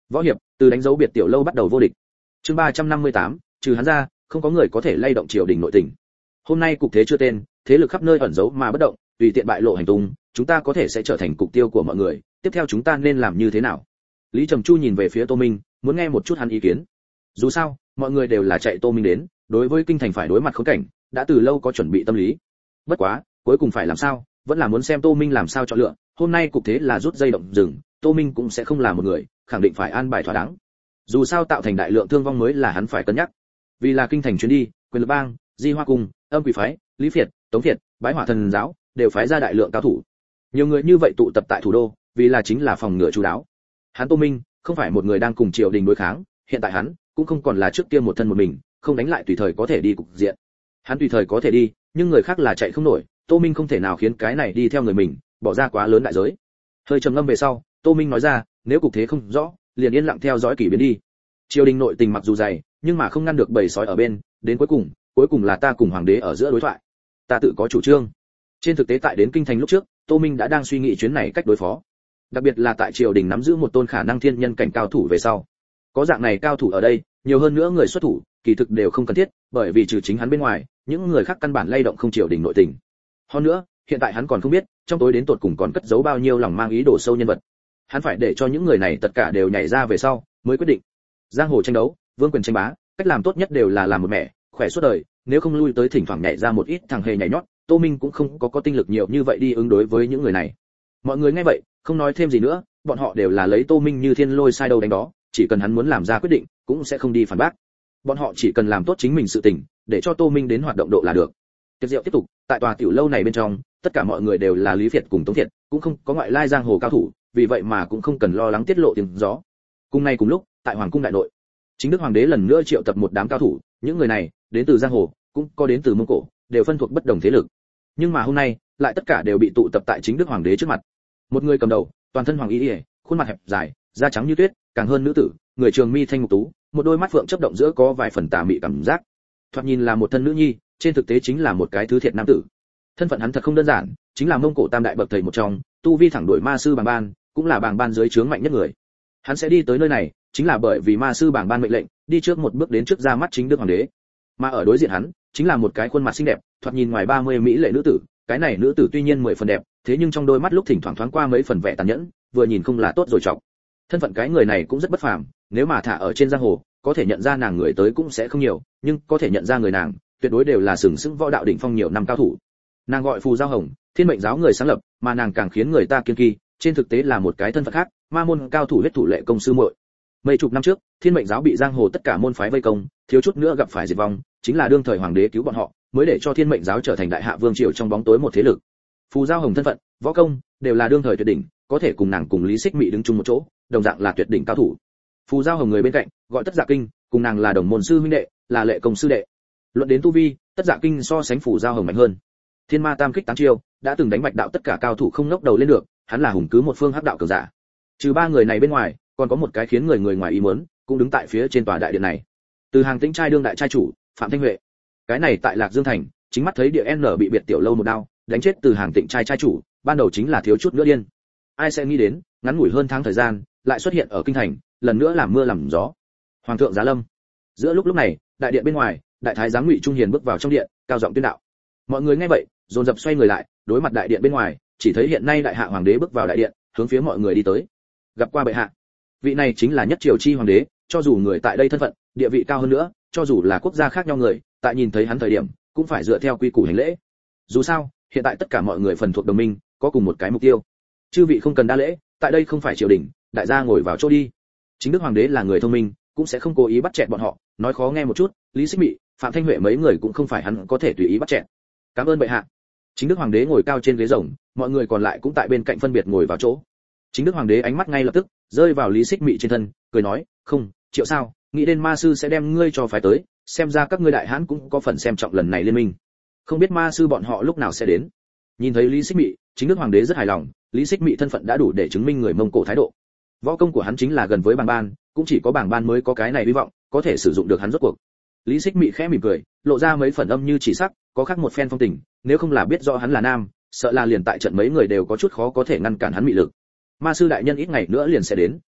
Võ hiệp, từ đánh dấu biệt tiểu lâu bắt đầu vô địch. Chương 358, trừ hắn ra, không có người có thể lay động triều đình nội tình. Hôm nay cục thế chưa tên, thế lực khắp nơi ẩn giấu mà bất động, tùy tiện bại lộ hành tung, chúng ta có thể sẽ trở thành cục tiêu của mọi người, tiếp theo chúng ta nên làm như thế nào? Lý Trầm Chu nhìn về phía Tô Minh, muốn nghe một chút hắn ý kiến. Dù sao, mọi người đều là chạy Tô Minh đến, đối với kinh thành phải đối mặt khốn cảnh, đã từ lâu có chuẩn bị tâm lý. Bất quá, cuối cùng phải làm sao, vẫn là muốn xem Tô Minh làm sao chọn lựa, hôm nay cục thế là rút dây động rừng, Tô Minh cũng sẽ không là một người, khẳng định phải an bài thỏa đáng. Dù sao tạo thành đại lượng thương vong mới là hắn phải cân nhắc. Vì là kinh thành chuyến đi, Quyền Lực Bang, Di Hoa Cung, Âm Quỷ phái, Lý Việt, Tống Việt, Bái Hỏa Thần giáo đều phái ra đại lượng cao thủ. Nhiều người như vậy tụ tập tại thủ đô, vì là chính là phòng ngừa chú đáo. Hắn Tô Minh không phải một người đang cùng triều đình đối kháng, hiện tại hắn cũng không còn là trước kia một thân một mình, không đánh lại tùy thời có thể đi cục diện. Hắn tùy thời có thể đi, nhưng người khác là chạy không nổi, Tô Minh không thể nào khiến cái này đi theo người mình, bỏ ra quá lớn đại giới. Hơi trầm ngâm về sau, Tô Minh nói ra, nếu cục thế không rõ, liền yên lặng theo dõi kỳ biến đi. Triều đình nội tình mặc dù dày, nhưng mà không ngăn được bầy sói ở bên, đến cuối cùng là ta cùng hoàng đế ở giữa đối thoại. Ta tự có chủ trương. Trên thực tế tại đến kinh thành lúc trước, Tô Minh đã đang suy nghĩ chuyến này cách đối phó. Đặc biệt là tại triều đình nắm giữ một tôn khả năng thiên nhân cảnh cao thủ về sau. Có dạng này cao thủ ở đây, nhiều hơn nữa người xuất thủ, kỳ thực đều không cần thiết, bởi vì trừ chính hắn bên ngoài, những người khác căn bản lay động không triều đình nội tình. Hơn nữa, hiện tại hắn còn không biết, trong tối đến tột cùng còn cất giấu bao nhiêu lòng mang ý đồ sâu nhân vật. Hắn phải để cho những người này tất cả đều nhảy ra về sau, mới quyết định. Giang hồ tranh đấu, vương quyền tranh bá, cách làm tốt nhất đều là làm một mẹ, khỏe suốt đời, nếu không lui tới thỉnh thoảng nhảy ra một ít thằng hề nhảy nhót, Tô Minh cũng không có tinh lực nhiều như vậy đi ứng đối với những người này. Mọi người nghe vậy, không nói thêm gì nữa, bọn họ đều là lấy Tô Minh như thiên lôi sai đâu đánh đó, chỉ cần hắn muốn làm ra quyết định, cũng sẽ không đi phản bác. Bọn họ chỉ cần làm tốt chính mình sự tình, để cho Tô Minh đến hoạt động độ là được. Tiệc rượu tiếp tục, tại tòa tiểu lâu này bên trong, tất cả mọi người đều là Lý Việt cùng Tống Việt, cũng không có ngoại lai giang hồ cao thủ, vì vậy mà cũng không cần lo lắng tiết lộ tiếng gió. Cùng ngày cùng lúc, tại hoàng cung đại nội, chính đức hoàng đế lần nữa triệu tập một đám cao thủ, những người này đến từ giang hồ, cũng có đến từ Mông Cổ, đều phân thuộc bất đồng thế lực. Nhưng mà hôm nay, lại tất cả đều bị tụ tập tại chính đức hoàng đế trước mặt. Một người cầm đầu, toàn thân hoàng y, khuôn mặt hẹp dài, da trắng như tuyết, càng hơn nữ tử, người trường mi thanh mục tú, một đôi mắt phượng chớp động giữa có vài phần tà mị cảm giác. Thoạt nhìn là một thân nữ nhi, trên thực tế chính là một cái thứ thiệt nam tử. Thân phận hắn thật không đơn giản, chính là Mông Cổ tam đại bậc thầy một trong, tu vi thẳng đuổi ma sư Bàng Ban, cũng là Bàng Ban dưới trướng mạnh nhất người. Hắn sẽ đi tới nơi này, chính là bởi vì ma sư Bàng Ban mệnh lệnh, đi trước một bước đến trước ra mắt chính đức hoàng đế. Mà ở đối diện hắn, chính là một cái khuôn mặt xinh đẹp, thoạt nhìn ngoài 30 mỹ lệ nữ tử, cái này nữ tử tuy nhiên 10 phần đẹp, thế nhưng trong đôi mắt lúc thỉnh thoảng thoáng qua mấy phần vẻ tàn nhẫn, vừa nhìn không là tốt rồi trọng. Thân phận cái người này cũng rất bất phàm, nếu mà thả ở trên giang hồ, có thể nhận ra nàng người tới cũng sẽ không nhiều, nhưng có thể nhận ra người nàng, tuyệt đối đều là sừng sững võ đạo đỉnh phong nhiều năm cao thủ. Nàng gọi Phù Giao Hồng, Thiên Mệnh giáo người sáng lập, mà nàng càng khiến người ta kiêng kỵ, trên thực tế là một cái thân phận khác, ma môn cao thủ huyết thủ lệ công sư muội. Mấy chục năm trước, Thiên Mệnh giáo bị giang hồ tất cả môn phái vây công, thiếu chút nữa gặp phải diệt vong, chính là đương thời hoàng đế cứu bọn họ, mới để cho Thiên Mệnh giáo trở thành đại hạ vương triều trong bóng tối một thế lực. Phù Giao Hồng thân phận, võ công đều là đương thời tuyệt đỉnh, có thể cùng nàng cùng Lý Xích Mị đứng chung một chỗ, đồng dạng là tuyệt đỉnh cao thủ. Phù Giao Hồng người bên cạnh, gọi Tất Dạ Kinh, cùng nàng là đồng môn sư huynh đệ, là lệ công sư đệ. Luận đến tu vi, Tất Dạ Kinh so sánh Phù Giao Hồng mạnh hơn. Thiên Ma Tam Kích tám chiêu, đã từng đánh bạch đạo tất cả cao thủ không ngóc đầu lên được, hắn là hùng cứ một phương hắc đạo cường giả. Trừ ba người này bên ngoài, còn có một cái khiến người ngoài ý muốn, cũng đứng tại phía trên tòa đại điện này. Từ Hàng Tĩnh trai đương đại trai chủ, Phạm Thanh Huệ. Cái này tại Lạc Dương thành, chính mắt thấy địa N bị biệt tiểu lâu một đao, đánh chết Từ Hàng Tĩnh trai trai chủ, ban đầu chính là thiếu chút nữa điên. Ai sẽ nghĩ đến, ngắn ngủi hơn tháng thời gian, lại xuất hiện ở kinh thành, lần nữa làm mưa làm gió. Hoàng thượng giá lâm. Giữa lúc này, đại điện bên ngoài, đại thái giám Ngụy Trung Hiền bước vào trong điện, cao giọng tuyên đạo. Mọi người nghe vậy, dồn dập xoay người lại, đối mặt đại điện bên ngoài, chỉ thấy hiện nay đại hạ hoàng đế bước vào đại điện, hướng phía mọi người đi tới. Gặp qua bệ hạ. Vị này chính là nhất triều chi hoàng đế, cho dù người tại đây thân phận, địa vị cao hơn nữa, cho dù là quốc gia khác nhau người, tại nhìn thấy hắn thời điểm, cũng phải dựa theo quy củ hành lễ. Dù sao, hiện tại tất cả mọi người phần thuộc đồng minh, có cùng một cái mục tiêu. Chư vị không cần đa lễ, tại đây không phải triều đình, đại gia ngồi vào chỗ đi. Chính đức hoàng đế là người thông minh, cũng sẽ không cố ý bắt chẹt bọn họ, nói khó nghe một chút, Lý Xích Mị, Phạm Thanh Huệ mấy người cũng không phải hắn có thể tùy ý bắt chẹt. Cảm ơn bệ hạ. Chính đức hoàng đế ngồi cao trên ghế rồng, mọi người còn lại cũng tại bên cạnh phân biệt ngồi vào chỗ. Chính đức hoàng đế ánh mắt ngay lập tức rơi vào Lý Xích Mị trên thân, cười nói, "Không, Triệu sao, nghĩ đến ma sư sẽ đem ngươi cho phái tới, xem ra các ngươi đại hãn cũng có phần xem trọng lần này liên minh. Không biết ma sư bọn họ lúc nào sẽ đến." Nhìn thấy Lý Xích Mị, chính đức hoàng đế rất hài lòng, Lý Xích Mị thân phận đã đủ để chứng minh người Mông Cổ thái độ. Võ công của hắn chính là gần với Bàng Ban, cũng chỉ có Bàng Ban mới có cái này hy vọng, có thể sử dụng được hắn rốt cuộc. Lý Xích Mị khẽ mỉm cười, lộ ra mấy phần âm như chỉ sắc, có khác một phen phong tình, nếu không là biết rõ hắn là nam, sợ là liền tại trận mấy người đều có chút khó có thể ngăn cản hắn mị lực. Ma sư đại nhân ít ngày nữa liền sẽ đến,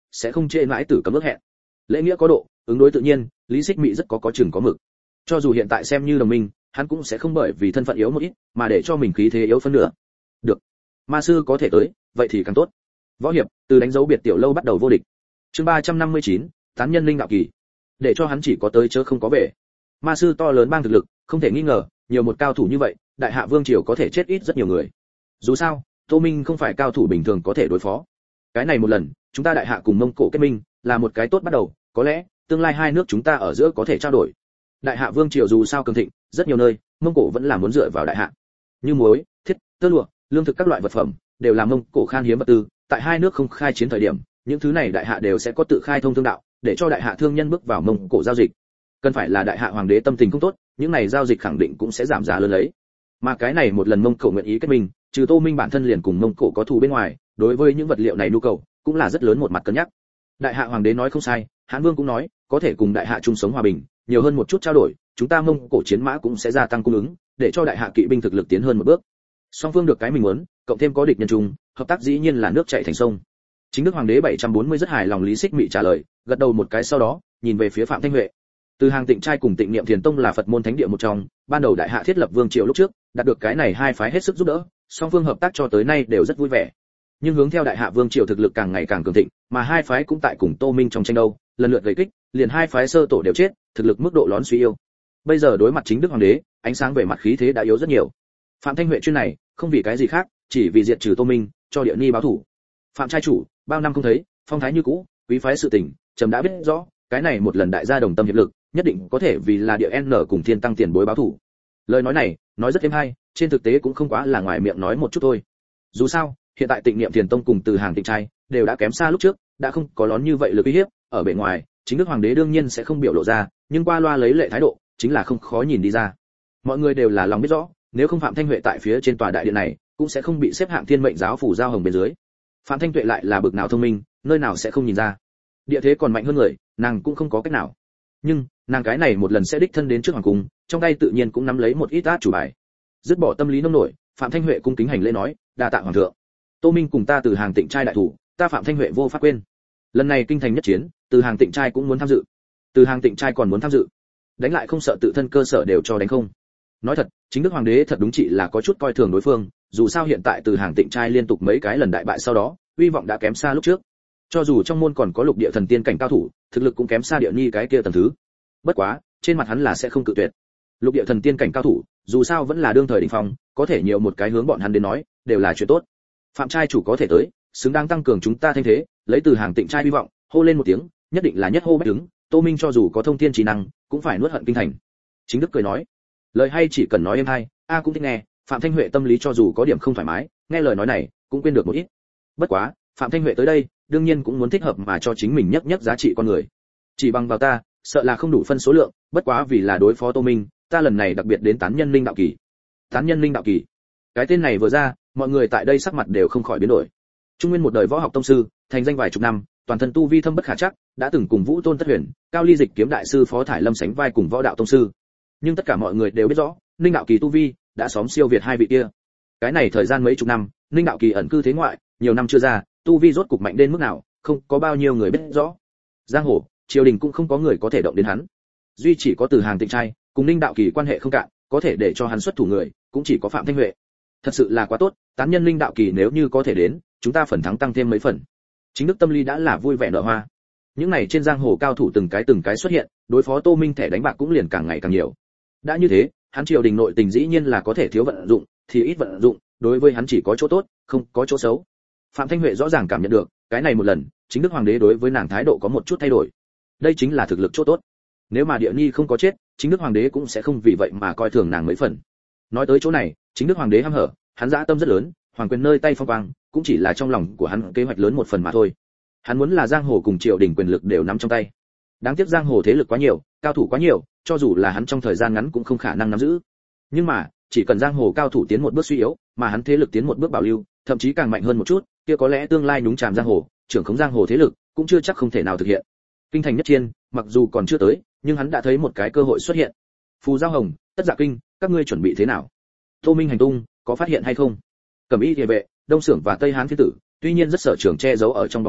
sẽ không trễ mãi tử cấm ước hẹn. Lễ nghĩa có độ, ứng đối tự nhiên, Lý Xích Mị rất có chừng có mực. Cho dù hiện tại xem như đồng minh, hắn cũng sẽ không bởi vì thân phận yếu một ít mà để cho mình khí thế yếu phân nửa. Được, ma sư có thể tới, vậy thì càng tốt. Võ hiệp, từ đánh dấu biệt tiểu lâu bắt đầu vô địch. Chương 359, tán nhân linh đạo kỳ. Để cho hắn chỉ có tới chớ không có về. Ma sư to lớn bang thực lực, không thể nghi ngờ, nhiều một cao thủ như vậy, đại hạ vương triều có thể chết ít rất nhiều người. Dù sao, Tô Minh không phải cao thủ bình thường có thể đối phó. Cái này một lần, chúng ta đại hạ cùng Mông Cổ kết minh, là một cái tốt bắt đầu, có lẽ tương lai hai nước chúng ta ở giữa có thể trao đổi. Đại hạ vương triều dù sao cường thịnh, rất nhiều nơi, Mông Cổ vẫn là muốn dựa vào đại hạ. Như muối, thiết, tơ lụa, lương thực các loại vật phẩm, đều là Mông Cổ khan hiếm vật tư, tại hai nước không khai chiến thời điểm, những thứ này đại hạ đều sẽ có tự khai thông thương đạo, để cho đại hạ thương nhân bước vào Mông Cổ giao dịch. Cần phải là đại hạ hoàng đế tâm tình không tốt, những này giao dịch khẳng định cũng sẽ giảm giá lớn lấy. Mà cái này một lần Mông Cổ nguyện ý kết minh, trừ Tô Minh bản thân liền cùng Mông Cổ có thù bên ngoài, đối với những vật liệu này nhu cầu cũng là rất lớn một mặt cân nhắc. Đại hạ hoàng đế nói không sai, Hán Vương cũng nói, có thể cùng đại hạ chung sống hòa bình, nhiều hơn một chút trao đổi, chúng ta Mông Cổ chiến mã cũng sẽ gia tăng cung ứng, để cho đại hạ kỵ binh thực lực tiến hơn một bước. Song phương được cái mình muốn, cộng thêm có địch nhân chung, hợp tác dĩ nhiên là nước chảy thành sông. Chính đức hoàng đế 740 rất hài lòng Lý Xích Mị trả lời, gật đầu một cái sau đó, nhìn về phía Phạm Thanh Huệ. Từ hàng Tịnh trai cùng Tịnh Niệm Thiền Tông là Phật môn thánh địa một trong, ban đầu đại hạ thiết lập vương triều lúc trước, đạt được cái này hai phái hết sức giúp đỡ, song phương hợp tác cho tới nay đều rất vui vẻ. Nhưng hướng theo đại hạ vương triều thực lực càng ngày càng cường thịnh, mà hai phái cũng tại cùng Tô Minh trong tranh đấu, lần lượt gây kích, liền hai phái sơ tổ đều chết, thực lực mức độ lón suy yếu. Bây giờ đối mặt chính đức hoàng đế, ánh sáng về mặt khí thế đã yếu rất nhiều. Phạm Thanh Huệ chuyên này, không vì cái gì khác, chỉ vì diệt trừ Tô Minh, cho địa ni báo thủ. Phạm trai chủ, bao năm không thấy, phong thái như cũ, quý phái sự tình, trầm đã biết rõ, cái này một lần đại gia đồng tâm hiệp lực, nhất định có thể vì là địa N cùng Thiên Tăng tiền bối báo thủ. Lời nói này, nói rất êm hay, trên thực tế cũng không quá là ngoài miệng nói một chút thôi. Dù sao, hiện tại Tịnh Niệm Thiền Tông cùng Từ Hàng Tịnh trai đều đã kém xa lúc trước, đã không có lón như vậy lực uy hiếp, ở bề ngoài, chính đức hoàng đế đương nhiên sẽ không biểu lộ ra, nhưng qua loa lấy lệ thái độ, chính là không khó nhìn đi ra. Mọi người đều là lòng biết rõ, nếu không Phạm Thanh Huệ tại phía trên tòa đại điện này, cũng sẽ không bị xếp hạng Thiên Mệnh giáo phủ giao hồng bên dưới. Phạm Thanh Tuệ lại là bực nào thông minh, nơi nào sẽ không nhìn ra. Địa thế còn mạnh hơn người, nàng cũng không có cách nào. Nhưng, nàng cái này một lần sẽ đích thân đến trước hoàng cung, trong tay tự nhiên cũng nắm lấy một ít át chủ bài. Dứt bỏ tâm lý nông nổi, Phạm Thanh Huệ cung kính hành lễ nói, đa tạ hoàng thượng. Tô Minh cùng ta Từ Hàng Tịnh trai đại thủ, ta Phạm Thanh Huệ vô pháp quên. Lần này kinh thành nhất chiến, Từ Hàng Tịnh trai cũng muốn tham dự. Từ Hàng Tịnh trai còn muốn tham dự. Đánh lại không sợ tự thân cơ sở đều cho đánh không. Nói thật, chính đức hoàng đế thật đúng chỉ là có chút coi thường đối phương, dù sao hiện tại Từ Hàng Tịnh trai liên tục mấy cái lần đại bại sau đó, uy vọng đã kém xa lúc trước. Cho dù trong môn còn có lục địa thần tiên cảnh cao thủ, thực lực cũng kém xa địa nhi cái kia tầng thứ. Bất quá, trên mặt hắn là sẽ không cự tuyệt. Lục địa thần tiên cảnh cao thủ, dù sao vẫn là đương thời đỉnh phong, có thể nhiều một cái hướng bọn hắn đến nói, đều là chuyện tốt. Phạm trai chủ có thể tới, xứng đáng tăng cường chúng ta thanh thế, lấy Từ Hàng Tịnh trai hy vọng, hô lên một tiếng, nhất định là nhất hô bách đứng, Tô Minh cho dù có thông thiên trí năng, cũng phải nuốt hận kinh thành. Chính đức cười nói, lời hay chỉ cần nói êm hay, a cũng thích nghe. Phạm Thanh Huệ tâm lý cho dù có điểm không thoải mái, nghe lời nói này, cũng quên được một ít. Bất quá, Phạm Thanh Huệ tới đây, đương nhiên cũng muốn thích hợp mà cho chính mình nhất giá trị con người. Chỉ bằng vào ta, sợ là không đủ phân số lượng, bất quá vì là đối phó Tô Minh, ta lần này đặc biệt đến tán nhân linh đạo kỳ. Tán nhân linh đạo kỳ, cái tên này vừa ra, mọi người tại đây sắc mặt đều không khỏi biến đổi. Trung nguyên một đời võ học tông sư, thành danh vài chục năm, toàn thân tu vi thâm bất khả trắc, đã từng cùng Vũ Tôn Tất Huyền, Cao Ly Dịch kiếm đại sư Phó Thải Lâm sánh vai cùng võ đạo tông sư. Nhưng tất cả mọi người đều biết rõ, linh đạo kỳ tu vi đã xóm siêu việt hai vị kia. Cái này thời gian mấy chục năm, linh đạo kỳ ẩn cư thế ngoại, nhiều năm chưa ra, tu vi rốt cục mạnh đến mức nào, không có bao nhiêu người biết rõ. Giang hồ, triều đình cũng không có người có thể động đến hắn. Duy chỉ có Từ Hàng Tịnh trai, cùng linh đạo kỳ quan hệ không cạn, có thể để cho hắn xuất thủ người, cũng chỉ có Phạm Thanh Huệ. Thật sự là quá tốt, tán nhân linh đạo kỳ nếu như có thể đến, chúng ta phần thắng tăng thêm mấy phần. Chính đức tâm lý đã là vui vẻ nở hoa. Những này trên giang hồ cao thủ từng cái xuất hiện, đối phó Tô Minh thẻ đánh bạc cũng liền càng ngày càng nhiều. Đã như thế, hắn triều đình nội tình dĩ nhiên là có thể thiếu vận dụng, thì ít vận dụng, đối với hắn chỉ có chỗ tốt, không có chỗ xấu. Phạm Thanh Huệ rõ ràng cảm nhận được, cái này một lần, chính đức hoàng đế đối với nàng thái độ có một chút thay đổi. Đây chính là thực lực chỗ tốt. Nếu mà Địa Nhi không có chết, chính đức hoàng đế cũng sẽ không vì vậy mà coi thường nàng mấy phần. Nói tới chỗ này, chính đức hoàng đế hăm hở, hắn dã tâm rất lớn, hoàng quyền nơi tay phong quang, cũng chỉ là trong lòng của hắn kế hoạch lớn một phần mà thôi. Hắn muốn là giang hồ cùng triều đình quyền lực đều nắm trong tay. Đáng tiếc giang hồ thế lực quá nhiều, cao thủ quá nhiều, cho dù là hắn trong thời gian ngắn cũng không khả năng nắm giữ. Nhưng mà, chỉ cần giang hồ cao thủ tiến một bước suy yếu, mà hắn thế lực tiến một bước bảo lưu, thậm chí càng mạnh hơn một chút, kia có lẽ tương lai nhúng chàm giang hồ, trưởng khống giang hồ thế lực, cũng chưa chắc không thể nào thực hiện. Kinh thành nhất chiên, mặc dù còn chưa tới, nhưng hắn đã thấy một cái cơ hội xuất hiện. Phù Giao Hồng, Tất Dạ Kinh, các ngươi chuẩn bị thế nào? Tô Minh hành tung, có phát hiện hay không? Cẩm Y Liề Vệ, Đông Xưởng và Tây Hán Thiên Tử, tuy nhiên rất sở trường che giấu ở trong bóng tối,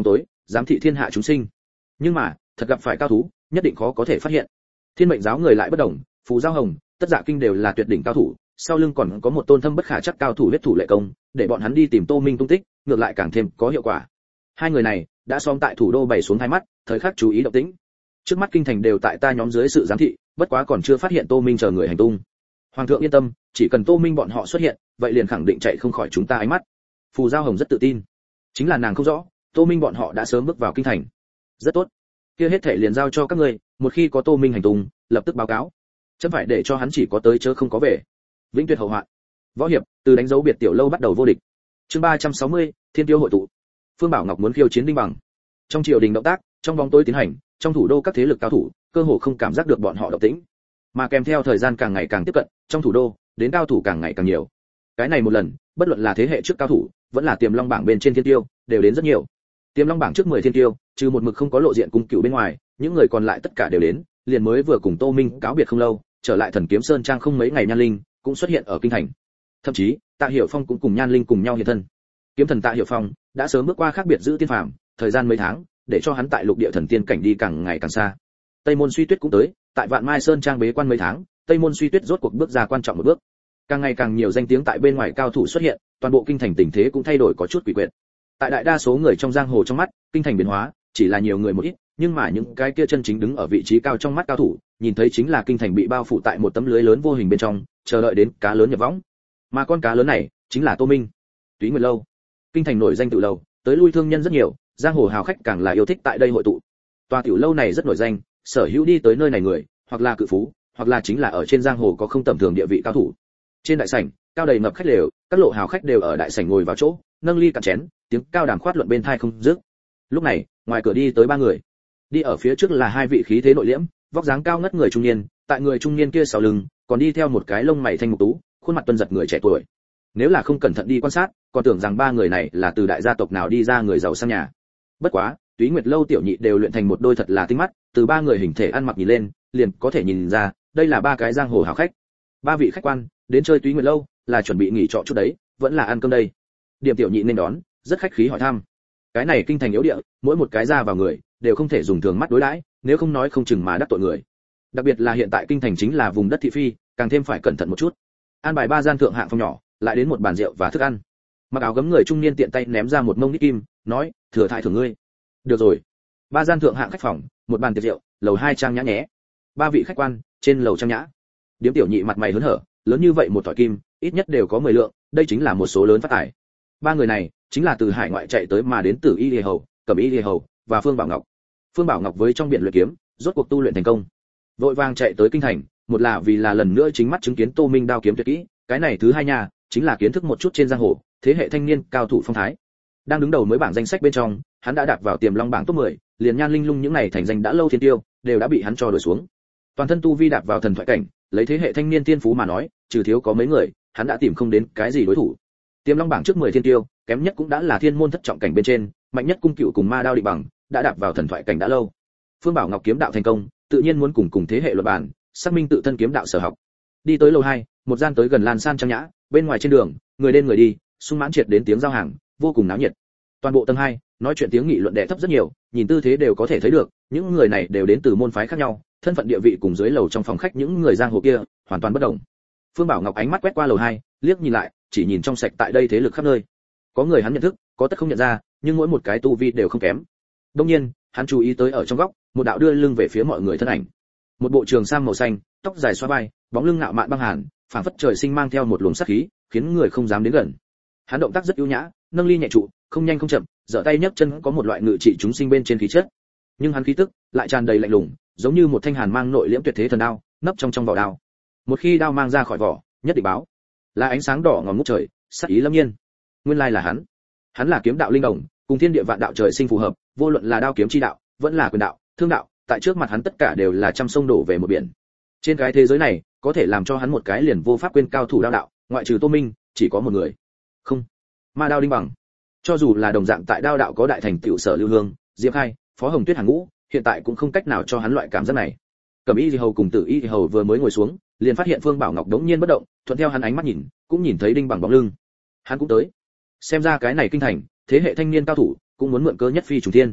giám thị thiên hạ chúng sinh. Nhưng mà thật gặp phải cao thú nhất định khó có thể phát hiện. Thiên mệnh giáo người lại bất đồng, Phù Giao Hồng, Tất Dạ Kinh đều là tuyệt đỉnh cao thủ, sau lưng còn có một tôn thâm bất khả chắc cao thủ huyết thủ lệ công, để bọn hắn đi tìm Tô Minh tung tích, ngược lại càng thêm có hiệu quả. Hai người này đã xóm tại thủ đô bày xuống hai mắt, thời khắc chú ý động tĩnh. Trước mắt kinh thành đều tại ta nhóm dưới sự giám thị, bất quá còn chưa phát hiện Tô Minh chờ người hành tung. Hoàng thượng yên tâm, chỉ cần Tô Minh bọn họ xuất hiện, vậy liền khẳng định chạy không khỏi chúng ta ánh mắt. Phù Giao Hồng rất tự tin. Chính là nàng không rõ, Tô Minh bọn họ đã sớm bước vào kinh thành. Rất tốt, kia hết thể liền giao cho các ngươi, một khi có Tô Minh hành tung, lập tức báo cáo. Chấm phải để cho hắn chỉ có tới chớ không có về. Vĩnh tuyệt hậu hoạn. Võ hiệp, từ đánh dấu biệt tiểu lâu bắt đầu vô địch. Chương 360, Thiên Tiêu hội tụ. Phương Bảo Ngọc muốn khiêu chiến Đinh Bằng. Trong triều đình động tác, trong bóng tối tiến hành, trong thủ đô các thế lực cao thủ, cơ hồ không cảm giác được bọn họ động tĩnh. Mà kèm theo thời gian càng ngày càng tiếp cận, trong thủ đô, đến cao thủ càng ngày càng nhiều. Cái này một lần, bất luận là thế hệ trước cao thủ, vẫn là tiềm long bảng bên trên thiên tiêu, đều đến rất nhiều. Tiềm long bảng trước 10 thiên tiêu, trừ một mực không có lộ diện cung cửu bên ngoài, những người còn lại tất cả đều đến, liền mới vừa cùng Tô Minh cáo biệt không lâu, trở lại Thần Kiếm Sơn trang không mấy ngày Nhan Linh cũng xuất hiện ở kinh thành. Thậm chí, Tạ Hiểu Phong cũng cùng Nhan Linh cùng nhau hiện thân. Kiếm thần Tạ Hiểu Phong đã sớm bước qua khác biệt giữ tiên phàm, thời gian mấy tháng, để cho hắn tại lục địa thần tiên cảnh đi càng ngày càng xa. Tây Môn Suy Tuyết cũng tới, tại Vạn Mai Sơn trang bế quan mấy tháng, Tây Môn Suy Tuyết rốt cuộc bước ra quan trọng một bước. Càng ngày càng nhiều danh tiếng tại bên ngoài cao thủ xuất hiện, toàn bộ kinh thành tình thế cũng thay đổi có chút quỷ quyệt. Tại đại đa số người trong giang hồ trong mắt, kinh thành biến hóa chỉ là nhiều người một ít, nhưng mà những cái kia chân chính đứng ở vị trí cao trong mắt cao thủ, nhìn thấy chính là kinh thành bị bao phủ tại một tấm lưới lớn vô hình bên trong, chờ đợi đến cá lớn nhập võng. Mà con cá lớn này chính là Tô Minh. Túy Nguyệt lâu, kinh thành nổi danh tự lâu, tới lui thương nhân rất nhiều, giang hồ hào khách càng là yêu thích tại đây hội tụ. Tòa tiểu lâu này rất nổi danh, sở hữu đi tới nơi này người, hoặc là cự phú, hoặc là chính là ở trên giang hồ có không tầm thường địa vị cao thủ. Trên đại sảnh, cao đầy ngập khách lều, các lộ hào khách đều ở đại sảnh ngồi vào chỗ, nâng ly cạn chén, tiếng cao đàm khoát luận bên tai không dứt. Lúc này, ngoài cửa đi tới ba người. Đi ở phía trước là hai vị khí thế nội liễm, vóc dáng cao ngất người trung niên, tại người trung niên kia sau lưng, còn đi theo một cái lông mày thanh mục tú, khuôn mặt tuấn giật người trẻ tuổi. Nếu là không cẩn thận đi quan sát, còn tưởng rằng ba người này là từ đại gia tộc nào đi ra người giàu sang nhà. Bất quá, Túy Nguyệt lâu tiểu nhị đều luyện thành một đôi thật là tinh mắt, từ ba người hình thể ăn mặc nhìn lên, liền có thể nhìn ra, đây là ba cái giang hồ hào khách. Ba vị khách quan, đến chơi Túy Nguyệt lâu, là chuẩn bị nghỉ trọ chút đấy, vẫn là ăn cơm đây. Điểm tiểu nhị nên đón, rất khách khí hỏi thăm. Cái này kinh thành yếu địa, mỗi một cái ra vào người, đều không thể dùng thường mắt đối đãi, nếu không nói không chừng mà đắc tội người. Đặc biệt là hiện tại kinh thành chính là vùng đất thị phi, càng thêm phải cẩn thận một chút. An bài ba gian thượng hạng phòng nhỏ, lại đến một bàn rượu và thức ăn. Mặc áo gấm người trung niên tiện tay ném ra một mông nít kim, nói, thừa thải thưởng ngươi. Được rồi. Ba gian thượng hạng khách phòng, một bàn tiệc rượu, lầu 2 trang nhã nhé. Ba vị khách quan, trên lầu trang nhã. Điếm tiểu nhị mặt mày hớn hở, lớn như vậy một thỏi kim, ít nhất đều có 10 lượng, đây chính là một số lớn phát tài. Ba người này, chính là từ hải ngoại chạy tới mà đến từ Y Lìa Hầu, Cẩm Y Lìa Hầu và Phương Bảo Ngọc. Phương Bảo Ngọc với trong biển luyện kiếm, rốt cuộc tu luyện thành công. Vội vàng chạy tới kinh thành, một là vì là lần nữa chính mắt chứng kiến Tô Minh đao kiếm tuyệt kỹ, cái này thứ hai nha, chính là kiến thức một chút trên giang hồ, thế hệ thanh niên cao thủ phong thái. Đang đứng đầu mới bảng danh sách bên trong, hắn đã đạp vào tiềm long bảng top 10, liền Nhan Linh Lung những này thành danh đã lâu thiên tiêu, đều đã bị hắn cho đuổi xuống. Toàn thân tu vi đạp vào thần thoại cảnh, lấy thế hệ thanh niên tiên phú mà nói, trừ thiếu có mấy người, hắn đã tìm không đến cái gì đối thủ. Tiềm long bảng trước 10 thiên tiêu, kém nhất cũng đã là thiên môn thất trọng cảnh bên trên, mạnh nhất cung cựu cùng ma đao định bằng, đã đạp vào thần thoại cảnh đã lâu. Phương Bảo Ngọc kiếm đạo thành công, tự nhiên muốn cùng thế hệ luật bản, xác minh tự thân kiếm đạo sở học. Đi tới lầu 2, một gian tới gần lan san trang nhã, bên ngoài trên đường, người đến người đi, sung mãn triệt đến tiếng giao hàng, vô cùng náo nhiệt. Toàn bộ tầng 2, nói chuyện tiếng nghị luận đè thấp rất nhiều, nhìn tư thế đều có thể thấy được, những người này đều đến từ môn phái khác nhau, thân phận địa vị cùng dưới lầu trong phòng khách những người giang hồ kia, hoàn toàn bất đồng. Phương Bảo Ngọc ánh mắt quét qua lầu 2, liếc nhìn lại, chỉ nhìn trong sạch tại đây thế lực khắp nơi. Có người hắn nhận thức, có tất không nhận ra, nhưng mỗi một cái tu vi đều không kém. Đương nhiên, hắn chú ý tới ở trong góc, một đạo đưa lưng về phía mọi người thân ảnh. Một bộ trường sam màu xanh, tóc dài xõa vai, bóng lưng ngạo mạn băng hàn, phảng phất trời sinh mang theo một luồng sát khí, khiến người không dám đến gần. Hắn động tác rất yếu nhã, nâng ly nhẹ trụ, không nhanh không chậm, giở tay nhấc chân có một loại ngự trị chúng sinh bên trên khí chất. Nhưng hắn khí tức lại tràn đầy lạnh lùng, giống như một thanh hàn mang nội liễm tuyệt thế thần đao, nấp trong vỏ đao. Một khi đao mang ra khỏi vỏ, nhất định báo. Là ánh sáng đỏ ngòm ngút trời, sát ý lâm nhiên. Nguyên lai là hắn. Hắn là kiếm đạo linh đồng, cùng thiên địa vạn đạo trời sinh phù hợp, vô luận là đao kiếm chi đạo, vẫn là quyền đạo, thương đạo, tại trước mặt hắn tất cả đều là trăm sông đổ về một biển. Trên cái thế giới này, có thể làm cho hắn một cái liền vô pháp quên cao thủ đao đạo, ngoại trừ Tô Minh, chỉ có một người. Không, Ma Đao Đinh Bằng. Cho dù là đồng dạng tại đao đạo có đại thành tựu Sở Lưu Hương, Diệp Khai, Phó Hồng Tuyết hàng ngũ, hiện tại cũng không cách nào cho hắn loại cảm giác này. Cẩm Y Hầu cùng Tử Y Hầu vừa mới ngồi xuống, liền phát hiện Phương Bảo Ngọc đống nhiên bất động, thuận theo hắn ánh mắt nhìn, cũng nhìn thấy Đinh Bằng bóng lưng. Hắn cũng tới. Xem ra cái này kinh thành, thế hệ thanh niên cao thủ, cũng muốn mượn cơ nhất phi trùng thiên.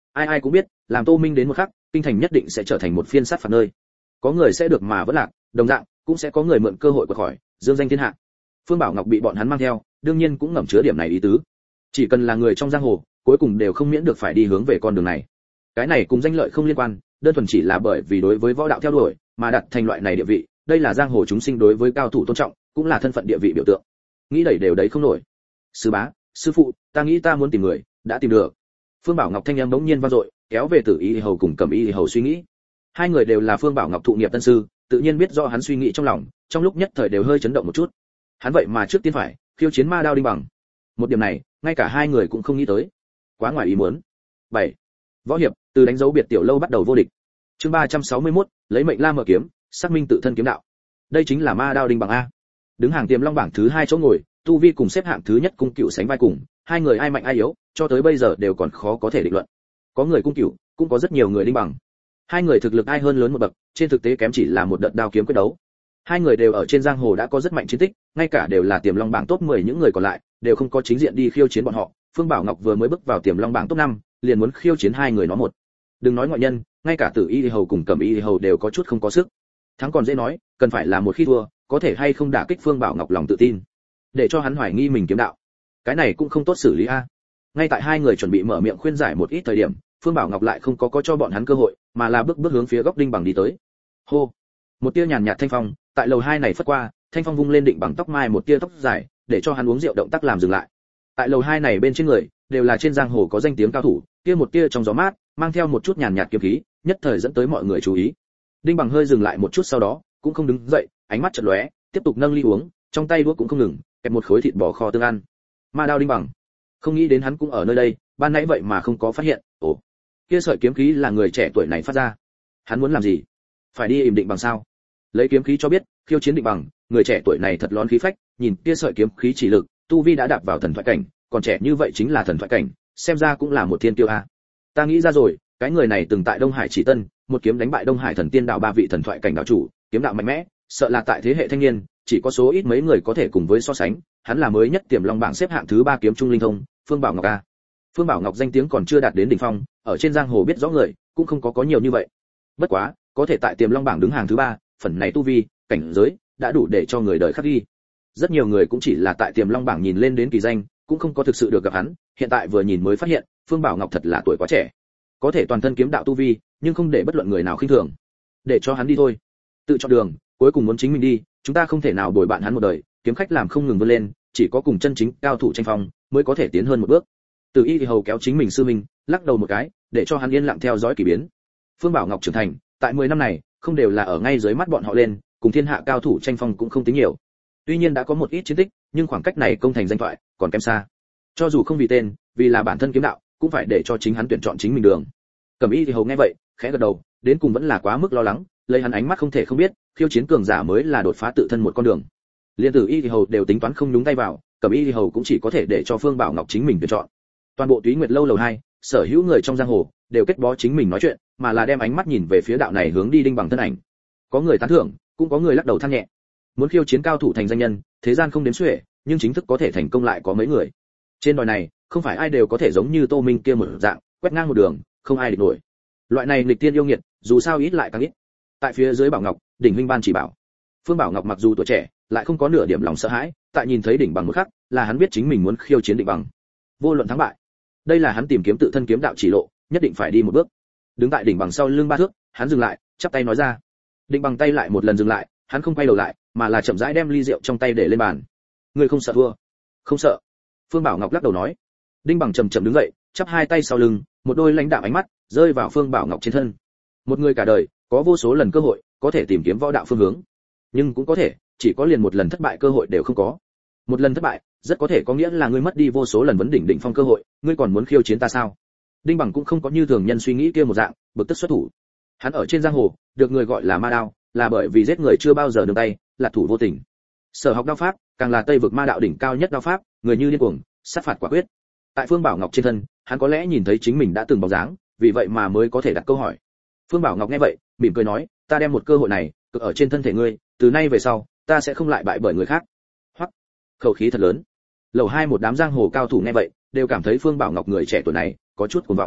ai ai cũng biết, làm Tô Minh đến một khắc, kinh thành nhất định sẽ trở thành một phiên sát phạt nơi. Có người sẽ được mà vẫn lạc, đồng dạng cũng sẽ có người mượn cơ hội quật khỏi, dương danh thiên hạ. Phương Bảo Ngọc bị bọn hắn mang theo, đương nhiên cũng ngầm chứa điểm này ý tứ. Chỉ cần là người trong giang hồ, cuối cùng đều không miễn được phải đi hướng về con đường này. Cái này cùng danh lợi không liên quan, đơn thuần chỉ là bởi vì đối với võ đạo theo đuổi mà đặt thành loại này địa vị, đây là giang hồ chúng sinh đối với cao thủ tôn trọng, cũng là thân phận địa vị biểu tượng. Nghĩ đẩy đều đấy không nổi. Sư bá, sư phụ, ta nghĩ ta muốn tìm người, đã tìm được. Phương Bảo Ngọc thanh âm bỗng nhiên vang dội, kéo về Tử Y hầu cùng Cẩm Y hầu suy nghĩ. Hai người đều là Phương Bảo Ngọc thụ nghiệp tân sư, tự nhiên biết rõ hắn suy nghĩ trong lòng, trong lúc nhất thời đều hơi chấn động một chút. Hắn vậy mà trước tiên phải khiêu chiến Ma Đao Đinh Bằng. Một điểm này, ngay cả hai người cũng không nghĩ tới. Quá ngoài ý muốn. 7. Võ hiệp, từ đánh dấu biệt tiểu lâu bắt đầu vô địch. Chương 361, lấy mệnh la mở kiếm, xác minh tự thân kiếm đạo. Đây chính là Ma Đao Đinh Bằng a. Đứng hàng Tiềm Long bảng thứ 2 chỗ ngồi, tu vi cùng xếp hạng thứ nhất cung cựu sánh vai cùng, hai người ai mạnh ai yếu, cho tới bây giờ đều còn khó có thể định luận. Có người cung cựu, cũng có rất nhiều người Đinh Bằng. Hai người thực lực ai hơn lớn một bậc, trên thực tế kém chỉ là một đợt đao kiếm quyết đấu. Hai người đều ở trên giang hồ đã có rất mạnh chiến tích, ngay cả đều là Tiềm Long bảng top 10 những người còn lại, đều không có chính diện đi khiêu chiến bọn họ. Phương Bảo Ngọc vừa mới bước vào Tiềm Long bảng top 5, liền muốn khiêu chiến hai người nó một. Đừng nói ngoại nhân, ngay cả Tử Y hầu cùng Cẩm Y hầu đều có chút không có sức. Thắng còn dễ nói, cần phải là một khi thua, có thể hay không đả kích Phương Bảo Ngọc lòng tự tin, để cho hắn hoài nghi mình kiếm đạo. Cái này cũng không tốt xử lý a. Ngay tại hai người chuẩn bị mở miệng khuyên giải một ít thời điểm, Phương Bảo Ngọc lại không có cho bọn hắn cơ hội, mà là bước hướng phía góc Đinh Bằng đi tới. Hô, một tia nhàn nhạt thanh phong tại lầu 2 này phất qua, thanh phong vung lên Định Bằng tóc mai một tia tóc dài, để cho hắn uống rượu động tác làm dừng lại. Tại lầu 2 này bên trên người đều là trên giang hồ có danh tiếng cao thủ, kia một tia trong gió mát mang theo một chút nhàn nhạt kiếm khí, nhất thời dẫn tới mọi người chú ý. Đinh Bằng hơi dừng lại một chút, sau đó cũng không đứng dậy, ánh mắt chợt lóe, tiếp tục nâng ly uống, trong tay đũa cũng không ngừng kẹp một khối thịt bò kho tương ăn. Ma Đao Đinh Bằng, không nghĩ đến hắn cũng ở nơi đây, ban nãy vậy mà không có phát hiện. Ồ, kia sợi kiếm khí là người trẻ tuổi này phát ra. Hắn muốn làm gì? Phải đi ỉm Định Bằng sao? Lấy kiếm khí cho biết, khiêu chiến Định Bằng, người trẻ tuổi này thật lón khí phách, nhìn kia sợi kiếm khí chỉ lực, tu vi đã đạp vào thần thoại cảnh, còn trẻ như vậy chính là thần thoại cảnh, xem ra cũng là một thiên tiêu a. Ta nghĩ ra rồi, cái người này từng tại Đông Hải Chỉ Tân, một kiếm đánh bại Đông Hải Thần Tiên đạo 3 vị thần thoại cảnh đạo chủ, kiếm đạo mạnh mẽ, sợ là tại thế hệ thanh niên, chỉ có số ít mấy người có thể cùng với so sánh, hắn là mới nhất Tiềm Long bảng xếp hạng thứ 3 kiếm trung linh thông, Phương Bảo Ngọc a. Phương Bảo Ngọc danh tiếng còn chưa đạt đến đỉnh phong, ở trên giang hồ biết rõ người, cũng không có nhiều như vậy. Bất quá, có thể tại Tiềm Long bảng đứng hàng thứ 3, phần này tu vi, cảnh giới, đã đủ để cho người đời khắc ghi. Rất nhiều người cũng chỉ là tại Tiềm Long bảng nhìn lên đến kỳ danh, cũng không có thực sự được gặp hắn, hiện tại vừa nhìn mới phát hiện, Phương Bảo Ngọc thật là tuổi quá trẻ. Có thể toàn thân kiếm đạo tu vi, nhưng không để bất luận người nào khinh thường. Để cho hắn đi thôi. Tự chọn đường, cuối cùng muốn chính mình đi, chúng ta không thể nào bồi bạn hắn một đời, kiếm khách làm không ngừng vươn lên, chỉ có cùng chân chính cao thủ tranh phong, mới có thể tiến hơn một bước. Từ Y thì hầu kéo chính mình sư minh, lắc đầu một cái, để cho hắn yên lặng theo dõi kỳ biến. Phương Bảo Ngọc trưởng thành, tại 10 năm này, không đều là ở ngay dưới mắt bọn họ lên, cùng thiên hạ cao thủ tranh phong cũng không tính nhiều. Tuy nhiên đã có một ít chiến tích, nhưng khoảng cách này công thành danh thoại còn kém xa. Cho dù không vì tên, vì là bản thân kiếm đạo, cũng phải để cho chính hắn tuyển chọn chính mình đường. Cẩm Y thì hầu nghe vậy, khẽ gật đầu, đến cùng vẫn là quá mức lo lắng, lấy hắn ánh mắt không thể không biết, khiêu chiến cường giả mới là đột phá tự thân một con đường. Liên Tử Y thì hầu đều tính toán không nhúng tay vào, Cẩm Y thì hầu cũng chỉ có thể để cho Phương Bảo Ngọc chính mình tuyển chọn. Toàn bộ Túy Nguyệt lâu lầu 2, sở hữu người trong giang hồ đều kết bó chính mình nói chuyện, mà là đem ánh mắt nhìn về phía đạo này hướng đi Đinh Bằng thân ảnh. Có người tán thưởng, cũng có người lắc đầu than nhẹ. Muốn khiêu chiến cao thủ thành danh nhân, thế gian không đếm xuể, nhưng chính thức có thể thành công lại có mấy người. Trên đòi này, không phải ai đều có thể giống như Tô Minh kia một dạng, quét ngang một đường, không ai địch nổi. Loại này nghịch tiên yêu nghiệt, dù sao ít lại càng ít. Tại phía dưới Bảo Ngọc, đỉnh huynh ban chỉ bảo. Phương Bảo Ngọc mặc dù tuổi trẻ, lại không có nửa điểm lòng sợ hãi, tại nhìn thấy đỉnh bằng một khắc, là hắn biết chính mình muốn khiêu chiến Định Bằng. Vô luận thắng bại, đây là hắn tìm kiếm tự thân kiếm đạo chỉ lộ, nhất định phải đi một bước. Đứng tại đỉnh bằng sau lưng 3 thước, hắn dừng lại, chắp tay nói ra. Định Bằng tay lại một lần dừng lại, hắn không quay đầu lại, mà là chậm rãi đem ly rượu trong tay để lên bàn. Ngươi không sợ thua? Không sợ. Phương Bảo Ngọc lắc đầu nói. Đinh Bằng chậm chậm đứng dậy, chắp hai tay sau lưng, một đôi lãnh đạm ánh mắt rơi vào Phương Bảo Ngọc trên thân. Một người cả đời, có vô số lần cơ hội, có thể tìm kiếm võ đạo phương hướng, nhưng cũng có thể chỉ có liền một lần thất bại cơ hội đều không có. Một lần thất bại, rất có thể có nghĩa là ngươi mất đi vô số lần vấn đỉnh phong cơ hội, ngươi còn muốn khiêu chiến ta sao? Đinh Bằng cũng không có như thường nhân suy nghĩ kia một dạng, bực tức xuất thủ. Hắn ở trên giang hồ, được người gọi là Ma Đao, là bởi vì giết người chưa bao giờ nương tay, là thủ vô tình. Sở học đao pháp, càng là Tây vực ma đạo đỉnh cao nhất đao pháp, người như điên cuồng, sát phạt quả quyết. Tại Phương Bảo Ngọc trên thân, hắn có lẽ nhìn thấy chính mình đã từng bóng dáng, vì vậy mà mới có thể đặt câu hỏi. Phương Bảo Ngọc nghe vậy, mỉm cười nói, ta đem một cơ hội này cực ở trên thân thể ngươi, từ nay về sau, ta sẽ không lại bại bởi người khác. Hoắc, khẩu khí thật lớn. Lầu 2 một đám giang hồ cao thủ nghe vậy, đều cảm thấy Phương Bảo Ngọc người trẻ tuổi này có chút cuồng vọng.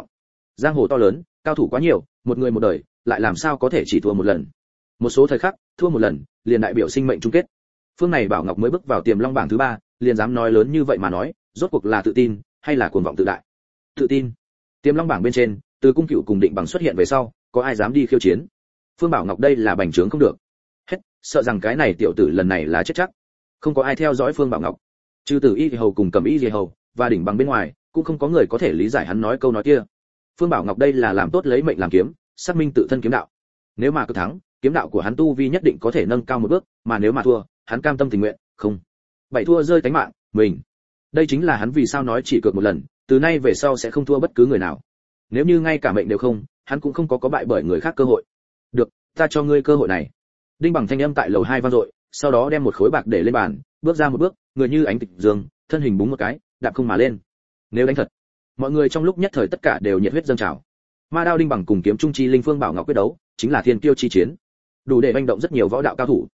Giang hồ to lớn, cao thủ quá nhiều, một người một đời, lại làm sao có thể chỉ thua một lần. Một số thời khắc, thua một lần, liền đại biểu sinh mệnh chung kết. Phương này Bảo Ngọc mới bước vào Tiềm Long bảng thứ 3, liền dám nói lớn như vậy mà nói, rốt cuộc là tự tin hay là cuồng vọng tự đại? Tự tin. Tiềm Long bảng bên trên, từ Cung Cựu cùng Định Bằng xuất hiện về sau, có ai dám đi khiêu chiến? Phương Bảo Ngọc đây là bành trướng không được. Hết, sợ rằng cái này tiểu tử lần này là chết chắc. Không có ai theo dõi Phương Bảo Ngọc, trừ Tử Y Hầu cùng Cẩm Y Hầu và Đỉnh Bằng bên ngoài, cũng không có người có thể lý giải hắn nói câu nói kia. Phương Bảo Ngọc đây là làm tốt lấy mệnh làm kiếm, xác minh tự thân kiếm đạo. Nếu mà cứ thắng, kiếm đạo của hắn tu vi nhất định có thể nâng cao một bước, mà nếu mà thua, hắn cam tâm tình nguyện, không. Bảy thua rơi tánh mạng, mình. Đây chính là hắn vì sao nói chỉ cược một lần, từ nay về sau sẽ không thua bất cứ người nào. Nếu như ngay cả mệnh đều không, hắn cũng không có bại bởi người khác cơ hội. Được, ta cho ngươi cơ hội này. Đinh Bằng thanh âm tại lầu 2 vang dội, sau đó đem một khối bạc để lên bàn, bước ra một bước, người như ánh tịch dương, thân hình búng một cái, đạp không mà lên. Nếu đánh thật, mọi người trong lúc nhất thời tất cả đều nhiệt huyết dâng trào. Ma đao Đinh Bằng cùng kiếm trung chi linh Phương Bảo Ngọc quyết đấu, chính là thiên kiêu chi chiến, đủ để manh động rất nhiều võ đạo cao thủ.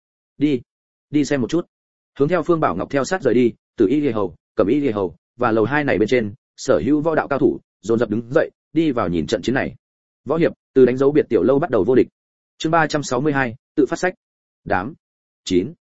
Đi xem một chút. Hướng theo Phương Bảo Ngọc theo sát rời đi, Tử Y Hầu, Cẩm Y Hầu và lầu 2 này bên trên, sở hữu võ đạo cao thủ dồn dập đứng dậy, đi vào nhìn trận chiến này. Võ hiệp, từ đánh dấu biệt tiểu lâu bắt đầu vô địch. Chương 362, tự phát sách. Đám 9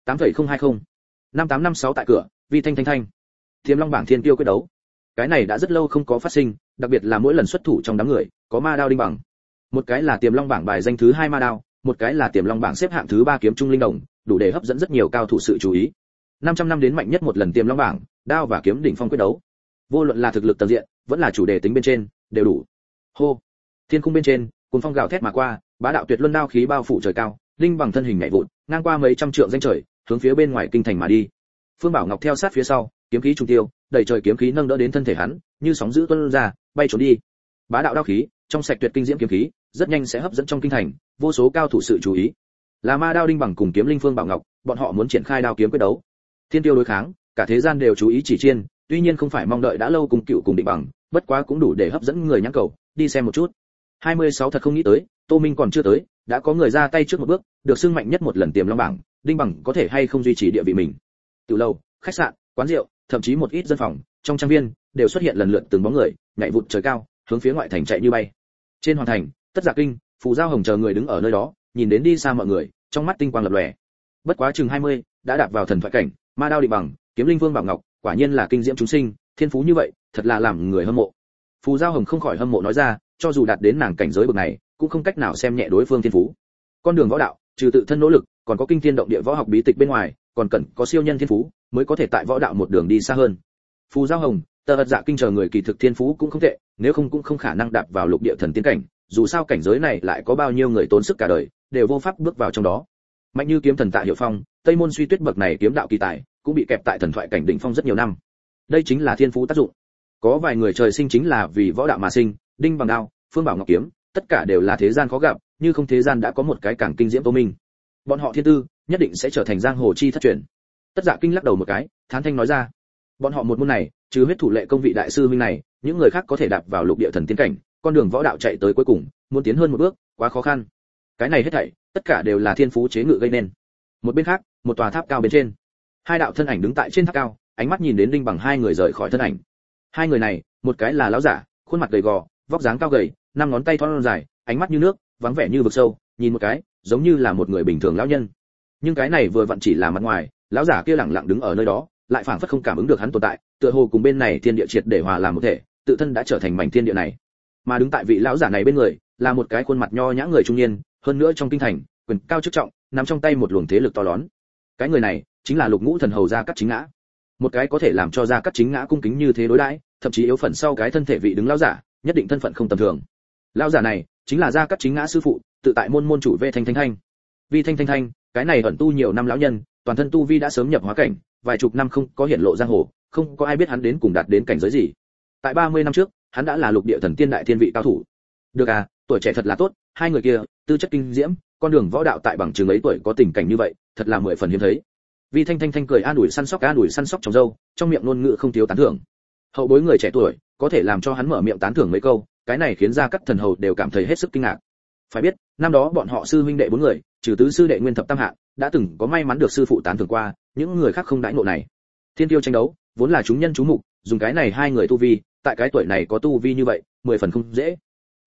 8.020 5856 tại cửa, Vi Thanh. Tiềm Long bảng thiên kiêu quyết đấu. Cái này đã rất lâu không có phát sinh, đặc biệt là mỗi lần xuất thủ trong đám người, có Ma đao Đinh Bằng. Một cái là Tiềm Long bảng bài danh thứ 2 Ma đao, một cái là Tiềm Long bảng xếp hạng thứ 3 kiếm trung linh đồng, đủ để hấp dẫn rất nhiều cao thủ sự chú ý. 500 năm đến mạnh nhất một lần Tiềm Long bảng, đao và kiếm đỉnh phong quyết đấu. Vô luận là thực lực tầng diện, vẫn là chủ đề tính bên trên, đều đủ. Hô. Thiên khung bên trên, cuồng phong gào thét mà qua, bá đạo tuyệt luân đao khí bao phủ trời cao, Đinh Bằng thân hình nhảy vụt, ngang qua mấy trăm trượng danh trời, hướng phía bên ngoài kinh thành mà đi. Phương Bảo Ngọc theo sát phía sau, kiếm khí trùng tiêu, đẩy trời kiếm khí nâng đỡ đến thân thể hắn, như sóng dữ tuôn ra, bay trốn đi. Bá đạo đao khí, trong sạch tuyệt kinh diễm kiếm khí, rất nhanh sẽ hấp dẫn trong kinh thành vô số cao thủ sự chú ý. Là Ma đao Đinh Bằng cùng kiếm linh Phương Bảo Ngọc, bọn họ muốn triển khai đao kiếm quyết đấu. Thiên tiêu đối kháng, cả thế gian đều chú ý chỉ chiên, tuy nhiên không phải mong đợi đã lâu cùng Cựu cùng Định Bằng, bất quá cũng đủ để hấp dẫn người nhãn cầu, đi xem một chút. 26 thật không nghĩ tới, Tô Minh còn chưa tới, đã có người ra tay trước một bước, được xưng mạnh nhất một lần Tiềm Long bảng, Đinh Bằng có thể hay không duy trì địa vị mình. Tiểu lâu, khách sạn, quán rượu, thậm chí một ít dân phòng, trong trang viên đều xuất hiện lần lượt từng bóng người, nhảy vụt trời cao, hướng phía ngoại thành chạy như bay. Trên hoàng thành, Tất Giả Kinh, Phù Giao Hồng chờ người đứng ở nơi đó, nhìn đến đi xa mọi người, trong mắt tinh quang lập lòe. Bất quá chừng 20, đã đạp vào thần thoại cảnh, Ma đao Đinh Bằng, kiếm linh Vương Bảo Ngọc, quả nhiên là kinh diễm chúng sinh, thiên phú như vậy, thật là làm người hâm mộ. Phù Giao Hồng không khỏi hâm mộ nói ra, cho dù đạt đến nàng cảnh giới bậc này, cũng không cách nào xem nhẹ đối phương thiên phú. Con đường võ đạo, trừ tự thân nỗ lực, còn có kinh thiên động địa võ học bí tịch bên ngoài, còn cần có siêu nhân thiên phú, mới có thể tại võ đạo một đường đi xa hơn. Phù Giao Hồng, Tờ Dạ Kinh chờ người kỳ thực thiên phú cũng không tệ, nếu không cũng không khả năng đạp vào lục địa thần tiên cảnh, dù sao cảnh giới này lại có bao nhiêu người tốn sức cả đời, đều vô pháp bước vào trong đó. Mạnh như kiếm thần Tạ Hiểu Phong, Tây Môn Suy Tuyết bậc này kiếm đạo kỳ tài, cũng bị kẹp tại thần thoại cảnh đỉnh phong rất nhiều năm. Đây chính là thiên phú tác dụng. Có vài người trời sinh chính là vì võ đạo mà sinh, Đinh Bằng đao, Phương Bảo Ngọc kiếm, tất cả đều là thế gian khó gặp, như không thế gian đã có một cái càng kinh diễm Tô Minh. Bọn họ thiên tư, nhất định sẽ trở thành giang hồ chi thất truyền. Tất Dạ Kinh lắc đầu một cái, thán thanh nói ra, bọn họ một môn này, trừ huyết thủ lệ công vị đại sư huynh này, những người khác có thể đạp vào lục địa thần tiên cảnh, con đường võ đạo chạy tới cuối cùng, muốn tiến hơn một bước, quá khó khăn. Cái này hết thảy, tất cả đều là thiên phú chế ngự gây nên. Một bên khác, một tòa tháp cao bên trên, hai đạo thân ảnh đứng tại trên tháp cao, ánh mắt nhìn đến Đinh Bằng hai người rời khỏi thân ảnh. Hai người này, một cái là lão giả, khuôn mặt gầy gò, vóc dáng cao gầy, năm ngón tay thon dài, ánh mắt như nước, vắng vẻ như vực sâu, nhìn một cái, giống như là một người bình thường lão nhân. Nhưng cái này vừa vặn chỉ là mặt ngoài, lão giả kia lặng lặng đứng ở nơi đó, lại phảng phất không cảm ứng được hắn tồn tại, tựa hồ cùng bên này thiên địa triệt để hòa làm một thể, tự thân đã trở thành mảnh thiên địa này. Mà đứng tại vị lão giả này bên người, là một cái khuôn mặt nho nhã người trung niên, hơn nữa trong kinh thành, quyền cao chức trọng, nắm trong tay một luồng thế lực to lớn. Cái người này, chính là Lục Ngũ Thần hầu Gia Cát Chính Ngã. Một cái có thể làm cho Gia Cát Chính Ngã cung kính như thế đối đãi, thậm chí yếu phần sau cái thân thể vị đứng lão giả, nhất định thân phận không tầm thường. Lão giả này, chính là Gia Cát Chính Ngã sư phụ, tự tại môn môn chủ Vi Thanh. Vi Thanh, cái này ẩn tu nhiều năm lão nhân, toàn thân tu vi đã sớm nhập hóa cảnh, vài chục năm không có hiện lộ giang hồ, không có ai biết hắn đến cùng đạt đến cảnh giới gì. Tại 30 năm trước, hắn đã là lục địa thần tiên đại thiên vị cao thủ. Được à, tuổi trẻ thật là tốt, hai người kia, tư chất kinh diễm, con đường võ đạo tại bằng chứng ấy tuổi có tình cảnh như vậy, thật là 10 phần hiếm thấy. Vi Thanh cười an ủi săn sóc trong râu, trong miệng ngôn ngữ không thiếu tán thưởng. Hậu bối người trẻ tuổi, có thể làm cho hắn mở miệng tán thưởng mấy câu, cái này khiến Gia Cát thần hầu đều cảm thấy hết sức kinh ngạc. Phải biết, năm đó bọn họ sư huynh đệ 4 người, trừ tứ sư đệ Nguyên Thập Tam Hạ, đã từng có may mắn được sư phụ tán thưởng qua, những người khác không đãi ngộ này. Thiên tiêu tranh đấu, vốn là chúng nhân chú mục, dùng cái này hai người tu vi, tại cái tuổi này có tu vi như vậy, 10 phần không dễ.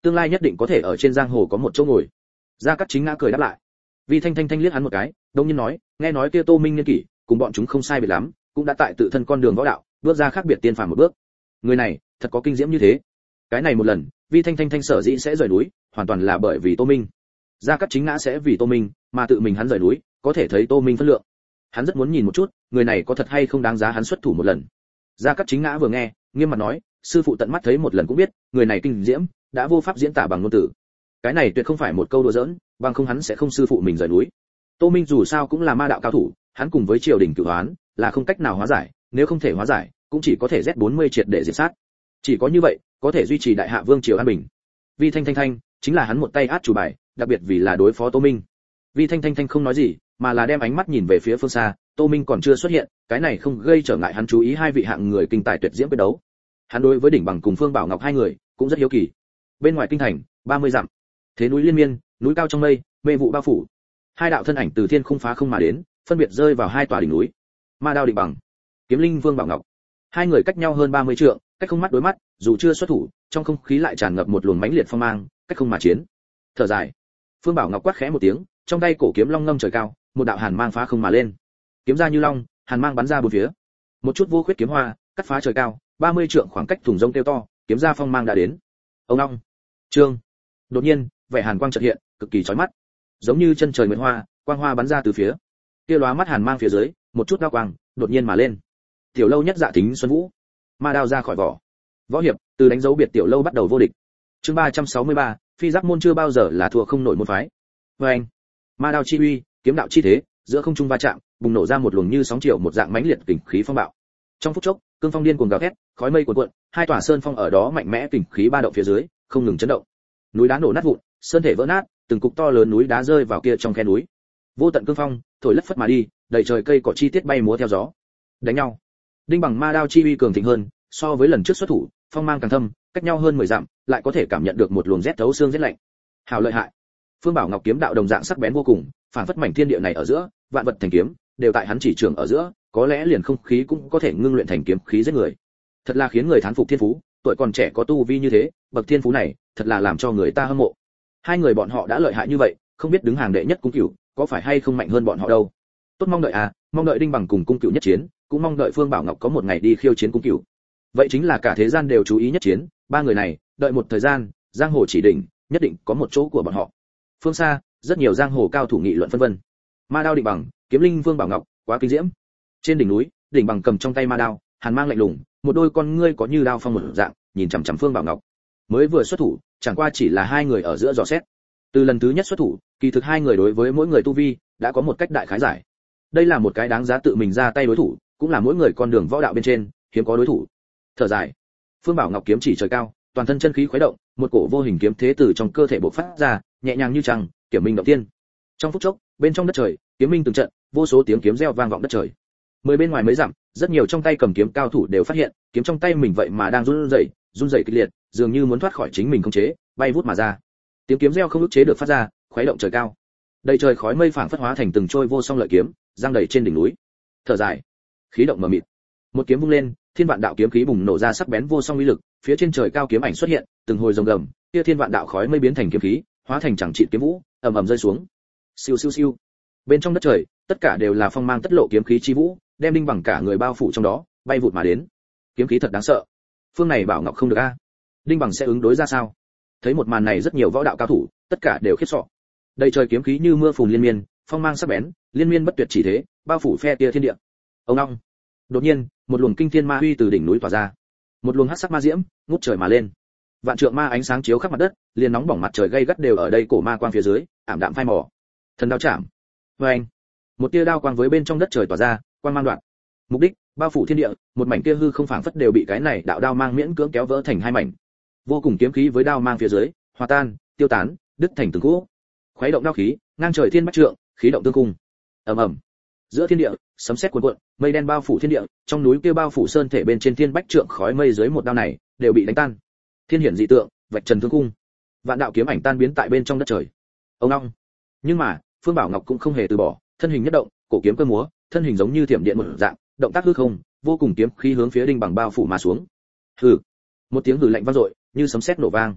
tương lai nhất định có thể ở trên giang hồ có một chỗ ngồi. Gia Cát Chính Ngã cười đáp lại. Vi Thanh Thanh liếc hắn một cái, đông nhiên nói, nghe nói kia Tô Minh niên kỷ cùng bọn chúng không sai biệt lắm, cũng đã tại tự thân con đường võ đạo bước ra khác biệt tiên phàm một bước. Người này thật có kinh diễm như thế. Cái này một lần, Vi Thanh Thanh sở dĩ sẽ rời núi, hoàn toàn là bởi vì Tô Minh. Gia Cát Chính Ngã sẽ vì Tô Minh mà tự mình hắn rời núi, có thể thấy Tô Minh phân lượng. Hắn rất muốn nhìn một chút, người này có thật hay không đáng giá hắn xuất thủ một lần. Gia Cát Chính Ngã vừa nghe, nghiêm mặt nói, sư phụ tận mắt thấy một lần cũng biết, người này kinh diễm, đã vô pháp diễn tả bằng ngôn từ. Cái này tuyệt không phải một câu đùa giỡn, bằng không hắn sẽ không sư phụ mình rời núi. Tô Minh dù sao cũng là ma đạo cao thủ, hắn cùng với triều đình cửu hoán là không cách nào hóa giải, nếu không thể hóa giải, cũng chỉ có thể Z40 triệt để diệt sát. Chỉ có như vậy, có thể duy trì đại hạ vương triều an bình. Vi Thanh Thanh chính là hắn một tay át chủ bài, đặc biệt vì là đối phó Tô Minh. Vi Thanh Thanh không nói gì, mà là đem ánh mắt nhìn về phía phương xa, Tô Minh còn chưa xuất hiện, cái này không gây trở ngại hắn chú ý hai vị hạng người kinh tài tuyệt diễm quyết đấu. Hắn đối với Đỉnh Bằng cùng Phương Bảo Ngọc hai người cũng rất hiếu kỳ. Bên ngoài kinh thành, 30 dặm, thế núi liên miên, núi cao trong mây, mê vụ bao phủ. Hai đạo thân ảnh từ thiên khung phá không mà đến, phân biệt rơi vào hai tòa đỉnh núi. Ma Đao Đỉnh Bằng, Kiếm Linh Vương Bảo Ngọc. Hai người cách nhau hơn 30 trượng, cách không mắt đối mắt, dù chưa xuất thủ, trong không khí lại tràn ngập một luồng mãnh liệt phong mang, cách không mà chiến. Thở dài, Phương Bảo Ngọc quát khẽ một tiếng, trong tay cổ kiếm long ngâm trời cao, một đạo hàn mang phá không mà lên. Kiếm ra như long, hàn mang bắn ra bốn phía. Một chút vô khuyết kiếm hoa, cắt phá trời cao, 30 trượng khoảng cách thùng rông kêu to, kiếm ra phong mang đã đến. Ông long, trương. Đột nhiên, vẻ hàn quang chợt hiện, cực kỳ chói mắt, giống như chân trời nguyệt hoa, quang hoa bắn ra từ phía. Kia lóa mắt hàn mang phía dưới, một chút đao quang, đột nhiên mà lên. Tiểu lâu nhất dạ thính xuân vũ, ma đao ra khỏi vỏ. Võ hiệp, từ đánh dấu biệt tiểu lâu bắt đầu vô địch. Chương 363, phi giáp môn chưa bao giờ là thua không nổi môn phái. Anh, ma đao chi uy, kiếm đạo chi thế, giữa không trung va chạm, bùng nổ ra một luồng như sóng chiều một dạng mãnh liệt kình khí phong bạo. Trong phút chốc, cương phong điên cuồng gào thét, khói mây cuồn cuộn, hai tòa sơn phong ở đó mạnh mẽ kình khí ba động phía dưới, không ngừng chấn động. Núi đá nổ nát vụn, sơn thể vỡ nát, từng cục to lớn núi đá rơi vào kia trong khe núi. Vô tận cương phong, thổi lất phất mà đi, đầy trời cây cỏ chi tiết bay múa theo gió. Đánh nhau. Đinh Bằng ma đao chi uy cường thịnh hơn, so với lần trước xuất thủ, phong mang càng thâm, cách nhau hơn 10 dặm, lại có thể cảm nhận được một luồng rét thấu xương rét lạnh. Hào lợi hại. Phương Bảo Ngọc kiếm đạo đồng dạng sắc bén vô cùng, phản phất mảnh thiên địa này ở giữa, vạn vật thành kiếm, đều tại hắn chỉ trường ở giữa, có lẽ liền không khí cũng có thể ngưng luyện thành kiếm khí giết người. Thật là khiến người thán phục thiên phú, tuổi còn trẻ có tu vi như thế, bậc thiên phú này, thật là làm cho người ta hâm mộ. Hai người bọn họ đã lợi hại như vậy, không biết đứng hàng đệ nhất cung cửu, có phải hay không mạnh hơn bọn họ đâu. Tốt mong đợi mong đợi Đinh Bằng cùng cung cửu nhất chiến, cũng mong đợi Phương Bảo Ngọc có một ngày đi khiêu chiến cung cửu. Vậy chính là cả thế gian đều chú ý nhất chiến, ba người này, đợi một thời gian, giang hồ chỉ định, nhất định có một chỗ của bọn họ. Phương xa, rất nhiều giang hồ cao thủ nghị luận phân vân. Ma đao Đinh Bằng, kiếm linh Vương Bảo Ngọc, quá kinh diễm. Trên đỉnh núi, Đinh Bằng cầm trong tay ma đao, hàn mang lạnh lùng, một đôi con ngươi có như đao phong một dạng, nhìn chằm chằm Phương Bảo Ngọc. Mới vừa xuất thủ, chẳng qua chỉ là hai người ở giữa dò xét. Từ lần thứ nhất xuất thủ, kỳ thực hai người đối với mỗi người tu vi đã có một cách đại khái giải. Đây là một cái đáng giá tự mình ra tay đối thủ, cũng là mỗi người con đường võ đạo bên trên hiếm có đối thủ. Thở dài, Phương Bảo Ngọc kiếm chỉ trời cao, toàn thân chân khí khuấy động, một cổ vô hình kiếm thế từ trong cơ thể bộc phát ra, nhẹ nhàng như trăng, kiếm minh động thiên. Trong phút chốc, bên trong đất trời, kiếm minh từng trận, vô số tiếng kiếm reo vang vọng đất trời. Mười bên ngoài mấy dặm, rất nhiều trong tay cầm kiếm cao thủ đều phát hiện, kiếm trong tay mình vậy mà đang run rẩy kịch liệt, dường như muốn thoát khỏi chính mình khống chế, bay vút mà ra. Tiếng kiếm reo không ức chế được phát ra, khuấy động trời cao. Đầy trời khói mây phảng phất hóa thành từng trôi vô song lợi kiếm, giăng đầy trên đỉnh núi. Thở dài, khí động mờ mịt. Một kiếm vung lên, thiên vạn đạo kiếm khí bùng nổ ra sắc bén vô song uy lực, phía trên trời cao kiếm ảnh xuất hiện, từng hồi rồng gầm, kia thiên vạn đạo khói mây biến thành kiếm khí, hóa thành chẳng trị kiếm vũ, ầm ầm rơi xuống. Siêu siêu siêu. Bên trong đất trời, tất cả đều là phong mang tất lộ kiếm khí chi vũ, đem Đinh Bằng cả người bao phủ trong đó, bay vụt mà đến. Kiếm khí thật đáng sợ. Phương này Bảo Ngọc không được a. Đinh Bằng sẽ ứng đối ra sao? Thấy một màn này rất nhiều võ đạo cao thủ, tất cả đều khiếp sợ. Đầy trời kiếm khí như mưa phùn liên miên, phong mang sắc bén, liên miên bất tuyệt chỉ thế, bao phủ phe tia thiên địa. Ông long. Đột nhiên, một luồng kinh thiên ma uy từ đỉnh núi tỏa ra. Một luồng hắc sắc ma diễm ngút trời mà lên. Vạn trượng ma ánh sáng chiếu khắp mặt đất, liền nóng bỏng mặt trời gay gắt đều ở đây cổ ma quang phía dưới, ảm đạm phai mờ. Thần đao chạm. Oeng. Một tia đao quang với bên trong đất trời tỏa ra, quang mang đoạn. Mục đích, bao phủ thiên địa, một mảnh kia hư không phảng phất đều bị cái này đạo đao mang miễn cưỡng kéo vỡ thành hai mảnh. Vô cùng kiếm khí với đao mang phía dưới, hòa tan, tiêu tán, đứt thành từng khúc. Khuấy động đao khí, ngang trời thiên bách trượng, khí động tương cung. Ầm ầm. Giữa thiên địa, sấm sét cuồn cuộn, mây đen bao phủ thiên địa, trong núi kia bao phủ sơn thể bên trên thiên bách trượng khói mây dưới một đao này, đều bị đánh tan. Thiên hiển dị tượng, vạch trần thương cung. Vạn đạo kiếm ảnh tan biến tại bên trong đất trời. Ông long. Nhưng mà, Phương Bảo Ngọc cũng không hề từ bỏ, thân hình nhất động, cổ kiếm cơ múa, thân hình giống như thiểm điện một dạng, động tác hư không, vô cùng kiếm khí hướng phía Đinh Bằng bao phủ mà xuống. Hừ. Một tiếng hừ lạnh vang dội, như sấm sét nổ vang.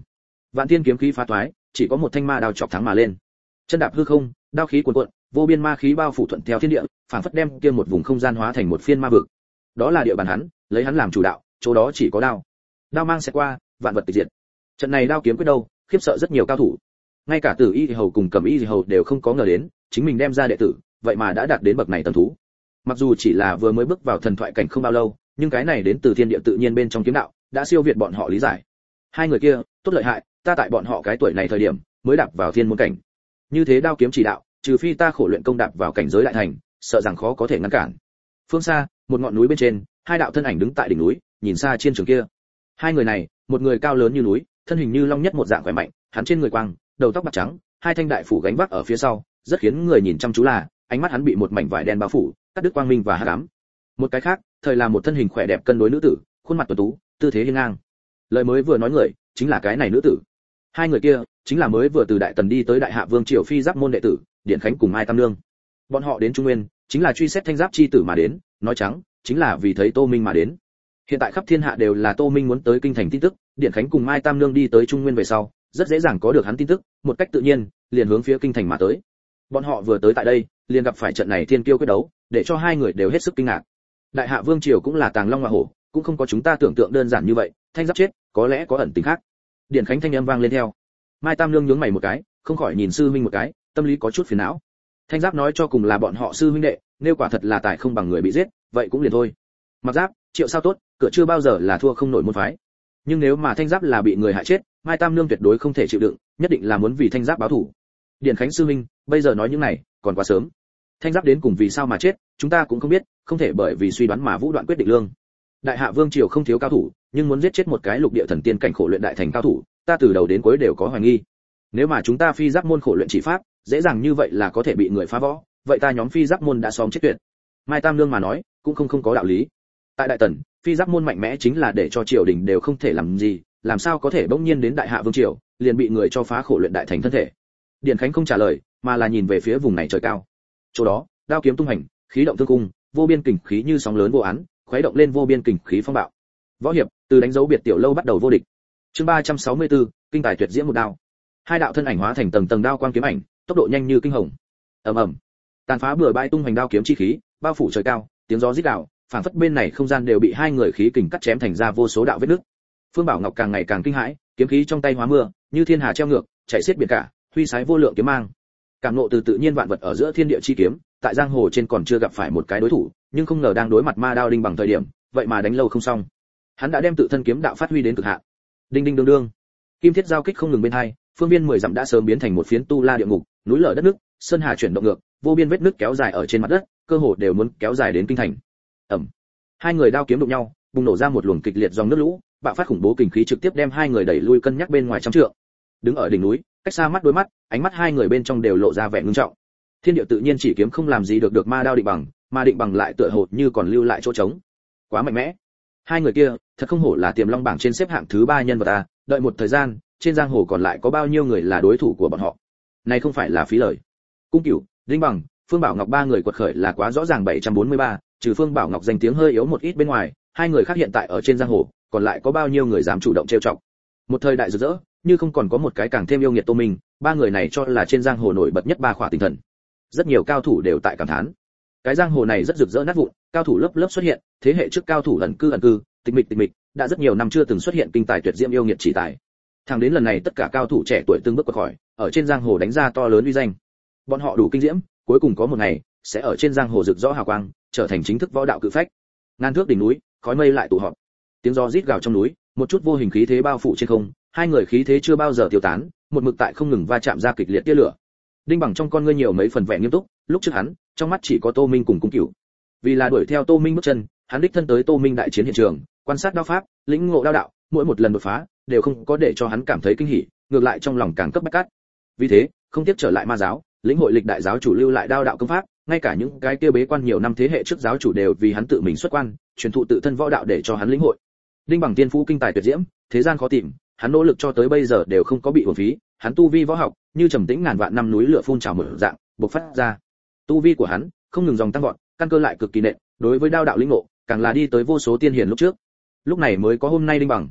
Vạn Thiên kiếm khí phá toái, chỉ có một thanh ma đao chọc thẳng mà lên. Chân đạp hư không, đao khí cuồn cuộn, vô biên ma khí bao phủ thuận theo thiên địa, phảng phất đem kia một vùng không gian hóa thành một phiên ma vực. Đó là địa bàn hắn, lấy hắn làm chủ đạo, chỗ đó chỉ có đao. Đao mang sẽ qua, vạn vật tịch diệt. Trận này đao kiếm quyết đâu, khiếp sợ rất nhiều cao thủ. Ngay cả Tử Y Hầu cùng Cẩm Y Hầu đều không có ngờ đến, chính mình đem ra đệ tử, vậy mà đã đạt đến bậc này tầng thú. Mặc dù chỉ là vừa mới bước vào thần thoại cảnh không bao lâu, nhưng cái này đến từ thiên địa tự nhiên bên trong kiếm đạo, đã siêu việt bọn họ lý giải. Hai người kia, tốt lợi hại, ta tại bọn họ cái tuổi này thời điểm, mới đạp vào thiên môn cảnh. Như thế đao kiếm chỉ đạo, trừ phi ta khổ luyện công đạp vào cảnh giới đại thành, sợ rằng khó có thể ngăn cản. Phương xa, một ngọn núi bên trên, hai đạo thân ảnh đứng tại đỉnh núi, nhìn xa trên trường kia. Hai người này, một người cao lớn như núi, thân hình như long nhất một dạng khỏe mạnh, hắn trên người quang, đầu tóc bạc trắng, hai thanh đại phủ gánh vác ở phía sau, rất khiến người nhìn chăm chú là, ánh mắt hắn bị một mảnh vải đen bao phủ, cắt đứt quang minh và hắc ám. Một cái khác, thời là một thân hình khỏe đẹp cân đối nữ tử, khuôn mặt tuấn tú, tư thế hiên ngang. Lời mới vừa nói người, chính là cái này nữ tử. Hai người kia, chính là mới vừa từ Đại Tần đi tới Đại Hạ Vương triều phi giáp môn đệ tử, Điện Khánh cùng Mai Tam Nương. Bọn họ đến Trung Nguyên, chính là truy xét thanh giáp chi tử mà đến, nói trắng, chính là vì thấy Tô Minh mà đến. Hiện tại khắp thiên hạ đều là Tô Minh muốn tới kinh thành tin tức, Điện Khánh cùng Mai Tam Nương đi tới Trung Nguyên về sau, rất dễ dàng có được hắn tin tức, một cách tự nhiên, liền hướng phía kinh thành mà tới. Bọn họ vừa tới tại đây, liền gặp phải trận này thiên kiêu quyết đấu, để cho hai người đều hết sức kinh ngạc. Đại Hạ Vương triều cũng là tàng long ngọa hổ, cũng không có chúng ta tưởng tượng đơn giản như vậy, thanh giáp chết, có lẽ có ẩn tình khác. Điện Khánh thanh âm vang lên theo. Mai Tam Nương nhướng mày một cái, không khỏi nhìn sư huynh một cái, tâm lý có chút phiền não. Thanh giáp nói cho cùng là bọn họ sư huynh đệ, nếu quả thật là tài không bằng người bị giết, vậy cũng liền thôi. Mặc giáp, Triệu sao tốt, cửa chưa bao giờ là thua không nổi môn phái. Nhưng nếu mà Thanh giáp là bị người hại chết, Mai Tam Nương tuyệt đối không thể chịu đựng, nhất định là muốn vì Thanh giáp báo thù. Điện Khánh sư huynh, bây giờ nói những này, còn quá sớm. Thanh giáp đến cùng vì sao mà chết, chúng ta cũng không biết, không thể bởi vì suy đoán mà vũ đoạn quyết định lương. Đại Hạ Vương triều không thiếu cao thủ, nhưng muốn giết chết một cái lục địa thần tiên cảnh khổ luyện đại thành cao thủ, ta từ đầu đến cuối đều có hoài nghi. Nếu mà chúng ta phi giáp môn khổ luyện chỉ pháp, dễ dàng như vậy là có thể bị người phá võ, vậy ta nhóm phi giáp môn đã xóm chết tuyệt. Mai Tam Nương mà nói, cũng không có đạo lý. Tại Đại Tần, phi giáp môn mạnh mẽ chính là để cho triều đình đều không thể làm gì, làm sao có thể bỗng nhiên đến Đại Hạ Vương triều, liền bị người cho phá khổ luyện đại thành thân thể. Điện Khánh không trả lời, mà là nhìn về phía vùng này trời cao. Chỗ đó, đao kiếm tung hành, khí động thương cung, vô biên kình khí như sóng lớn vô án, khuấy động lên vô biên kình khí phong bạo. Võ hiệp, từ đánh dấu biệt tiểu lâu bắt đầu vô địch. Chương 364, kinh tài tuyệt diễm một đao. Hai đạo thân ảnh hóa thành tầng tầng đao quang kiếm ảnh, tốc độ nhanh như kinh hồng. Ầm ầm. Tàn phá bừa bãi tung hoành đao kiếm chi khí, bao phủ trời cao, tiếng gió rít gào, phảng phất bên này không gian đều bị hai người khí kình cắt chém thành ra vô số đạo vết nứt. Phương Bảo Ngọc càng ngày càng kinh hãi, kiếm khí trong tay hóa mưa, như thiên hà treo ngược, chảy xiết biển cả, huy sái vô lượng kiếm mang. Cảm ngộ từ tự nhiên vạn vật ở giữa thiên địa chi kiếm, tại giang hồ trên còn chưa gặp phải một cái đối thủ, nhưng không ngờ đang đối mặt ma đao đinh bằng thời điểm, vậy mà đánh lâu không xong. Hắn đã đem tự thân kiếm đạo phát huy đến cực hạn. Đinh đinh đương đương, kim thiết giao kích không ngừng bên hai, phương viên 10 dặm đã sớm biến thành một phiến tu la địa ngục, núi lở đất nước, sơn hà chuyển động ngược, vô biên vết nước kéo dài ở trên mặt đất, cơ hồ đều muốn kéo dài đến kinh thành. Ầm. Hai người đao kiếm đụng nhau, bùng nổ ra một luồng kịch liệt dòng nước lũ, bạo phát khủng bố kình khí trực tiếp đem hai người đẩy lui cân nhắc bên ngoài trăm trượng. Đứng ở đỉnh núi, cách xa mắt đối mắt, ánh mắt hai người bên trong đều lộ ra vẻ ngưng trọng. Thiên địa tự nhiên chỉ kiếm không làm gì được ma đao định bằng, mà định bằng lại tựa hồ như còn lưu lại chỗ trống. Quá mạnh mẽ. Hai người kia, thật không hổ là Tiềm Long bảng trên xếp hạng thứ 3 nhân vật ta, đợi một thời gian, trên giang hồ còn lại có bao nhiêu người là đối thủ của bọn họ. Này không phải là phí lời. Cung Cửu, Đinh Bằng, Phương Bảo Ngọc ba người quật khởi là quá rõ ràng 743, trừ Phương Bảo Ngọc danh tiếng hơi yếu một ít bên ngoài, hai người khác hiện tại ở trên giang hồ, còn lại có bao nhiêu người dám chủ động trêu chọc. Một thời đại rực rỡ, như không còn có một cái càng thêm yêu nghiệt Tô Minh, ba người này cho là trên giang hồ nổi bật nhất ba khỏa tinh thần. Rất nhiều cao thủ đều tại cảm thán. Cái giang hồ này rất rực rỡ nát vụn, cao thủ lớp lớp xuất hiện, thế hệ trước cao thủ ẩn cư, tịch mịch, đã rất nhiều năm chưa từng xuất hiện kinh tài tuyệt diễm yêu nghiệt chỉ tài. Thẳng đến lần này tất cả cao thủ trẻ tuổi từng bước qua khỏi, ở trên giang hồ đánh ra to lớn uy danh. Bọn họ đủ kinh diễm, cuối cùng có một ngày sẽ ở trên giang hồ rực rỡ hào quang, trở thành chính thức võ đạo cự phách. Ngàn thước đỉnh núi, khói mây lại tụ họp. Tiếng gió rít gào trong núi, một chút vô hình khí thế bao phủ trên không, hai người khí thế chưa bao giờ tiêu tán, một mực tại không ngừng va chạm ra kịch liệt tia lửa. Đinh Bằng trong con ngươi nhiều mấy phần vẻ nghiêm túc, lúc trước hắn, trong mắt chỉ có Tô Minh cùng Cung Cửu. Vì là đuổi theo Tô Minh bước chân, hắn đích thân tới Tô Minh đại chiến hiện trường, quan sát đao pháp, lĩnh ngộ đao đạo, mỗi một lần đột phá, đều không có để cho hắn cảm thấy kinh hỉ, ngược lại trong lòng càng cấp bách cát. Vì thế, không tiếc trở lại ma giáo, lĩnh hội lịch đại giáo chủ lưu lại đao đạo công pháp, ngay cả những cái kia bế quan nhiều năm thế hệ trước giáo chủ đều vì hắn tự mình xuất quan, truyền thụ tự thân võ đạo để cho hắn lĩnh hội. Đinh Bằng tiên phú kinh tài tuyệt diễm, thế gian khó tìm, hắn nỗ lực cho tới bây giờ đều không có bị uổng phí, hắn tu vi võ học, như trầm tĩnh ngàn vạn năm núi lửa phun trào mở dạng, bộc phát ra. Tu vi của hắn không ngừng dòng tăng vọt, căn cơ lại cực kỳ nện, đối với đao đạo lĩnh ngộ, càng là đi tới vô số tiên hiền lúc trước. Lúc này mới có hôm nay Đinh Bằng.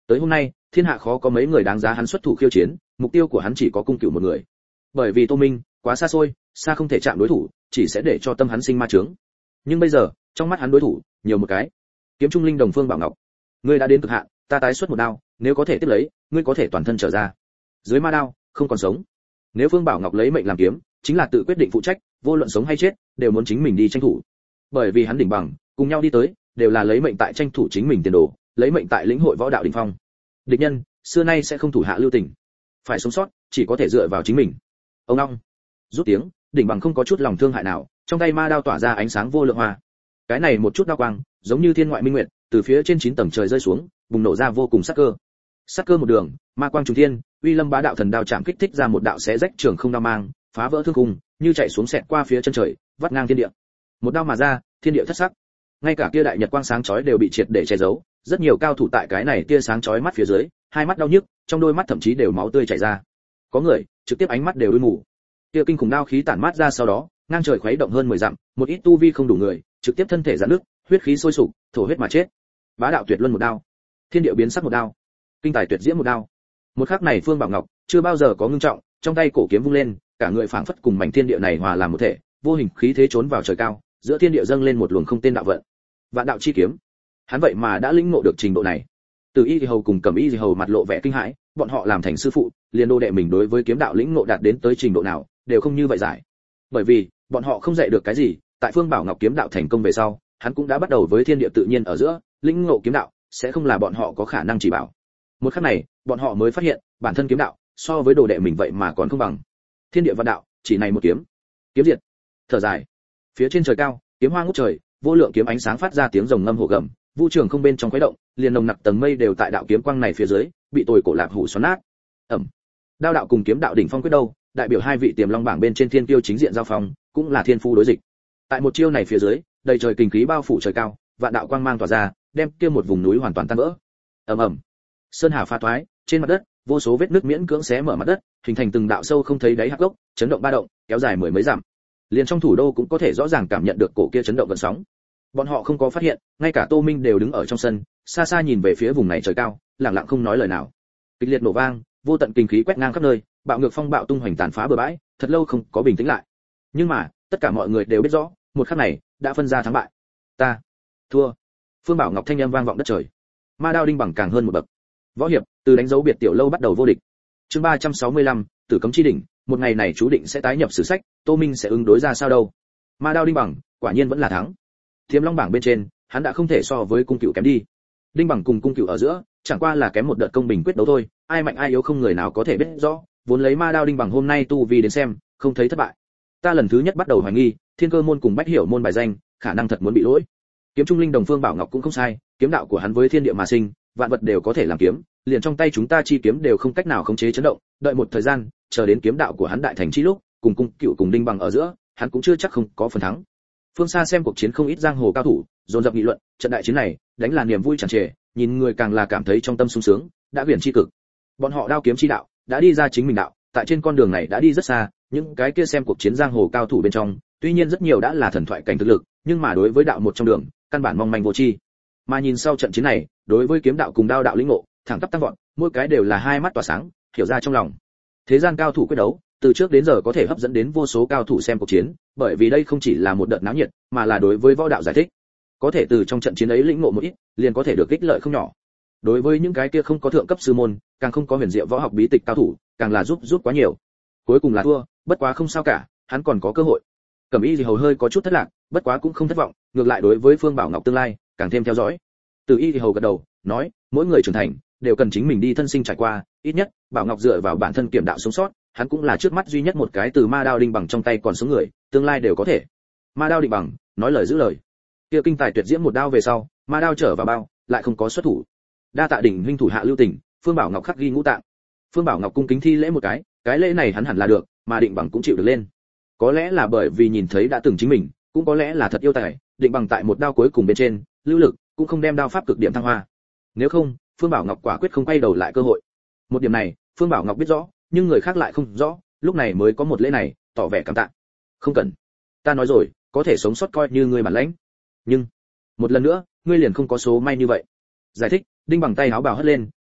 Tới hôm nay, thiên hạ khó có mấy người đáng giá hắn xuất thủ khiêu chiến, mục tiêu của hắn chỉ có cung cửu một người. Bởi vì Tô Minh quá xa xôi, xa không thể chạm đối thủ, chỉ sẽ để cho tâm hắn sinh ma chướng. Nhưng bây giờ, trong mắt hắn đối thủ nhiều một cái. Kiếm Trung Linh Đồng Phương Bảo Ngọc, ngươi đã đến cực hạn, ta tái xuất một đao, nếu có thể tiếp lấy, ngươi có thể toàn thân trở ra. Dưới ma đao, không còn sống. Nếu Phương Bảo Ngọc lấy mệnh làm kiếm, chính là tự quyết định phụ trách, vô luận sống hay chết, đều muốn chính mình đi tranh thủ. Bởi vì hắn đỉnh bằng, cùng nhau đi tới, đều là lấy mệnh tại tranh thủ chính mình tiền đồ, lấy mệnh tại lĩnh hội võ đạo đỉnh phong. Địch nhân, xưa nay sẽ không thủ hạ lưu tình. Phải sống sót, chỉ có thể dựa vào chính mình. Ông long, rút tiếng, đỉnh bằng không có chút lòng thương hại nào, trong tay ma đao tỏa ra ánh sáng vô lượng hoa. Cái này một chút đao quang, giống như thiên ngoại minh nguyệt, từ phía trên 9 tầng trời rơi xuống, bùng nổ ra vô cùng sắc cơ. Sắc cơ một đường, ma quang trùng thiên, uy lâm bá đạo thần đao chạm kích thích ra một đạo xé rách trường không đao mang, phá vỡ thương khung, như chạy xuống xẹt qua phía chân trời, vắt ngang thiên địa. Một đao mà ra, thiên địa thất sắc. Ngay cả kia đại nhật quang sáng chói đều bị triệt để che giấu, rất nhiều cao thủ tại cái này tia sáng chói mắt phía dưới, hai mắt đau nhức, trong đôi mắt thậm chí đều máu tươi chảy ra. Có người, trực tiếp ánh mắt đều đôi mù. Kia kinh khủng đao khí tản mát ra sau đó, ngang trời khuấy động hơn 10 dặm, một ít tu vi không đủ người, trực tiếp thân thể giãn nước, huyết khí sôi sục, thổ huyết mà chết. Bá đạo tuyệt luân một đao, thiên địa biến sắc một đao, kinh tài tuyệt diễm một đao. Một khắc này Phương Bảo Ngọc chưa bao giờ có ngưng trọng, trong tay cổ kiếm vung lên, cả người phảng phất cùng mảnh thiên địa này hòa làm một thể, vô hình khí thế trốn vào trời cao, giữa thiên địa dâng lên một luồng không tên đạo vận. Vạn đạo chi kiếm. Hắn vậy mà đã lĩnh ngộ được trình độ này. Từ Y Thì Hầu cùng Cẩm Y Thì Hầu mặt lộ vẻ kinh hãi, bọn họ làm thành sư phụ, liền đô đệ mình đối với kiếm đạo lĩnh ngộ đạt đến tới trình độ nào, đều không như vậy giải. Bởi vì, bọn họ không dạy được cái gì, tại Phương Bảo Ngọc kiếm đạo thành công về sau, hắn cũng đã bắt đầu với thiên địa tự nhiên ở giữa, lĩnh ngộ kiếm đạo, sẽ không là bọn họ có khả năng chỉ bảo. Một khắc này, bọn họ mới phát hiện, bản thân kiếm đạo, so với đồ đệ mình vậy mà còn không bằng. Thiên địa vạn đạo, chỉ này một kiếm. Kiếm diệt. Thở dài. Phía trên trời cao, kiếm hoa ngút trời, vô lượng kiếm ánh sáng phát ra tiếng rồng ngâm hổ gầm, vũ trường không bên trong khuấy động, liền nồng nặc tầng mây đều tại đạo kiếm quang này phía dưới, bị tồi cổ lạc hủ xoắn nát. Ẩm. Đao đạo cùng kiếm đạo đỉnh phong quyết đâu, đại biểu hai vị tiềm long bảng bên trên thiên tiêu chính diện giao phong, cũng là thiên phu đối dịch. Tại một chiêu này phía dưới, đầy trời kình khí bao phủ trời cao, vạn đạo quang mang tỏa ra, đem kia một vùng núi hoàn toàn tan vỡ. Ầm ầm. Sơn hà pha thoái, trên mặt đất, vô số vết nứt miễn cưỡng xé mở mặt đất, hình thành từng đạo sâu không thấy đáy hắc gốc, chấn động ba động, kéo dài mười mấy dặm. Liền trong thủ đô cũng có thể rõ ràng cảm nhận được cổ kia chấn động gần sóng. Bọn họ không có phát hiện, ngay cả Tô Minh đều đứng ở trong sân, xa xa nhìn về phía vùng này trời cao, lặng lặng không nói lời nào. Kịch liệt nổ vang, vô tận kinh khí quét ngang khắp nơi, bạo ngược phong bạo tung hoành tàn phá bờ bãi, thật lâu không có bình tĩnh lại. Nhưng mà, tất cả mọi người đều biết rõ, một khắc này đã phân ra thắng bại. Ta thua. Phương Bảo Ngọc thanh âm vang vọng đất trời. Ma đao đinh bằng càng hơn một bậc. Võ hiệp, từ đánh dấu biệt tiểu lâu bắt đầu vô địch. Chương 365, Tử cấm chi đỉnh, một ngày này chú định sẽ tái nhập sử sách, Tô Minh sẽ ứng đối ra sao đâu? Ma đao đinh bằng, quả nhiên vẫn là thắng. Thiếm Long bảng bên trên, hắn đã không thể so với cung cửu kém đi. Đinh bằng cùng cung cửu ở giữa, chẳng qua là kém một đợt công bình quyết đấu thôi, ai mạnh ai yếu không người nào có thể biết rõ, vốn lấy ma đao đinh bằng hôm nay tu vi đến xem, không thấy thất bại. Ta lần thứ nhất bắt đầu hoài nghi, Thiên Cơ môn cùng Bách Hiểu môn bài danh, khả năng thật muốn bị lỗi. Kiếm Trung Linh Đồng Phương Bảo Ngọc cũng không sai, kiếm đạo của hắn với thiên địa mà sinh, vạn vật đều có thể làm kiếm, liền trong tay chúng ta chi kiếm đều không cách nào khống chế chấn động, đợi một thời gian, chờ đến kiếm đạo của hắn đại thành chi lúc, cùng cung cửu cùng đinh bằng ở giữa, hắn cũng chưa chắc không có phần thắng. Phương xa xem cuộc chiến không ít giang hồ cao thủ, dồn dập nghị luận, trận đại chiến này, đánh là niềm vui tràn trề, nhìn người càng là cảm thấy trong tâm sung sướng, đã viễn chi cực. Bọn họ đao kiếm chi đạo, đã đi ra chính mình đạo, tại trên con đường này đã đi rất xa, những cái kia xem cuộc chiến giang hồ cao thủ bên trong, tuy nhiên rất nhiều đã là thần thoại cảnh thực lực, nhưng mà đối với đạo một trong đường, căn bản mong manh vô tri. Mà nhìn sau trận chiến này, đối với kiếm đạo cùng đao đạo lĩnh ngộ, thẳng tắp tăng vọt, mỗi cái đều là hai mắt tỏa sáng, hiểu ra trong lòng. Thế gian cao thủ quyết đấu, từ trước đến giờ có thể hấp dẫn đến vô số cao thủ xem cuộc chiến, bởi vì đây không chỉ là một đợt náo nhiệt, mà là đối với võ đạo giải thích. Có thể từ trong trận chiến ấy lĩnh ngộ một ít, liền có thể được ích lợi không nhỏ. Đối với những cái kia không có thượng cấp sư môn, càng không có huyền diệu võ học bí tịch cao thủ, càng là giúp quá nhiều. Cuối cùng là thua, bất quá không sao cả, hắn còn có cơ hội. Cẩm Y thì hầu hơi có chút thất lạc, bất quá cũng không thất vọng, ngược lại đối với Phương Bảo Ngọc tương lai, càng thêm theo dõi. Từ Y thì hầu gật đầu, nói, mỗi người trưởng thành đều cần chính mình đi thân sinh trải qua, ít nhất Bảo Ngọc dựa vào bản thân kiểm đạo sống sót, hắn cũng là trước mắt duy nhất một cái từ ma đao đinh bằng trong tay còn sống người, tương lai đều có thể. Ma đao đinh bằng, nói lời giữ lời. Kia kinh tài tuyệt diễm một đao về sau, ma đao trở vào bao, lại không có xuất thủ. Đa tạ đỉnh huynh thủ hạ lưu tình, Phương Bảo Ngọc khắc ghi ngũ tạng. Phương Bảo Ngọc cung kính thi lễ một cái lễ này hắn hẳn là được, mà định bằng cũng chịu được lên. Có lẽ là bởi vì nhìn thấy đã từng chính mình, cũng có lẽ là thật yêu tài, định bằng tại một đao cuối cùng bên trên, lưu lực cũng không đem đao pháp cực điểm thăng hoa. Nếu không, Phương Bảo Ngọc quả quyết không quay đầu lại cơ hội. Một điểm này, Phương Bảo Ngọc biết rõ, nhưng người khác lại không rõ, lúc này mới có một lễ này, tỏ vẻ cảm tạ. Không cần, ta nói rồi, có thể sống sót coi như ngươi bản lãnh. Nhưng, một lần nữa, ngươi liền không có số may như vậy. Giải thích, đinh bằng tay áo bào hất lên,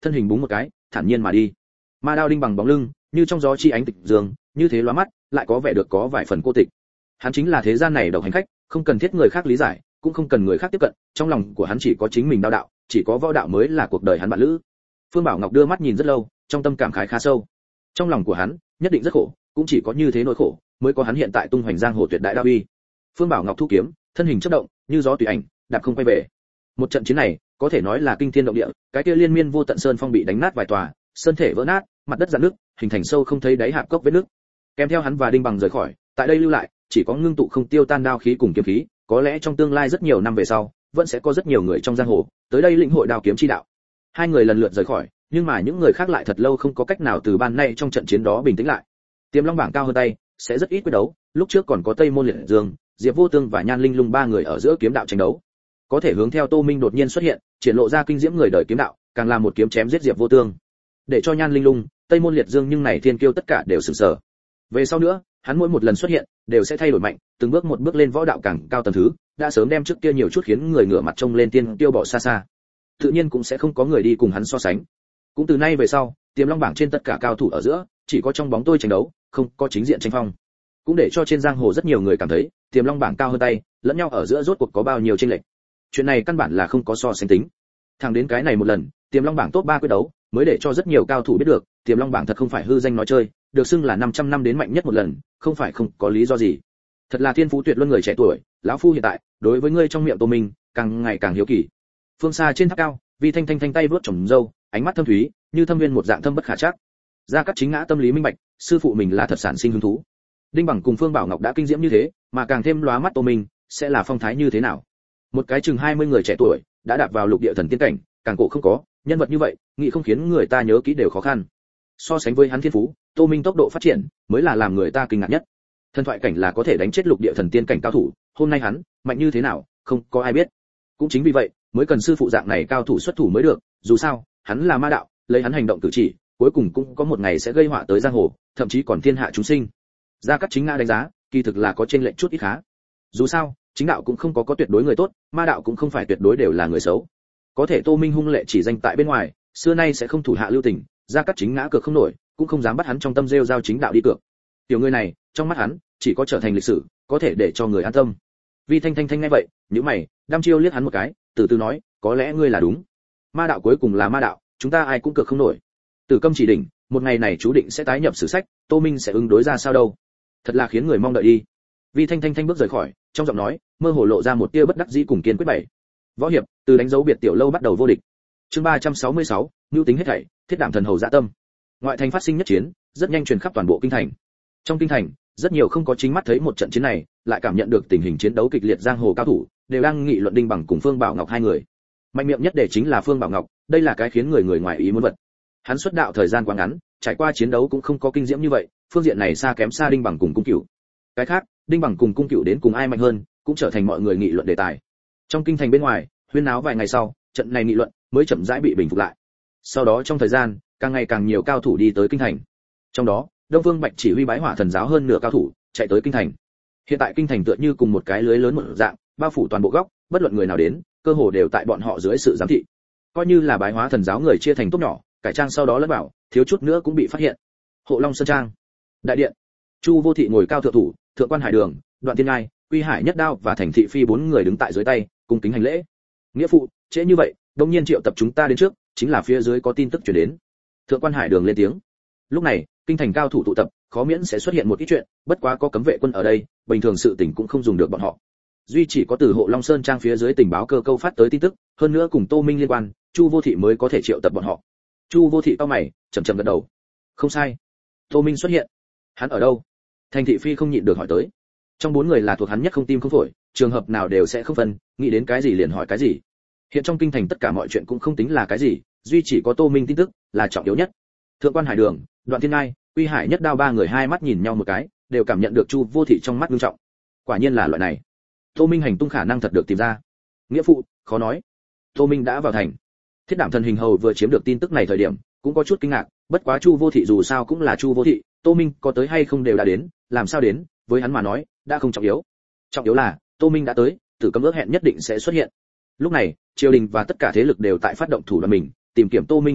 thân hình búng một cái, thản nhiên mà đi. Ma đao đinh bằng bóng lưng, như trong gió chi ánh tịch dương, như thế lóa mắt, lại có vẻ được có vài phần cô tịch. Hắn chính là thế gian này độc hành khách, không cần thiết người khác lý giải, cũng không cần người khác tiếp cận, trong lòng của hắn chỉ có chính mình đao đạo, chỉ có võ đạo mới là cuộc đời hắn bạn lữ. Phương Bảo Ngọc đưa mắt nhìn rất lâu, trong tâm cảm khái khá sâu. Trong lòng của hắn, nhất định rất khổ, cũng chỉ có như thế nỗi khổ, mới có hắn hiện tại tung hoành giang hồ tuyệt đại đao uy. Phương Bảo Ngọc thu kiếm, thân hình chớp động, như gió tùy ảnh, đạp không quay về. Một trận chiến này, có thể nói là kinh thiên động địa, cái kia liên miên vô tận sơn phong bị đánh nát vài tòa, sơn thể vỡ nát, mặt đất rạn nứt, hình thành sâu không thấy đáy hạp cốc vết nứt. Kèm theo hắn và Đinh Bằng rời khỏi, tại đây lưu lại, chỉ có ngưng tụ không tiêu tan đao khí cùng kiếm khí, có lẽ trong tương lai rất nhiều năm về sau, vẫn sẽ có rất nhiều người trong giang hồ tới đây lĩnh hội đao kiếm chi đạo. Hai người lần lượt rời khỏi, nhưng mà những người khác lại thật lâu không có cách nào từ ban nay trong trận chiến đó bình tĩnh lại. Tiềm Long bảng cao hơn tay, sẽ rất ít quyết đấu, lúc trước còn có Tây Môn Liệt Dương, Diệp Vô Tương và Nhan Linh Lung ba người ở giữa kiếm đạo tranh đấu. Có thể hướng theo Tô Minh đột nhiên xuất hiện, triển lộ ra kinh diễm người đời kiếm đạo, càng làm một kiếm chém giết Diệp Vô Tương. Để cho Nhan Linh Lung, Tây Môn Liệt Dương nhưng này thiên kiêu tất cả đều sửng sở. Về sau nữa, hắn mỗi một lần xuất hiện, đều sẽ thay đổi mạnh, từng bước một bước lên võ đạo càng cao tầng thứ, đã sớm đem trước kia nhiều chút khiến người ngửa mặt trông lên tiên tiêu bỏ xa xa. Tự nhiên cũng sẽ không có người đi cùng hắn so sánh. Cũng từ nay về sau, Tiềm Long bảng trên tất cả cao thủ ở giữa, chỉ có trong bóng tôi tranh đấu, không có chính diện tranh phong. Cũng để cho trên giang hồ rất nhiều người cảm thấy, Tiềm Long bảng cao hơn tay, lẫn nhau ở giữa rốt cuộc có bao nhiêu chênh lệch. Chuyện này căn bản là không có so sánh tính. Thẳng đến cái này một lần, Tiềm Long bảng top 3 quyết đấu, mới để cho rất nhiều cao thủ biết được, Tiềm Long bảng thật không phải hư danh nói chơi, được xưng là 500 năm đến mạnh nhất một lần, không phải không có lý do gì. Thật là thiên phú tuyệt luân người trẻ tuổi, lão phu hiện tại, đối với ngươi trong miệng Tô Minh, càng ngày càng hiếu kỳ. Phương xa trên tháp cao, Vi Thanh Thanh tay vướt trồng râu, ánh mắt thâm thúy, như thâm viên một dạng thâm bất khả trắc. Gia Cát Chính Ngã tâm lý minh bạch, sư phụ mình là thật sản sinh hứng thú. Đinh Bằng cùng Phương Bảo Ngọc đã kinh diễm như thế, mà càng thêm lóa mắt Tô Minh, sẽ là phong thái như thế nào? Một cái chừng 20 người trẻ tuổi, đã đạp vào lục địa thần tiên cảnh, càng cổ không có, nhân vật như vậy, nghĩ không khiến người ta nhớ kỹ đều khó khăn. So sánh với hắn thiên phú, Tô Minh tốc độ phát triển, mới là làm người ta kinh ngạc nhất. Thần thoại cảnh là có thể đánh chết lục địa thần tiên cảnh cao thủ, hôm nay hắn, mạnh như thế nào, không có ai biết. Cũng chính vì vậy, mới cần sư phụ dạng này cao thủ xuất thủ mới được, dù sao, hắn là ma đạo, lấy hắn hành động cử chỉ, cuối cùng cũng có một ngày sẽ gây họa tới giang hồ, thậm chí còn thiên hạ chúng sinh. Gia Cát Chính Ngã đánh giá, kỳ thực là có trên lệnh chút ít khá. Dù sao, chính đạo cũng không có tuyệt đối người tốt, ma đạo cũng không phải tuyệt đối đều là người xấu. Có thể Tô Minh hung lệ chỉ danh tại bên ngoài, xưa nay sẽ không thủ hạ lưu tình, Gia Cát Chính Ngã cược không nổi, cũng không dám bắt hắn trong tâm rêu giao chính đạo đi cược. Tiểu người này, trong mắt hắn, chỉ có trở thành lịch sử, có thể để cho người an tâm. Vi Thanh Thanh nghe vậy, nhíu mày, đăm chiêu liếc hắn một cái, từ từ nói, có lẽ ngươi là đúng. Ma đạo cuối cùng là ma đạo, chúng ta ai cũng cược không nổi. Tử Câm chỉ đỉnh, một ngày này chú định sẽ tái nhập sử sách, Tô Minh sẽ ứng đối ra sao đâu? Thật là khiến người mong đợi đi. Vi Thanh Thanh bước rời khỏi, trong giọng nói mơ hồ lộ ra một tia bất đắc dĩ cùng kiên quyết bảy. Võ hiệp, từ đánh dấu biệt tiểu lâu bắt đầu vô địch. Chương 366, nhu tính hết thảy, thiết đảm thần hầu dạ tâm. Ngoại thành phát sinh nhất chiến, rất nhanh truyền khắp toàn bộ kinh thành. Trong kinh thành, rất nhiều không có chính mắt thấy một trận chiến này, lại cảm nhận được tình hình chiến đấu kịch liệt giang hồ cao thủ, đều đang nghị luận Đinh Bằng cùng Phương Bảo Ngọc hai người. Mạnh miệng nhất để chính là Phương Bảo Ngọc, đây là cái khiến người ngoài ý muốn vật. Hắn xuất đạo thời gian quá ngắn, trải qua chiến đấu cũng không có kinh diễm như vậy, phương diện này xa kém xa Đinh Bằng cùng Cung Cửu. Cái khác, Đinh Bằng cùng Cung Cửu đến cùng ai mạnh hơn, cũng trở thành mọi người nghị luận đề tài. Trong kinh thành bên ngoài, huyên náo vài ngày sau, trận này nghị luận mới chậm rãi bị bình phục lại. Sau đó trong thời gian, càng ngày càng nhiều cao thủ đi tới kinh thành. Trong đó, Đông Vương Bạch chỉ huy Bái Hỏa Thần giáo hơn nửa cao thủ chạy tới kinh thành. Hiện tại kinh thành tựa như cùng một cái lưới lớn một dạng, bao phủ toàn bộ góc, bất luận người nào đến, cơ hồ đều tại bọn họ dưới sự giám thị. Coi như là Bái Hỏa Thần giáo người chia thành tốp nhỏ, cải trang sau đó lẫn vào, thiếu chút nữa cũng bị phát hiện. Hộ Long Sơn Trang, đại điện, Chu Vô Thị ngồi cao thượng thủ, Thượng Quan Hải Đường, Đoạn Thiên Ngai, Quy Hải Nhất Đao và Thành Thị Phi bốn người đứng tại dưới tay, cung kính hành lễ. Nghĩa phụ, trễ như vậy, đông nhiên triệu tập chúng ta đến trước, chính là phía dưới có tin tức truyền đến. Thượng Quan Hải Đường lên tiếng. Lúc này, kinh thành cao thủ tụ tập, khó miễn sẽ xuất hiện một ít chuyện, bất quá có cấm vệ quân ở đây, bình thường sự tình cũng không dùng được bọn họ. Duy chỉ có từ Hộ Long Sơn Trang phía dưới tình báo cơ câu phát tới tin tức, hơn nữa cùng Tô Minh liên quan, Chu Vô Thị mới có thể triệu tập bọn họ. Chu Vô Thị cau mày, chậm chậm gật đầu. Không sai. Tô Minh xuất hiện. Hắn ở đâu? Thành Thị Phi không nhịn được hỏi tới. Trong bốn người là thuộc hắn nhất không tim không phổi, trường hợp nào đều sẽ không phân, nghĩ đến cái gì liền hỏi cái gì. Hiện trong kinh thành tất cả mọi chuyện cũng không tính là cái gì, duy chỉ có Tô Minh tin tức là trọng yếu nhất. Thượng Quan Hải Đường, Đoạn Thiên Ngai, Quy Hải Nhất Đao ba người hai mắt nhìn nhau một cái, đều cảm nhận được Chu Vô Thị trong mắt nghiêm trọng. Quả nhiên là loại này. Tô Minh hành tung khả năng thật được tìm ra. Nghĩa phụ, khó nói. Tô Minh đã vào thành. Thiết Đảm Thần Hình Hầu vừa chiếm được tin tức này thời điểm, cũng có chút kinh ngạc, bất quá Chu Vô Thị dù sao cũng là Chu Vô Thị, Tô Minh có tới hay không đều đã đến, làm sao đến, với hắn mà nói, đã không trọng yếu. Trọng yếu là, Tô Minh đã tới, Tử Cấm ước hẹn nhất định sẽ xuất hiện. Lúc này, triều đình và tất cả thế lực đều tại phát động thủ đoạn mình, tìm kiếm Tô Minh tung tích,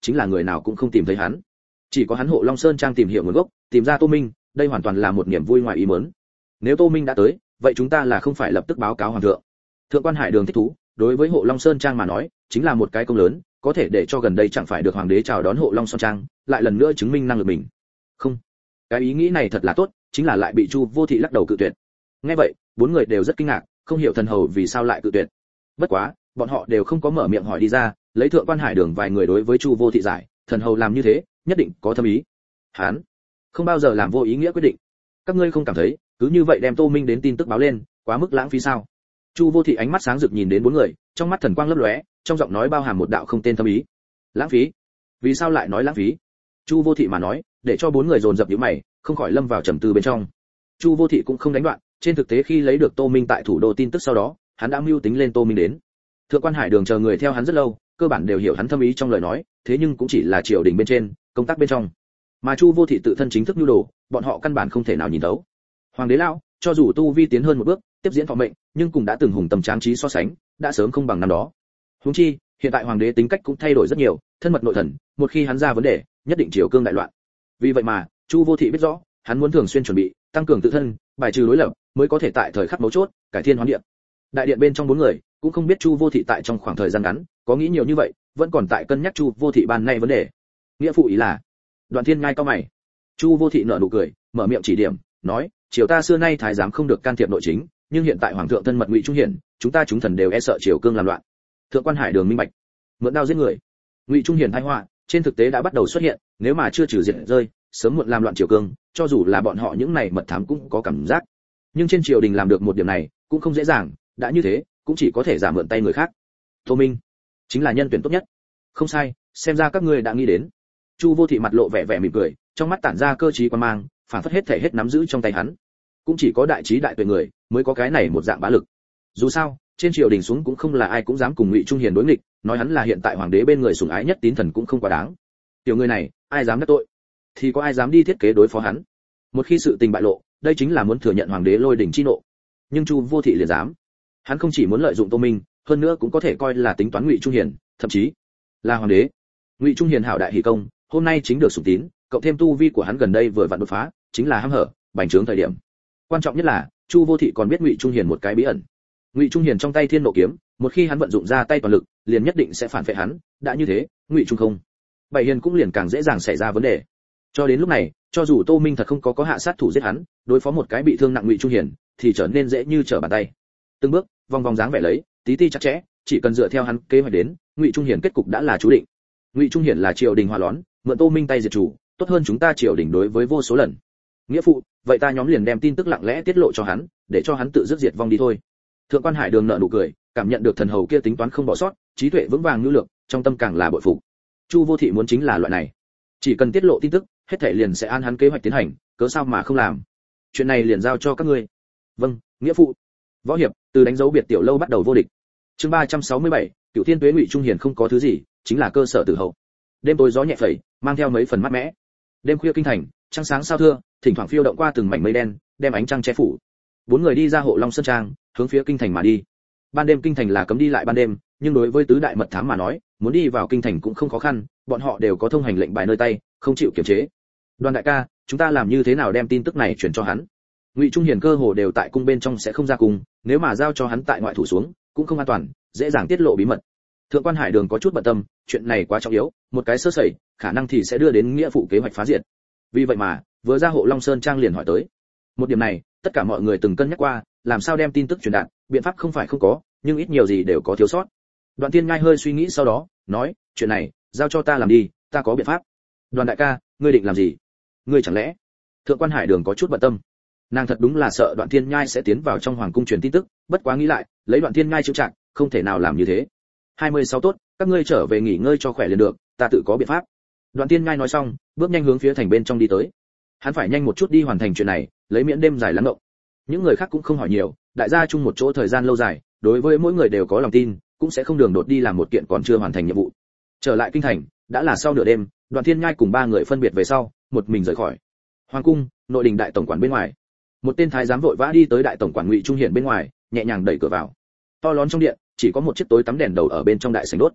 chính là người nào cũng không tìm thấy hắn. Chỉ có hắn Hộ Long Sơn Trang tìm hiểu nguồn gốc, tìm ra Tô Minh, đây hoàn toàn là một niềm vui ngoài ý muốn. Nếu Tô Minh đã tới, vậy chúng ta là không phải lập tức báo cáo hoàng thượng. Thượng quan Hải Đường thích thú, đối với Hộ Long Sơn Trang mà nói, chính là một cái công lớn, có thể để cho gần đây chẳng phải được hoàng đế chào đón Hộ Long Sơn Trang, lại lần nữa chứng minh năng lực mình. Không, cái ý nghĩ này thật là tốt, chính là lại bị Chu Vô Thị lắc đầu cự tuyệt. Nghe vậy, bốn người đều rất kinh ngạc, không hiểu thần hầu vì sao lại cự tuyệt. Bất quá, bọn họ đều không có mở miệng hỏi đi ra, lấy Thượng quan Hải Đường vài người đối với Chu Vô Thị giải, thần hầu làm như thế, nhất định có thâm ý. Hắn không bao giờ làm vô ý nghĩa quyết định. Các ngươi không cảm thấy, cứ như vậy đem Tô Minh đến tin tức báo lên, quá mức lãng phí sao? Chu Vô Thị ánh mắt sáng rực nhìn đến bốn người, trong mắt thần quang lấp lóe, trong giọng nói bao hàm một đạo không tên thâm ý. Lãng phí? Vì sao lại nói lãng phí? Chu Vô Thị mà nói, để cho bốn người dồn dập nhíu mày, không khỏi lâm vào trầm tư bên trong. Chu Vô Thị cũng không đánh đoạn, trên thực tế khi lấy được Tô Minh tại thủ đô tin tức sau đó, hắn đã mưu tính lên Tô Minh đến. Thượng quan Hải Đường chờ người theo hắn rất lâu, cơ bản đều hiểu hắn thâm ý trong lời nói, thế nhưng cũng chỉ là triều đình bên trên, công tác bên trong. Mà Chu Vô Thị tự thân chính thức nhu đồ, bọn họ căn bản không thể nào nhìn thấu. Hoàng đế lão, cho dù tu vi tiến hơn một bước, tiếp diễn thọ mệnh, nhưng cũng đã từng hùng tầm tráng trí so sánh, đã sớm không bằng năm đó. Huống chi, hiện tại hoàng đế tính cách cũng thay đổi rất nhiều, thân mật nội thần, một khi hắn ra vấn đề, nhất định triều cương đại loạn. Vì vậy mà, Chu Vô Thị biết rõ, hắn muốn thường xuyên chuẩn bị, tăng cường tự thân, bài trừ đối lập, mới có thể tại thời khắc mấu chốt, cải thiên hoán địa. Đại điện bên trong bốn người, cũng không biết Chu Vô Thị tại trong khoảng thời gian ngắn, có nghĩ nhiều như vậy, vẫn còn tại cân nhắc Chu Vô Thị ban nay vấn đề. Nghĩa phụ ý là? Đoạn Thiên Ngai cau mày. Chu Vô Thị nở nụ cười, mở miệng chỉ điểm, nói, triều ta xưa nay thái giám không được can thiệp nội chính, nhưng hiện tại hoàng thượng thân mật Ngụy Trung Hiển, chúng ta chúng thần đều e sợ triều cương làm loạn. Thượng quan Hải Đường minh bạch, mượn đao giết người. Ngụy Trung Hiển tai họa, trên thực tế đã bắt đầu xuất hiện, nếu mà chưa trừ diệt rơi, sớm muộn làm loạn triều cương, cho dù là bọn họ những này mật thám cũng có cảm giác. Nhưng trên triều đình làm được một điểm này, cũng không dễ dàng, đã như thế, cũng chỉ có thể giả mượn tay người khác. Tô Minh chính là nhân tuyển tốt nhất. Không sai, xem ra các ngươi đã nghĩ đến. Chu Vô Thị mặt lộ vẻ vẻ mỉm cười, trong mắt tản ra cơ trí quan mang, phản phất hết thể hết nắm giữ trong tay hắn. Cũng chỉ có đại trí đại tuệ người mới có cái này một dạng bá lực. Dù sao, trên triều đình xuống cũng không là ai cũng dám cùng Ngụy Trung Hiền đối nghịch, nói hắn là hiện tại hoàng đế bên người sủng ái nhất tín thần cũng không quá đáng. Tiểu người này, ai dám đắc tội, thì có ai dám đi thiết kế đối phó hắn. Một khi sự tình bại lộ, đây chính là muốn thừa nhận hoàng đế lôi đỉnh chi nộ. Nhưng Chu Vô Thị liền dám. Hắn không chỉ muốn lợi dụng Tô Minh, hơn nữa cũng có thể coi là tính toán Ngụy Trung Hiền, thậm chí là hoàng đế. Ngụy Trung Hiền hảo đại hỷ công, hôm nay chính được sủng tín, cộng thêm tu vi của hắn gần đây vừa vặn đột phá, chính là hăm hở, bành trướng thời điểm. Quan trọng nhất là, Chu Vô Thị còn biết Ngụy Trung Hiền một cái bí ẩn. Ngụy Trung Hiền trong tay Thiên Nộ kiếm, một khi hắn vận dụng ra tay toàn lực, liền nhất định sẽ phản phệ hắn, đã như thế, Ngụy Trung không, Bảy Hiền cũng liền càng dễ dàng xảy ra vấn đề. Cho đến lúc này, cho dù Tô Minh thật không có hạ sát thủ giết hắn, đối phó một cái bị thương nặng Ngụy Trung Hiền, thì trở nên dễ như trở bàn tay. Từng bước, vòng vòng dáng vẻ lấy, tí ti chặt chẽ, chỉ cần dựa theo hắn kế hoạch đến, Ngụy Trung Hiền kết cục đã là chú định. Ngụy Trung Hiền là triều đình hòa lón, mượn Tô Minh tay diệt chủ, tốt hơn chúng ta triều đình đối với vô số lần. Nghĩa phụ, vậy ta nhóm liền đem tin tức lặng lẽ tiết lộ cho hắn, để cho hắn tự dứt diệt vong đi thôi. Thượng quan Hải Đường nở nụ cười, cảm nhận được thần hầu kia tính toán không bỏ sót, trí tuệ vững vàng ngữ lược, trong tâm càng là bội phục. Chu Vô Thị muốn chính là loại này, chỉ cần tiết lộ tin tức, hết thảy liền sẽ an hắn kế hoạch tiến hành, cớ sao mà không làm. Chuyện này liền giao cho các ngươi. Vâng, nghĩa phụ. Võ hiệp, từ đánh dấu biệt tiểu lâu bắt đầu vô địch. Chương 367, Cửu Thiên Tuế Ngụy Trung Hiền không có thứ gì, chính là cơ sở tử hậu. Đêm tối gió nhẹ phẩy, mang theo mấy phần mát mẻ. Đêm khuya kinh thành, trăng sáng sao thưa, thỉnh thoảng phiêu động qua từng mảnh mây đen, đem ánh trăng che phủ. Bốn người đi ra Hộ Long Sơn Trang, hướng phía kinh thành mà đi. Ban đêm kinh thành là cấm đi lại ban đêm, nhưng đối với tứ đại mật thám mà nói, muốn đi vào kinh thành cũng không khó khăn, bọn họ đều có thông hành lệnh bài nơi tay, không chịu kiểm chế. Đoàn đại ca, chúng ta làm như thế nào đem tin tức này truyền cho hắn? Ngụy Trung Hiền cơ hồ đều tại cung bên trong sẽ không ra cung, nếu mà giao cho hắn tại ngoại thủ xuống, cũng không an toàn, dễ dàng tiết lộ bí mật. Thượng quan Hải Đường có chút bận tâm, chuyện này quá trọng yếu, một cái sơ sẩy, khả năng thì sẽ đưa đến nghĩa phụ kế hoạch phá diệt. Vì vậy mà, vừa ra Hộ Long Sơn Trang liền hỏi tới. Một điểm này, tất cả mọi người từng cân nhắc qua, làm sao đem tin tức truyền đạt, biện pháp không phải không có, nhưng ít nhiều gì đều có thiếu sót. Đoạn Thiên Ngai hơi suy nghĩ sau đó, nói, chuyện này, giao cho ta làm đi, ta có biện pháp. Đoàn đại ca, ngươi định làm gì? Ngươi chẳng lẽ? Thượng quan Hải Đường có chút bận tâm. Nàng thật đúng là sợ Đoạn Thiên Nhai sẽ tiến vào trong hoàng cung truyền tin tức, bất quá nghĩ lại, lấy Đoạn Thiên Nhai chịu trạng, không thể nào làm như thế. 26 tốt, các ngươi trở về nghỉ ngơi cho khỏe liền được, ta tự có biện pháp. Đoạn Thiên Nhai nói xong, bước nhanh hướng phía thành bên trong đi tới. Hắn phải nhanh một chút đi hoàn thành chuyện này, lấy miễn đêm dài lắm động. Những người khác cũng không hỏi nhiều, đại gia chung một chỗ thời gian lâu dài, đối với mỗi người đều có lòng tin, cũng sẽ không đường đột đi làm một kiện còn chưa hoàn thành nhiệm vụ. Trở lại kinh thành, đã là sau nửa đêm, Đoạn Thiên Nhai cùng ba người phân biệt về sau, một mình rời khỏi hoàng cung. Nội đình đại tổng quản bên ngoài, một tên thái giám vội vã đi tới đại tổng quản Ngụy Trung Hiển bên ngoài, nhẹ nhàng đẩy cửa vào. To lớn trong điện, chỉ có một chiếc tối tắm đèn đầu ở bên trong đại sảnh đốt.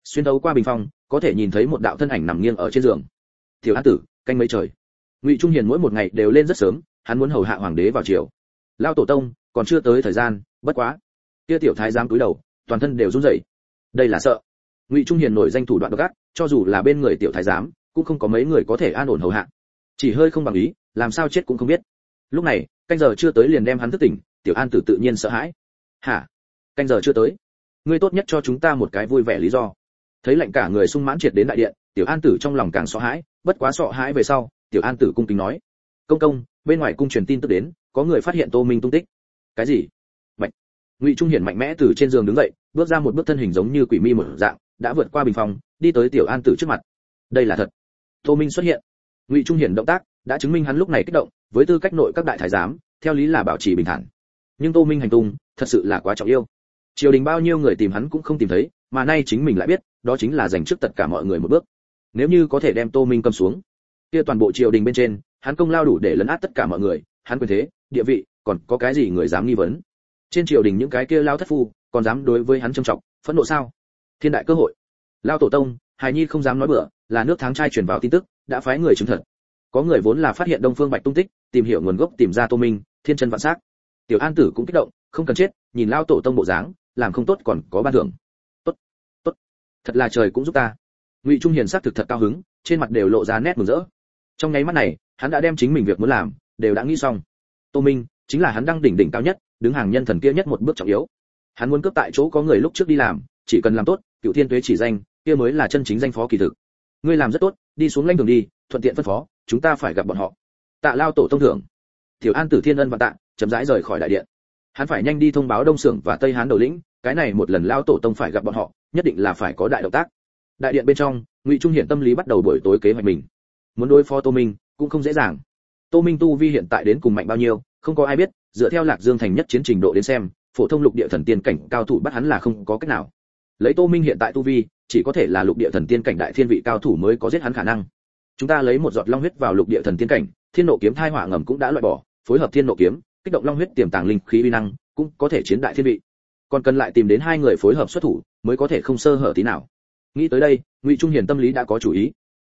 Xuyên thấu qua bình phong, có thể nhìn thấy một đạo thân ảnh nằm nghiêng ở trên giường. Tiểu An Tử, canh mấy trời. Ngụy Trung Hiền mỗi một ngày đều lên rất sớm, hắn muốn hầu hạ hoàng đế vào chiều. Lao tổ tông, còn chưa tới thời gian, bất quá. Kia tiểu thái giám cúi đầu, toàn thân đều run rẩy. Đây là sợ. Ngụy Trung Hiền nổi danh thủ đoạn độc ác, cho dù là bên người tiểu thái giám, cũng không có mấy người có thể an ổn hầu hạ. Chỉ hơi không bằng ý, làm sao chết cũng không biết. Lúc này, canh giờ chưa tới liền đem hắn thức tỉnh, Tiểu An Tử tự nhiên sợ hãi. Hả? Canh giờ chưa tới? Ngươi tốt nhất cho chúng ta một cái vui vẻ lý do. Thấy lạnh cả người sung mãn triệt đến đại điện, Tiểu An Tử trong lòng càng sợ hãi, bất quá sợ hãi về sau, Tiểu An Tử cung kính nói: "Công công, bên ngoài cung truyền tin tức đến, có người phát hiện Tô Minh tung tích." "Cái gì?" Bạch. Ngụy Trung Hiển mạnh mẽ từ trên giường đứng dậy, bước ra một bước thân hình giống như quỷ mi một dạng, đã vượt qua bình phòng, đi tới Tiểu An Tử trước mặt. Đây là thật. Tô Minh xuất hiện. Ngụy Trung Hiển động tác đã chứng minh hắn lúc này kích động, với tư cách nội các đại thái giám, theo lý là bảo trì bình thản. Nhưng Tô Minh hành tung, thật sự là quá trọng yêu. Triều đình bao nhiêu người tìm hắn cũng không tìm thấy, mà nay chính mình lại biết, đó chính là giành trước tất cả mọi người một bước. Nếu như có thể đem Tô Minh cầm xuống, kia toàn bộ triều đình bên trên, hắn công lao đủ để lấn át tất cả mọi người, hắn quyền thế, địa vị, còn có cái gì người dám nghi vấn? Trên triều đình những cái kia lao thất phu, còn dám đối với hắn trâm trọng, phẫn nộ sao? Thiên đại cơ hội. Lao tổ tông, hài nhi không dám nói bừa, là nước Tháng trai truyền vào tin tức, đã phái người chứng thật. Có người vốn là phát hiện Đông Phương Bạch tung tích, tìm hiểu nguồn gốc tìm ra Tô Minh, thiên chân vạn sắc. Tiểu An Tử cũng kích động, không cần chết, nhìn lao tổ tông bộ dáng, làm không tốt còn có ban thưởng. Tốt, tốt, thật là trời cũng giúp ta. Ngụy Trung Hiền sắc thực thật cao hứng, trên mặt đều lộ ra nét mừng rỡ. Trong nháy mắt này, hắn đã đem chính mình việc muốn làm đều đã nghĩ xong. Tô Minh chính là hắn đang đỉnh đỉnh cao nhất, đứng hàng nhân thần kia nhất một bước trọng yếu. Hắn muốn cướp tại chỗ có người lúc trước đi làm, chỉ cần làm tốt, Cựu Thiên Tuế chỉ danh, kia mới là chân chính danh phó kỳ thực. Ngươi làm rất tốt, đi xuống lãnh đường đi, thuận tiện phân phó, chúng ta phải gặp bọn họ. Tạ lao tổ tông thưởng. Tiểu An Tử thiên ân và tạ, chậm rãi rời khỏi đại điện. Hắn phải nhanh đi thông báo Đông Sưởng và Tây Hán đầu lĩnh, cái này một lần lao tổ tông phải gặp bọn họ, nhất định là phải có đại động tác. Đại điện bên trong, Ngụy Trung Hiển tâm lý bắt đầu buổi tối kế hoạch mình. Muốn đối phó Tô Minh cũng không dễ dàng. Tô Minh tu vi hiện tại đến cùng mạnh bao nhiêu, không có ai biết, dựa theo Lạc Dương thành nhất chiến trình độ đến xem, phổ thông lục địa thần tiên cảnh cao thủ bắt hắn là không có cách nào. Lấy Tô Minh hiện tại tu vi, chỉ có thể là lục địa thần tiên cảnh đại thiên vị cao thủ mới có giết hắn khả năng. Chúng ta lấy một giọt long huyết vào lục địa thần tiên cảnh, thiên nộ kiếm thai hỏa ngầm cũng đã loại bỏ, phối hợp thiên nộ kiếm, kích động long huyết tiềm tàng linh khí uy năng, cũng có thể chiến đại thiên vị. Còn cần lại tìm đến hai người phối hợp xuất thủ, mới có thể không sơ hở tí nào. Nghĩ tới đây, Ngụy Trung Hiền tâm lý đã có chủ ý.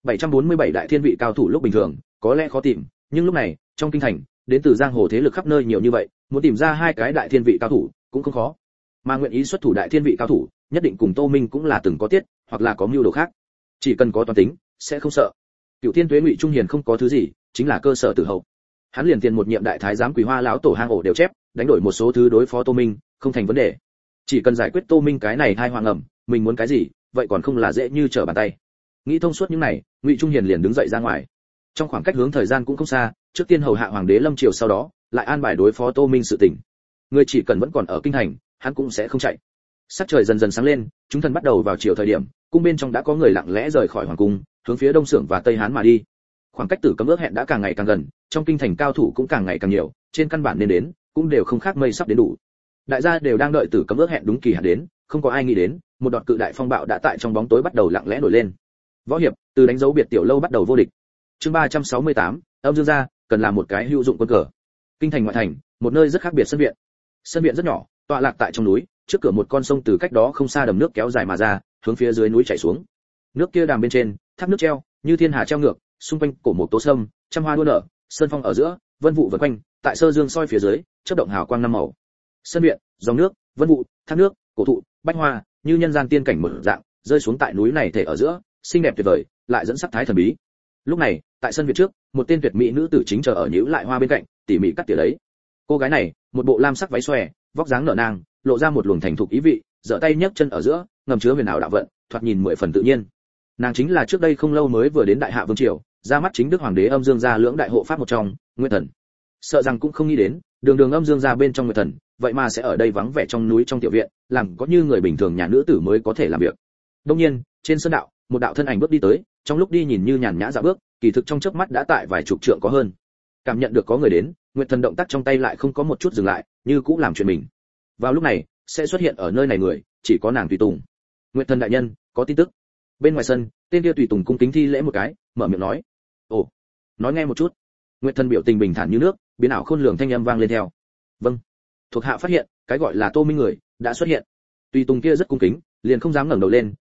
747 đại thiên vị cao thủ lúc bình thường, có lẽ khó tìm, nhưng lúc này, trong kinh thành, đến từ giang hồ thế lực khắp nơi nhiều như vậy, muốn tìm ra hai cái đại thiên vị cao thủ, cũng không khó. Mà nguyện ý xuất thủ đại thiên vị cao thủ, nhất định cùng Tô Minh cũng là từng có tiết, hoặc là có mưu đồ khác. Chỉ cần có toán tính, sẽ không sợ. Cựu Thiên Tuế Ngụy Trung Hiền không có thứ gì, chính là cơ sở tử hậu. Hắn liền tiền một nhiệm đại thái giám Quý Hoa lão tổ hang ổ đều chép, đánh đổi một số thứ đối phó Tô Minh, không thành vấn đề. Chỉ cần giải quyết Tô Minh cái này hai hoàng ẩm, mình muốn cái gì, vậy còn không là dễ như trở bàn tay. Nghĩ thông suốt những này, Ngụy Trung Hiền liền đứng dậy ra ngoài. Trong khoảng cách hướng thời gian cũng không xa, trước tiên hầu hạ hoàng đế lâm triều, sau đó lại an bài đối phó Tô Minh sự tình. Người chỉ cần vẫn còn ở kinh thành, hắn cũng sẽ không chạy. Sắc trời dần dần sáng lên, chúng thần bắt đầu vào chiều thời điểm, cung bên trong đã có người lặng lẽ rời khỏi hoàng cung, hướng phía Đông Sưởng và Tây Hán mà đi. Khoảng cách Tử Cấm ước hẹn đã càng ngày càng gần, trong kinh thành cao thủ cũng càng ngày càng nhiều, trên căn bản nên đến, cũng đều không khác mây sắp đến đủ. Đại gia đều đang đợi Tử Cấm ước hẹn đúng kỳ hạn đến, không có ai nghĩ đến, một đợt cự đại phong bạo đã tại trong bóng tối bắt đầu lặng lẽ nổi lên. Võ hiệp, từ đánh dấu biệt tiểu lâu bắt đầu vô địch. Chương 368, âm dương gia, cần làm một cái hữu dụng quân cờ. Kinh thành ngoại thành, một nơi rất khác biệt sân viện. Sân viện rất nhỏ, tọa lạc tại trong núi, trước cửa một con sông từ cách đó không xa đầm nước kéo dài mà ra, hướng phía dưới núi chảy xuống. Nước kia đàm bên trên, thác nước treo, như thiên hà treo ngược, xung quanh cổ một tố sâm, trăm hoa đua nở, sơn phong ở giữa, vân vụ vần quanh, tại sơ dương soi phía dưới, chớp động hào quang năm màu. Sân viện, dòng nước, vân vụ, thác nước, cổ thụ, bách hoa, như nhân gian tiên cảnh mở dạng, rơi xuống tại núi này thể ở giữa, xinh đẹp tuyệt vời, lại dẫn sắc thái thần bí. Lúc này, tại sân viện trước, một tên tuyệt mỹ nữ tử chính chờ ở nhíu lại hoa bên cạnh, tỉ mỉ cắt tỉa lấy. Cô gái này, một bộ lam sắc váy xòe, vóc dáng nở nang, lộ ra một luồng thành thục ý vị, giở tay nhấc chân ở giữa, ngầm chứa huyền ảo đạo vận, thoạt nhìn 10 phần tự nhiên. Nàng chính là trước đây không lâu mới vừa đến đại hạ vương triều, ra mắt chính đức hoàng đế âm dương gia lưỡng đại hộ pháp một trong, Nguyệt Thần. Sợ rằng cũng không nghĩ đến, đường âm dương gia bên trong Nguyệt Thần, vậy mà sẽ ở đây vắng vẻ trong núi trong tiểu viện, làm có như người bình thường nhà nữ tử mới có thể làm việc. Đương nhiên, trên sân đạo, một đạo thân ảnh bước đi tới, trong lúc đi nhìn như nhàn nhã dạo bước, kỳ thực trong chớp mắt đã tại vài chục trượng có hơn. Cảm nhận được có người đến, Nguyệt Thần động tác trong tay lại không có một chút dừng lại, như cũ làm chuyện mình. Vào lúc này, sẽ xuất hiện ở nơi này người, chỉ có nàng tùy tùng. Nguyệt Thần đại nhân, có tin tức. Bên ngoài sân, tên kia tùy tùng cung kính thi lễ một cái, mở miệng nói: "Ồ, nói nghe một chút." Nguyệt Thần biểu tình bình thản như nước, biến ảo khôn lường thanh âm vang lên theo. "Vâng." Thuộc hạ phát hiện, cái gọi là Tô Minh người đã xuất hiện. Tùy tùng kia rất cung kính, liền không dám ngẩng đầu lên,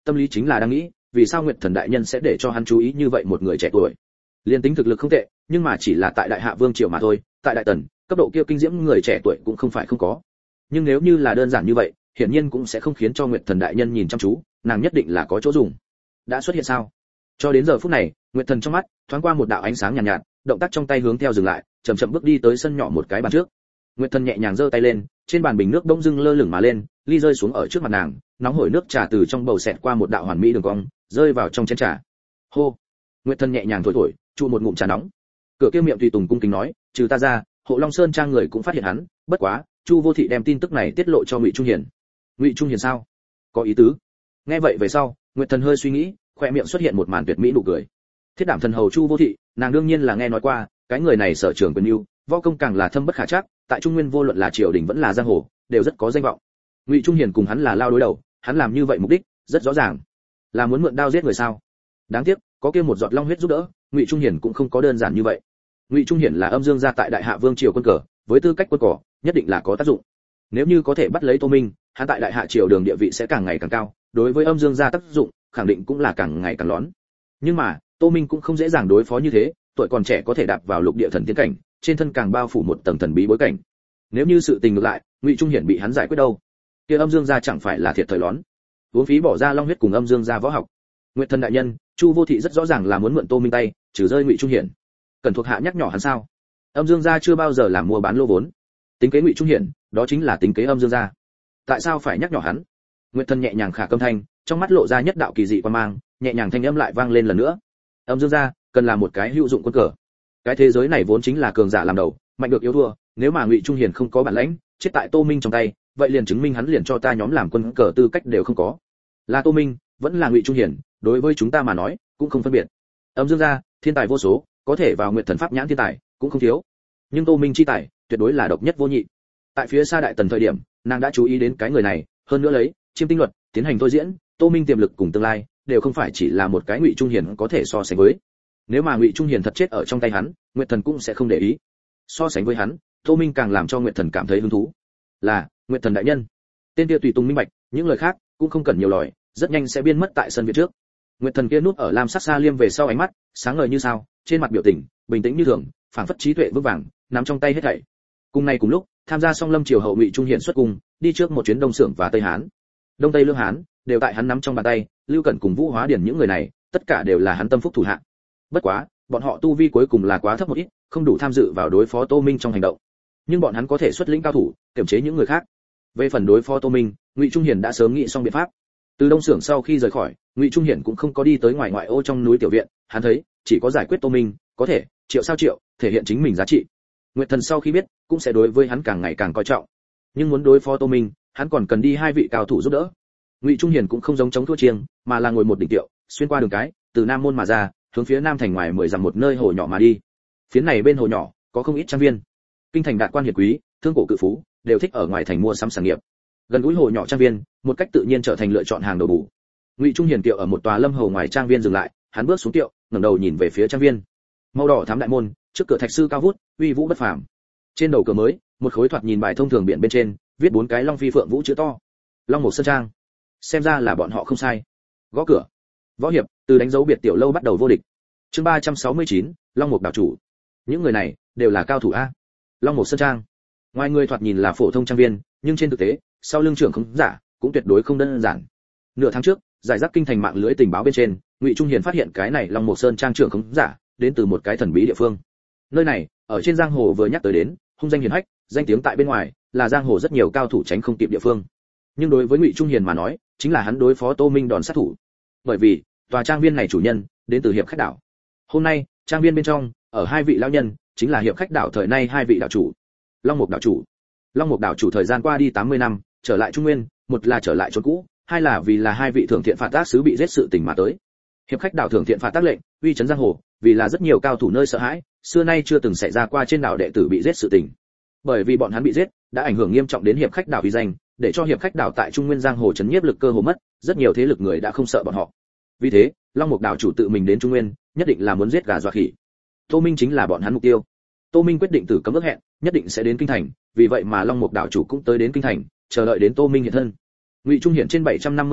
tâm lý chính là đang nghĩ, vì sao Nguyệt Thần đại nhân sẽ để cho hắn chú ý như vậy một người trẻ tuổi. Liên tính thực lực không tệ, nhưng mà chỉ là tại Đại Hạ Vương triều mà thôi, tại Đại Tần, cấp độ kia kinh diễm người trẻ tuổi cũng không phải không có. Nhưng nếu như là đơn giản như vậy, hiển nhiên cũng sẽ không khiến cho Nguyệt Thần đại nhân nhìn chăm chú, nàng nhất định là có chỗ dùng. Đã xuất hiện sao? Cho đến giờ phút này, Nguyệt Thần trong mắt thoáng qua một đạo ánh sáng nhàn nhạt, động tác trong tay hướng theo dừng lại, chậm chậm bước đi tới sân nhỏ một cái bàn trước. Nguyệt Thần nhẹ nhàng giơ tay lên, trên bàn bình nước bỗng dưng lơ lửng mà lên, ly rơi xuống ở trước mặt nàng, nóng hổi nước trà từ trong bầu xẹt qua một đạo hoàn mỹ đường cong, rơi vào trong chén trà. Hô. Nguyệt Thần nhẹ nhàng thổi thổi, chu một ngụm trà nóng. Cửa kia miệng tùy tùng cung kính nói, trừ ta ra, Hộ Long Sơn trang người cũng phát hiện hắn, bất quá, Chu Vô Thị đem tin tức này tiết lộ cho Ngụy Trung Hiền. Ngụy Trung Hiền sao? Có ý tứ. Nghe vậy về sau, Nguyệt Thần hơi suy nghĩ, khoe miệng xuất hiện một màn tuyệt mỹ nụ cười. Thiết Đảm thần hầu Chu Vô Thị, nàng đương nhiên là nghe nói qua, cái người này sở trường quyền ưu, võ công càng là thâm bất khả trắc, tại Trung Nguyên vô luận là triều đình vẫn là giang hồ, đều rất có danh vọng. Ngụy Trung Hiền cùng hắn là lao đối đầu, hắn làm như vậy mục đích rất rõ ràng, là muốn mượn đao giết người sao? Đáng tiếc, có kia một giọt long huyết giúp đỡ, Ngụy Trung Hiền cũng không có đơn giản như vậy. Ngụy Trung Hiền là âm dương gia tại Đại Hạ Vương triều quân cờ, với tư cách quân cờ, nhất định là có tác dụng. Nếu như có thể bắt lấy Tô Minh, hắn tại Đại Hạ triều đường địa vị sẽ càng ngày càng cao, đối với âm dương gia tác dụng, khẳng định cũng là càng ngày càng lớn. Nhưng mà, Tô Minh cũng không dễ dàng đối phó như thế, tuổi còn trẻ có thể đạp vào lục địa thần tiến cảnh, trên thân càng bao phủ một tầng thần bí bối cảnh. Nếu như sự tình ngược lại, Ngụy Trung Hiển bị hắn giải quyết đâu, kia âm dương gia chẳng phải là thiệt thời lón. Uống phí bỏ ra long huyết cùng âm dương gia võ học. Nguyệt Thần đại nhân, Chu Vô Thị rất rõ ràng là muốn mượn Tô Minh tay, trừ rơi Ngụy Trung Hiển. Cần thuộc hạ nhắc nhỏ hắn sao? Âm dương gia chưa bao giờ làm mua bán lô vốn. Tính kế Ngụy Trung Hiển, đó chính là tính kế âm dương gia. Tại sao phải nhắc nhỏ hắn? Nguyệt Thần nhẹ nhàng khả câm thanh, trong mắt lộ ra nhất đạo kỳ dị quan mang, nhẹ nhàng thanh âm lại vang lên lần nữa. Âm dương gia cần là một cái hữu dụng quân cờ. Cái thế giới này vốn chính là cường giả làm đầu, mạnh được yếu thua, nếu mà Ngụy Trung Hiền không có bản lĩnh, chết tại Tô Minh trong tay, vậy liền chứng minh hắn liền cho ta nhóm làm quân cờ tư cách đều không có. Là Tô Minh, vẫn là Ngụy Trung Hiền, đối với chúng ta mà nói, cũng không phân biệt. Âm dương gia, thiên tài vô số, có thể vào Nguyệt Thần pháp nhãn thiên tài, cũng không thiếu. Nhưng Tô Minh chi tài, tuyệt đối là độc nhất vô nhị. Tại phía xa Đại Tần thời điểm, nàng đã chú ý đến cái người này, hơn nữa lấy chiêm tinh luật tiến hành thôi diễn, Tô Minh tiềm lực cùng tương lai, đều không phải chỉ là một cái Ngụy Trung Hiền có thể so sánh với. Nếu mà Ngụy Trung Hiền thật chết ở trong tay hắn, Nguyệt Thần cũng sẽ không để ý. So sánh với hắn, Tô Minh càng làm cho Nguyệt Thần cảm thấy hứng thú. Là Nguyệt Thần đại nhân. Tên kia tùy tùng minh bạch, những lời khác cũng không cần nhiều lời, rất nhanh sẽ biến mất tại sân viện trước. Nguyệt Thần kia núp ở lam sắc sa liêm về sau ánh mắt, sáng ngời như sao, trên mặt biểu tình bình tĩnh như thường, phảng phất trí tuệ vững vàng, nắm trong tay hết thảy. Cùng ngày cùng lúc, tham gia xong Lâm triều hậu Ngụy Trung Hiền xuất cung, đi trước một chuyến Đông Xưởng và Tây Hán. Đông Tây Lương Hán đều tại hắn nắm trong bàn tay, Lưu Cẩn cùng Vũ Hóa Điển những người này, tất cả đều là hắn tâm phúc thủ hạ. Bất quá, bọn họ tu vi cuối cùng là quá thấp một ít, không đủ tham dự vào đối phó Tô Minh trong hành động. Nhưng bọn hắn có thể xuất lĩnh cao thủ, kiểm chế những người khác. Về phần đối phó Tô Minh, Ngụy Trung Hiền đã sớm nghĩ xong biện pháp. Từ Đông Xưởng sau khi rời khỏi, Ngụy Trung Hiền cũng không có đi tới ngoại ô trong núi tiểu viện, hắn thấy, chỉ có giải quyết Tô Minh, có thể triệu sao triệu, thể hiện chính mình giá trị. Nguyệt Thần sau khi biết, cũng sẽ đối với hắn càng ngày càng coi trọng. Nhưng muốn đối phó Tô Minh, hắn còn cần đi hai vị cao thủ giúp đỡ. Ngụy Trung Hiền cũng không giống chống thua chiêng, mà là ngồi một đỉnh tiệu, xuyên qua đường cái, từ Nam môn mà ra, hướng phía Nam thành ngoài 10 dặm một nơi hồ nhỏ mà đi. Phía này bên hồ nhỏ, có không ít trang viên. Kinh thành đạt quan hiển quý, thương cổ cự phú, đều thích ở ngoài thành mua sắm sản nghiệp. Gần gũi hồ nhỏ trang viên, một cách tự nhiên trở thành lựa chọn hàng đầu bù. Ngụy Trung Hiền tiệu ở một tòa lâm hồ ngoài trang viên dừng lại, hắn bước xuống tiệu, ngẩng đầu nhìn về phía trang viên. Màu đỏ thắm đại môn, trước cửa thạch sư cao vút, uy vũ bất phàm. Trên đầu cửa mới, một khối thoạt nhìn bài thông thường biển bên trên, viết 4 cái long phi phượng vũ chữ to. Long Mục Sơn Trang. Xem ra là bọn họ không sai. Gõ cửa. Võ hiệp, từ đánh dấu biệt tiểu lâu bắt đầu vô địch. Chương 369, Long Mục đảo chủ. Những người này đều là cao thủ a. Long Mục Sơn Trang. Ngoài người thoạt nhìn là phổ thông trang viên, nhưng trên thực tế, sau lưng trưởng không giả, cũng tuyệt đối không đơn giản. Nửa tháng trước, giải rác kinh thành mạng lưới tình báo bên trên, Ngụy Trung Hiền phát hiện cái này Long Mục Sơn Trang trưởng không giả, đến từ một cái thần bí địa phương. Nơi này, ở trên giang hồ vừa nhắc tới đến, hung danh hiển hách, danh tiếng tại bên ngoài, là giang hồ rất nhiều cao thủ tránh không kịp địa phương. Nhưng đối với Ngụy Trung Hiền mà nói, chính là hắn đối phó Tô Minh đòn sát thủ. Bởi vì, tòa trang viên này chủ nhân đến từ hiệp khách đảo. Hôm nay, trang viên bên trong, ở hai vị lão nhân, chính là hiệp khách đảo thời nay hai vị đảo chủ. Long Mục đảo chủ. Long Mục đảo chủ thời gian qua đi 80 năm, trở lại Trung Nguyên, một là trở lại chốn cũ, hai là vì là hai vị thưởng thiện phạt tác sứ bị giết sự tình mà tới. Hiệp khách đảo thưởng thiện phạt tác lệnh, uy chấn giang hồ, vì là rất nhiều cao thủ nơi sợ hãi, xưa nay chưa từng xảy ra qua trên đảo đệ tử bị giết sự tình. Bởi vì bọn hắn bị giết, đã ảnh hưởng nghiêm trọng đến hiệp khách đảo uy danh, để cho hiệp khách đảo tại Trung Nguyên giang hồ chấn nhiếp lực cơ hồ mất, rất nhiều thế lực người đã không sợ bọn họ. Vì thế, Long Mục đảo chủ tự mình đến Trung Nguyên, nhất định là muốn giết gà dọa khỉ. Tô Minh chính là bọn hắn mục tiêu. Tô Minh quyết định từ cấm ước hẹn, nhất định sẽ đến kinh thành, vì vậy mà Long Mục đảo chủ cũng tới đến kinh thành, chờ đợi đến Tô Minh hiện thân. Ngụy Trung Hiển trên 750 cửa,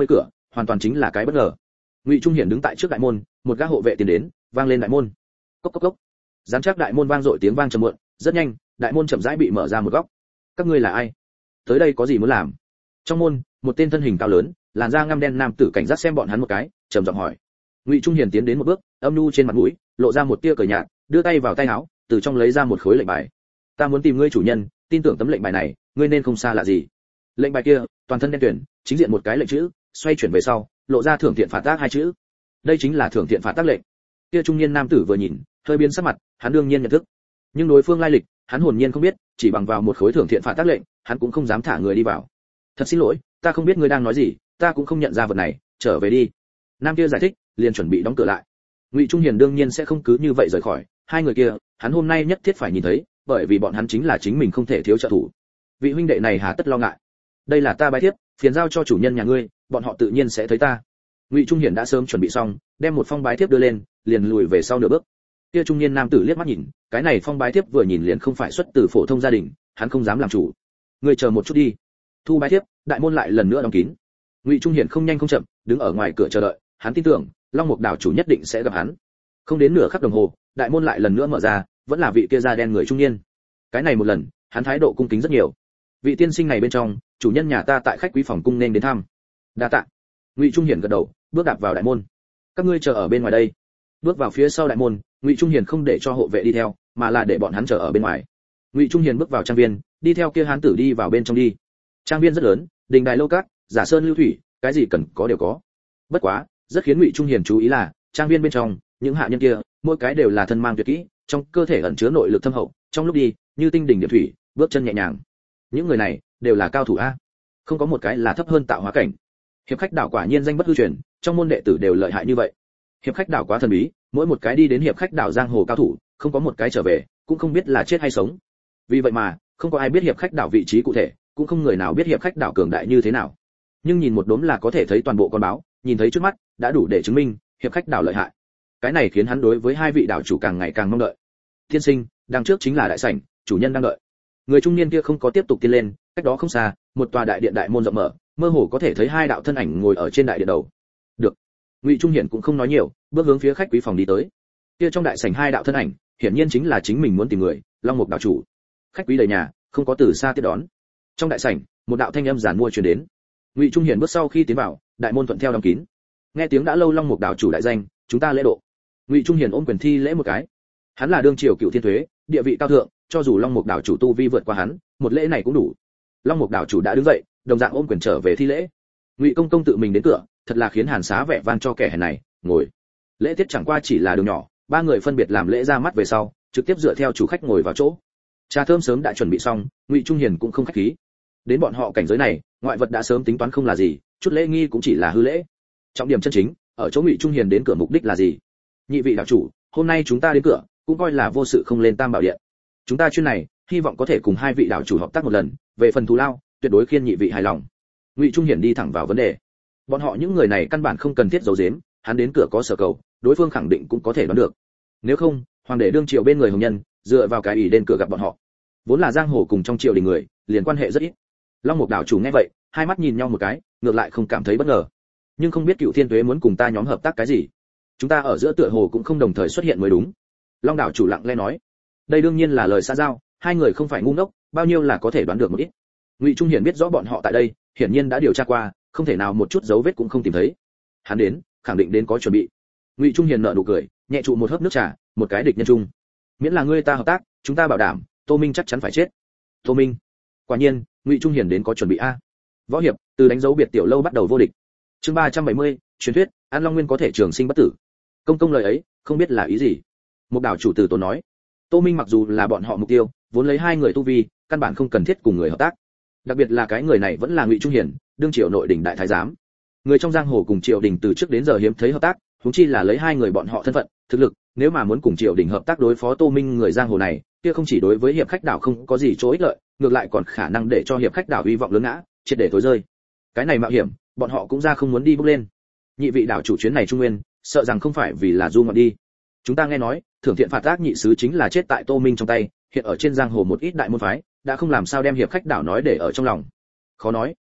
hoàn toàn chính là cái bất ngờ. Ngụy Trung Hiển đứng tại trước đại môn, một gã hộ vệ tiến đến, vang lên đại môn. Cốc cốc cốc. Giám chắc đại môn vang dội tiếng vang trầm muộn, rất nhanh, đại môn chậm rãi bị mở ra một góc. Các ngươi là ai? Tới đây có gì muốn làm? Trong môn, một tên thân hình cao lớn, làn da ngăm đen nam tử cảnh giác xem bọn hắn một cái, trầm giọng hỏi. Ngụy Trung Hiển tiến đến một bước, âm nhu trên mặt mũi, lộ ra một tia cười nhạt, đưa tay vào tay áo, từ trong lấy ra một khối lệnh bài. Ta muốn tìm ngươi chủ nhân, tin tưởng tấm lệnh bài này, ngươi nên không xa lạ gì. Lệnh bài kia, toàn thân đen tuyển, chính diện một cái lệnh chữ, xoay chuyển về sau, lộ ra thưởng thiện phạt tác hai chữ. Đây chính là thưởng thiện phạt tác lệnh. Kia trung niên nam tử vừa nhìn, hơi biến sắc mặt, hắn đương nhiên nhận thức. Nhưng đối phương lai lịch, hắn hồn nhiên không biết, chỉ bằng vào một khối thưởng thiện phạt tác lệnh, hắn cũng không dám thả người đi vào. Thật xin lỗi, ta không biết ngươi đang nói gì, ta cũng không nhận ra vật này, trở về đi. Nam kia giải thích, liền chuẩn bị đóng cửa lại. Ngụy Trung Hiền đương nhiên sẽ không cứ như vậy rời khỏi, hai người kia, hắn hôm nay nhất thiết phải nhìn thấy, bởi vì bọn hắn chính là chính mình không thể thiếu trợ thủ. Vị huynh đệ này hà tất lo ngại. Đây là ta bái thiếp, phiền giao cho chủ nhân nhà ngươi, bọn họ tự nhiên sẽ thấy ta. Ngụy Trung Hiển đã sớm chuẩn bị xong, đem một phong bái thiếp đưa lên, liền lùi về sau nửa bước. Kia trung niên nam tử liếc mắt nhìn, cái này phong bái thiếp vừa nhìn liền không phải xuất từ phổ thông gia đình, hắn không dám làm chủ. Ngươi chờ một chút đi. Thu bái thiếp, đại môn lại lần nữa đóng kín. Ngụy Trung Hiển không nhanh không chậm, đứng ở ngoài cửa chờ đợi, hắn tin tưởng, Long Mục đảo chủ nhất định sẽ gặp hắn. Không đến nửa khắc đồng hồ, đại môn lại lần nữa mở ra, vẫn là vị kia da đen người trung niên. Cái này một lần, hắn thái độ cung kính rất nhiều. Vị tiên sinh này bên trong, chủ nhân nhà ta tại khách quý phòng cung nên đến thăm. Đa tạ. Ngụy Trung Hiển gật đầu, bước đạp vào đại môn. Các ngươi chờ ở bên ngoài đây. Bước vào phía sau đại môn, Ngụy Trung Hiển không để cho hộ vệ đi theo, mà là để bọn hắn chờ ở bên ngoài. Ngụy Trung Hiển bước vào trang viên, đi theo kia hán tử đi vào bên trong đi. Trang viên rất lớn, đình đài lâu cát, giả sơn lưu thủy, cái gì cần có đều có. Bất quá, rất khiến Ngụy Trung Hiển chú ý là, trang viên bên trong, những hạ nhân kia, mỗi cái đều là thân mang tuyệt kỹ, trong cơ thể ẩn chứa nội lực thâm hậu, trong lúc đi, như tinh đỉnh địa thủy, bước chân nhẹ nhàng. Những người này đều là cao thủ a, không có một cái là thấp hơn tạo hóa cảnh. Hiệp khách đảo quả nhiên danh bất hư truyền, trong môn đệ tử đều lợi hại như vậy. Hiệp khách đảo quá thần bí, mỗi một cái đi đến hiệp khách đảo giang hồ cao thủ, không có một cái trở về, cũng không biết là chết hay sống. Vì vậy mà, không có ai biết hiệp khách đảo vị trí cụ thể, cũng không người nào biết hiệp khách đảo cường đại như thế nào. Nhưng nhìn một đốm là có thể thấy toàn bộ con báo, nhìn thấy trước mắt, đã đủ để chứng minh hiệp khách đảo lợi hại. Cái này khiến hắn đối với hai vị đảo chủ càng ngày càng mong đợi. Tiên sinh, đằng trước chính là đại sảnh, chủ nhân đang đợi. Người trung niên kia không có tiếp tục tiến lên, cách đó không xa, một tòa đại điện đại môn rộng mở, mơ hồ có thể thấy hai đạo thân ảnh ngồi ở trên đại điện đầu. Được. Ngụy Trung Hiển cũng không nói nhiều, bước hướng phía khách quý phòng đi tới. Kia trong đại sảnh hai đạo thân ảnh, hiển nhiên chính là chính mình muốn tìm người, Long Mục đảo chủ. Khách quý đầy nhà, không có từ xa tiếp đón. Trong đại sảnh, một đạo thanh âm giản mua truyền đến. Ngụy Trung Hiển bước sau khi tiến vào, đại môn thuận theo đóng kín. Nghe tiếng đã lâu Long Mục đảo chủ đại danh, chúng ta lễ độ. Ngụy Trung Hiển ôm quyền thi lễ một cái. Hắn là đương triều cựu thiên thuế, địa vị cao thượng, cho dù Long Mục đảo chủ tu vi vượt qua hắn, một lễ này cũng đủ. Long Mục đảo chủ đã đứng dậy, đồng dạng ôm quyền trở về thi lễ. Ngụy công công tự mình đến cửa, thật là khiến Hàn Xá vẻ vang cho kẻ hèn này, ngồi. Lễ tiết chẳng qua chỉ là đường nhỏ, ba người phân biệt làm lễ ra mắt về sau, trực tiếp dựa theo chủ khách ngồi vào chỗ. Trà thơm sớm đã chuẩn bị xong, Ngụy Trung Hiền cũng không khách khí. Đến bọn họ cảnh giới này, ngoại vật đã sớm tính toán không là gì, chút lễ nghi cũng chỉ là hư lễ. Trọng điểm chân chính, ở chỗ Ngụy Trung Hiền đến cửa mục đích là gì? Nhị vị đảo chủ, hôm nay chúng ta đến cửa, cũng coi là vô sự không lên Tam Bảo Điện. Chúng ta chuyên này, hy vọng có thể cùng hai vị đảo chủ hợp tác một lần, về phần thù lao, tuyệt đối khiên nhị vị hài lòng. Ngụy Trung Hiển đi thẳng vào vấn đề. Bọn họ những người này căn bản không cần thiết giấu giếm, hắn đến cửa có sở cầu, đối phương khẳng định cũng có thể đoán được. Nếu không, hoàng đế đương triều bên người hồng nhân, dựa vào cái ủy đến cửa gặp bọn họ. Vốn là giang hồ cùng trong triều đình người, liền quan hệ rất ít. Long Mục đảo chủ nghe vậy, hai mắt nhìn nhau một cái, ngược lại không cảm thấy bất ngờ. Nhưng không biết Cựu Thiên Tuế muốn cùng ta nhóm hợp tác cái gì. Chúng ta ở giữa tựa hồ cũng không đồng thời xuất hiện mới đúng. Long đảo chủ lặng lẽ nói. Đây đương nhiên là lời xã giao, hai người không phải ngu ngốc, bao nhiêu là có thể đoán được một ít. Ngụy Trung Hiển biết rõ bọn họ tại đây, hiển nhiên đã điều tra qua, không thể nào một chút dấu vết cũng không tìm thấy. Hắn đến, khẳng định đến có chuẩn bị. Ngụy Trung Hiển nở nụ cười, nhẹ trụ một hớp nước trà, một cái địch nhân chung. Miễn là ngươi ta hợp tác, chúng ta bảo đảm, Tô Minh chắc chắn phải chết. Tô Minh? Quả nhiên, Ngụy Trung Hiển đến có chuẩn bị a. Võ hiệp, từ đánh dấu biệt tiểu lâu bắt đầu vô địch. Chương 370, truyền thuyết, An Long Nguyên có thể trường sinh bất tử. Công công lời ấy, không biết là ý gì. Một đảo chủ từ tốn nói. Tô Minh mặc dù là bọn họ mục tiêu, vốn lấy hai người tu vi, căn bản không cần thiết cùng người hợp tác. Đặc biệt là cái người này vẫn là Ngụy Trung Hiển, đương triều nội đình đại thái giám. Người trong giang hồ cùng triều đình từ trước đến giờ hiếm thấy hợp tác, huống chi là lấy hai người bọn họ thân phận, thực lực, nếu mà muốn cùng triều đình hợp tác đối phó Tô Minh người giang hồ này, kia không chỉ đối với hiệp khách đảo không có gì chỗ ích lợi, ngược lại còn khả năng để cho hiệp khách đảo hy vọng lớn ngã, triệt để tối rơi. Cái này mạo hiểm, bọn họ cũng ra không muốn đi bước lên. Nhị vị đảo chủ chuyến này trung nguyên, sợ rằng không phải vì là du ngoạn đi. Chúng ta nghe nói, thưởng thiện phạt ác nhị sứ chính là chết tại Tô Minh trong tay, hiện ở trên giang hồ một ít đại môn phái, đã không làm sao đem hiệp khách đảo nói để ở trong lòng. Khó nói,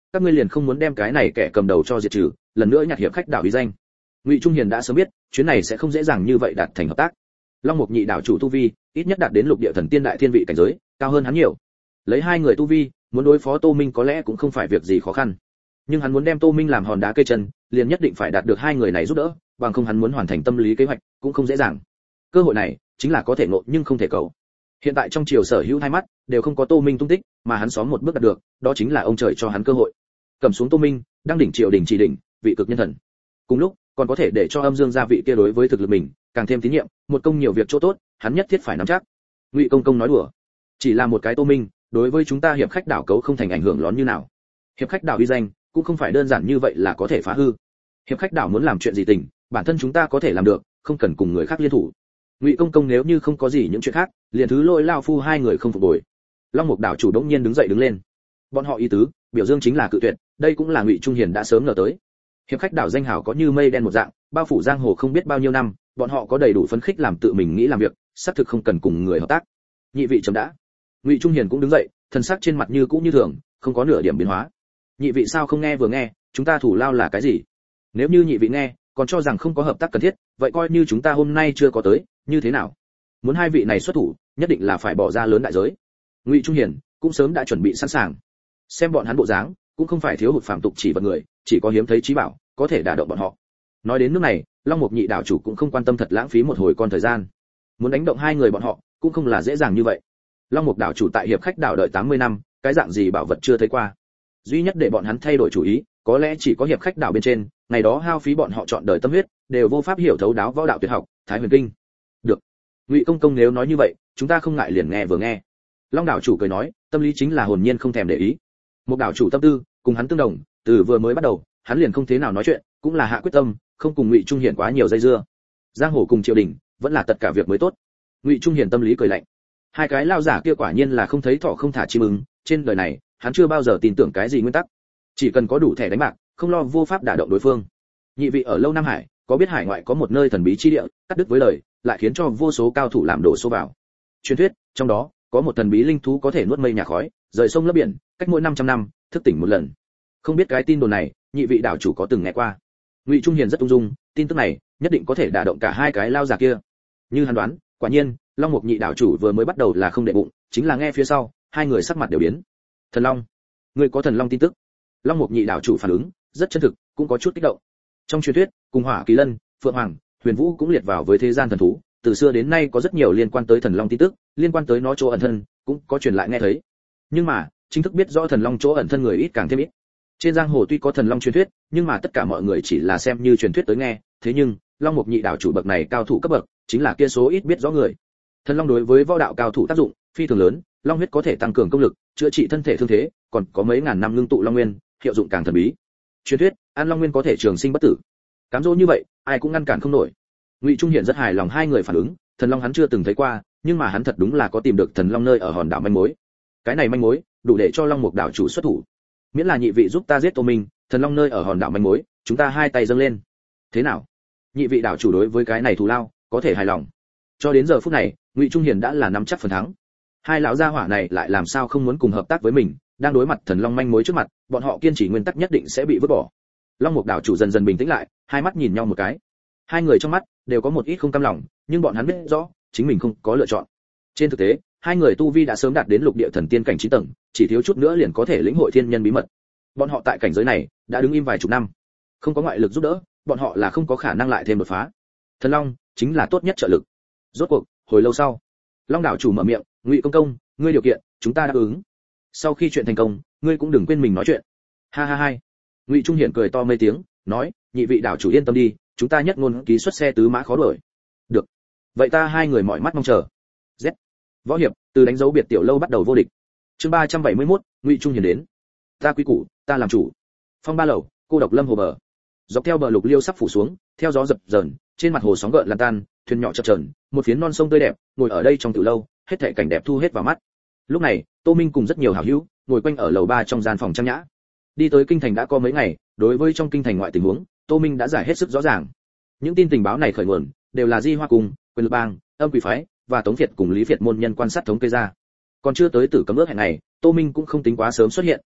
các ngươi liền không muốn đem cái này kẻ cầm đầu cho diệt trừ, lần nữa nhặt hiệp khách đảo uy danh. Ngụy Trung Hiền đã sớm biết chuyến này sẽ không dễ dàng như vậy đạt thành hợp tác. Long Mục Nhị đảo chủ tu vi ít nhất đạt đến lục địa thần tiên đại thiên vị cảnh giới, cao hơn hắn nhiều. Lấy hai người tu vi, muốn đối phó Tô Minh có lẽ cũng không phải việc gì khó khăn. Nhưng hắn muốn đem Tô Minh làm hòn đá cây chân, liền nhất định phải đạt được hai người này giúp đỡ, bằng không hắn muốn hoàn thành tâm lý kế hoạch cũng không dễ dàng. Cơ hội này chính là có thể ngộ nhưng không thể cầu. Hiện tại trong triều sở hữu hai mắt đều không có Tô Minh tung tích, mà hắn xóm một bước đạt được, đó chính là ông trời cho hắn cơ hội. Cầm xuống Tô Minh, đang đỉnh triều đỉnh chỉ đỉnh, vị cực nhân thần. Cùng lúc, còn có thể để cho Âm Dương gia vị kia đối với thực lực mình càng thêm tín nhiệm, một công nhiều việc chỗ tốt, hắn nhất thiết phải nắm chắc. Ngụy Công công nói đùa, chỉ là một cái Tô Minh, đối với chúng ta hiệp khách đảo cấu không thành ảnh hưởng lớn như nào. Hiệp khách đảo uy danh cũng không phải đơn giản như vậy là có thể phá hư. Hiệp khách đảo muốn làm chuyện gì tình, bản thân chúng ta có thể làm được, không cần cùng người khác liên thủ. Ngụy Công công nếu như không có gì những chuyện khác, liền thứ lôi lao phu hai người không phục bồi. Long Mục đảo chủ đống nhiên đứng dậy đứng lên. Bọn họ ý tứ, biểu dương chính là cự tuyệt, đây cũng là Ngụy Trung Hiền đã sớm ngờ tới. Hiệp khách đảo danh hào có như mây đen một dạng, bao phủ giang hồ không biết bao nhiêu năm, bọn họ có đầy đủ phấn khích làm tự mình nghĩ làm việc, xác thực không cần cùng người hợp tác. Nhị vị chấm đã. Ngụy Trung Hiền cũng đứng dậy, thần sắc trên mặt như cũ như thường, không có nửa điểm biến hóa. Nhị vị sao không nghe vừa nghe, chúng ta thủ lao là cái gì? Nếu như nhị vị nghe, còn cho rằng không có hợp tác cần thiết, vậy coi như chúng ta hôm nay chưa có tới, như thế nào? Muốn hai vị này xuất thủ, nhất định là phải bỏ ra lớn đại giới. Ngụy Trung Hiền cũng sớm đã chuẩn bị sẵn sàng. Xem bọn hắn bộ dáng, cũng không phải thiếu hụt phàm tục chỉ vật người, chỉ có hiếm thấy trí bảo, có thể đả động bọn họ. Nói đến nước này, Long Mục Nhị đảo chủ cũng không quan tâm thật lãng phí một hồi con thời gian. Muốn đánh động hai người bọn họ, cũng không là dễ dàng như vậy. Long Mục đảo chủ tại hiệp khách đảo đợi 80 năm, cái dạng gì bảo vật chưa thấy qua. Duy nhất để bọn hắn thay đổi chủ ý, có lẽ chỉ có hiệp khách đảo bên trên, ngày đó hao phí bọn họ chọn đời tâm huyết, đều vô pháp hiểu thấu đáo võ đạo tuyệt học, Thái Huyền Kinh. Được. Ngụy Công công nếu nói như vậy, chúng ta không ngại liền nghe vừa nghe. Long đảo chủ cười nói, tâm lý chính là hồn nhiên không thèm để ý. Một đảo chủ tâm tư, cùng hắn tương đồng, từ vừa mới bắt đầu, hắn liền không thế nào nói chuyện, cũng là hạ quyết tâm, không cùng Ngụy Trung Hiền quá nhiều dây dưa. Giang hồ cùng triều đình, vẫn là tất cả việc mới tốt. Ngụy Trung Hiền tâm lý cười lạnh. Hai cái lao giả kia quả nhiên là không thấy thọ không thả chim ưng, trên đời này, hắn chưa bao giờ tin tưởng cái gì nguyên tắc. Chỉ cần có đủ thẻ đánh bạc, không lo vô pháp đả động đối phương. Nhị vị ở lâu Nam Hải, có biết hải ngoại có một nơi thần bí chi địa, cắt đứt với lời, lại khiến cho vô số cao thủ làm đổ số vào. Truyền thuyết, trong đó có một thần bí linh thú có thể nuốt mây nhà khói, rời sông lấp biển, cách mỗi 500 năm thức tỉnh một lần. Không biết cái tin đồn này, nhị vị đảo chủ có từng nghe qua? Ngụy Trung Hiền rất ung dung, tin tức này nhất định có thể đả động cả hai cái lao già kia. Như hắn đoán, quả nhiên, Long Mục Nhị đảo chủ vừa mới bắt đầu là không để bụng, chính là nghe phía sau, hai người sắc mặt đều biến. Thần Long, ngươi có thần long tin tức? Long Mục Nhị đảo chủ phản ứng rất chân thực, cũng có chút kích động. Trong truyền thuyết, cùng Hỏa Kỳ Lân, Phượng Hoàng, Huyền Vũ cũng liệt vào với thế gian thần thú, từ xưa đến nay có rất nhiều liên quan tới thần long tin tức, liên quan tới nó chỗ ẩn thân, cũng có truyền lại nghe thấy. Nhưng mà, chính thức biết rõ thần long chỗ ẩn thân người ít càng thêm ít. Trên giang hồ tuy có thần long truyền thuyết, nhưng mà tất cả mọi người chỉ là xem như truyền thuyết tới nghe, thế nhưng, Long Mục Nhị đảo chủ bậc này cao thủ cấp bậc, chính là kia số ít biết rõ người. Thần long đối với võ đạo cao thủ tác dụng phi thường lớn, long huyết có thể tăng cường công lực, chữa trị thân thể thương thế, còn có mấy ngàn năm ngưng tụ long nguyên, hiệu dụng càng thần bí. Truyền thuyết, ăn long nguyên có thể trường sinh bất tử. Cám dỗ như vậy, ai cũng ngăn cản không nổi. Ngụy Trung Hiền rất hài lòng hai người phản ứng, thần long hắn chưa từng thấy qua, nhưng mà hắn thật đúng là có tìm được thần long nơi ở hòn đảo manh mối. Cái này manh mối, đủ để cho Long Mục đảo chủ xuất thủ. Miễn là nhị vị giúp ta giết Tô Minh, thần long nơi ở hòn đảo manh mối, chúng ta hai tay dâng lên. Thế nào? Nhị vị đảo chủ đối với cái này thù lao, có thể hài lòng. Cho đến giờ phút này, Ngụy Trung Hiền đã là nắm chắc phần thắng. Hai lão gia hỏa này lại làm sao không muốn cùng hợp tác với mình, đang đối mặt thần long manh mối trước mặt, bọn họ kiên trì nguyên tắc nhất định sẽ bị vứt bỏ. Long Mục đảo chủ dần dần bình tĩnh lại, hai mắt nhìn nhau một cái. Hai người trong mắt đều có một ít không cam lòng, nhưng bọn hắn biết rõ, chính mình không có lựa chọn. Trên thực tế, hai người tu vi đã sớm đạt đến lục địa thần tiên cảnh 9 tầng, chỉ thiếu chút nữa liền có thể lĩnh hội thiên nhân bí mật. Bọn họ tại cảnh giới này đã đứng im vài chục năm, không có ngoại lực giúp đỡ, bọn họ là không có khả năng lại thêm đột phá. Thần long chính là tốt nhất trợ lực. Rốt cuộc, hồi lâu sau, Long đảo chủ mở miệng, "Ngụy công công, ngươi điều kiện, chúng ta đáp ứng. Sau khi chuyện thành công, ngươi cũng đừng quên mình nói chuyện." Ha ha ha. Ngụy Trung Hiển cười to mấy tiếng, nói, "Nhị vị đảo chủ yên tâm đi, chúng ta nhất ngôn ký xuất xe tứ mã khó đuổi." "Được. Vậy ta hai người mỏi mắt mong chờ." Z. Võ hiệp, từ đánh dấu biệt tiểu lâu bắt đầu vô địch. Chương 371, Ngụy Trung Hiển đến. Ta quý củ, ta làm chủ. Phong ba lầu, cô độc lâm hồ bờ. Dọc theo bờ lục liêu sắp phủ xuống, theo gió dập dờn, trên mặt hồ sóng gợn lan tan, thuyền nhỏ chập chờn, một phiến non sông tươi đẹp, ngồi ở đây trong tiểu lâu, hết thảy cảnh đẹp thu hết vào mắt. Lúc này, Tô Minh cùng rất nhiều hảo hữu, ngồi quanh ở lầu 3 trong gian phòng trang nhã. Đi tới kinh thành đã có mấy ngày, đối với trong kinh thành ngoại tình huống, Tô Minh đã giải hết sức rõ ràng. Những tin tình báo này khởi nguồn đều là Di Hoa cùng, Quyền Lực Bang, Âm Quỷ phái và Tống Việt cùng Lý Việt môn nhân quan sát thống kê ra. Còn chưa tới Tử Cấm ước hẹn này, Tô Minh cũng không tính quá sớm xuất hiện,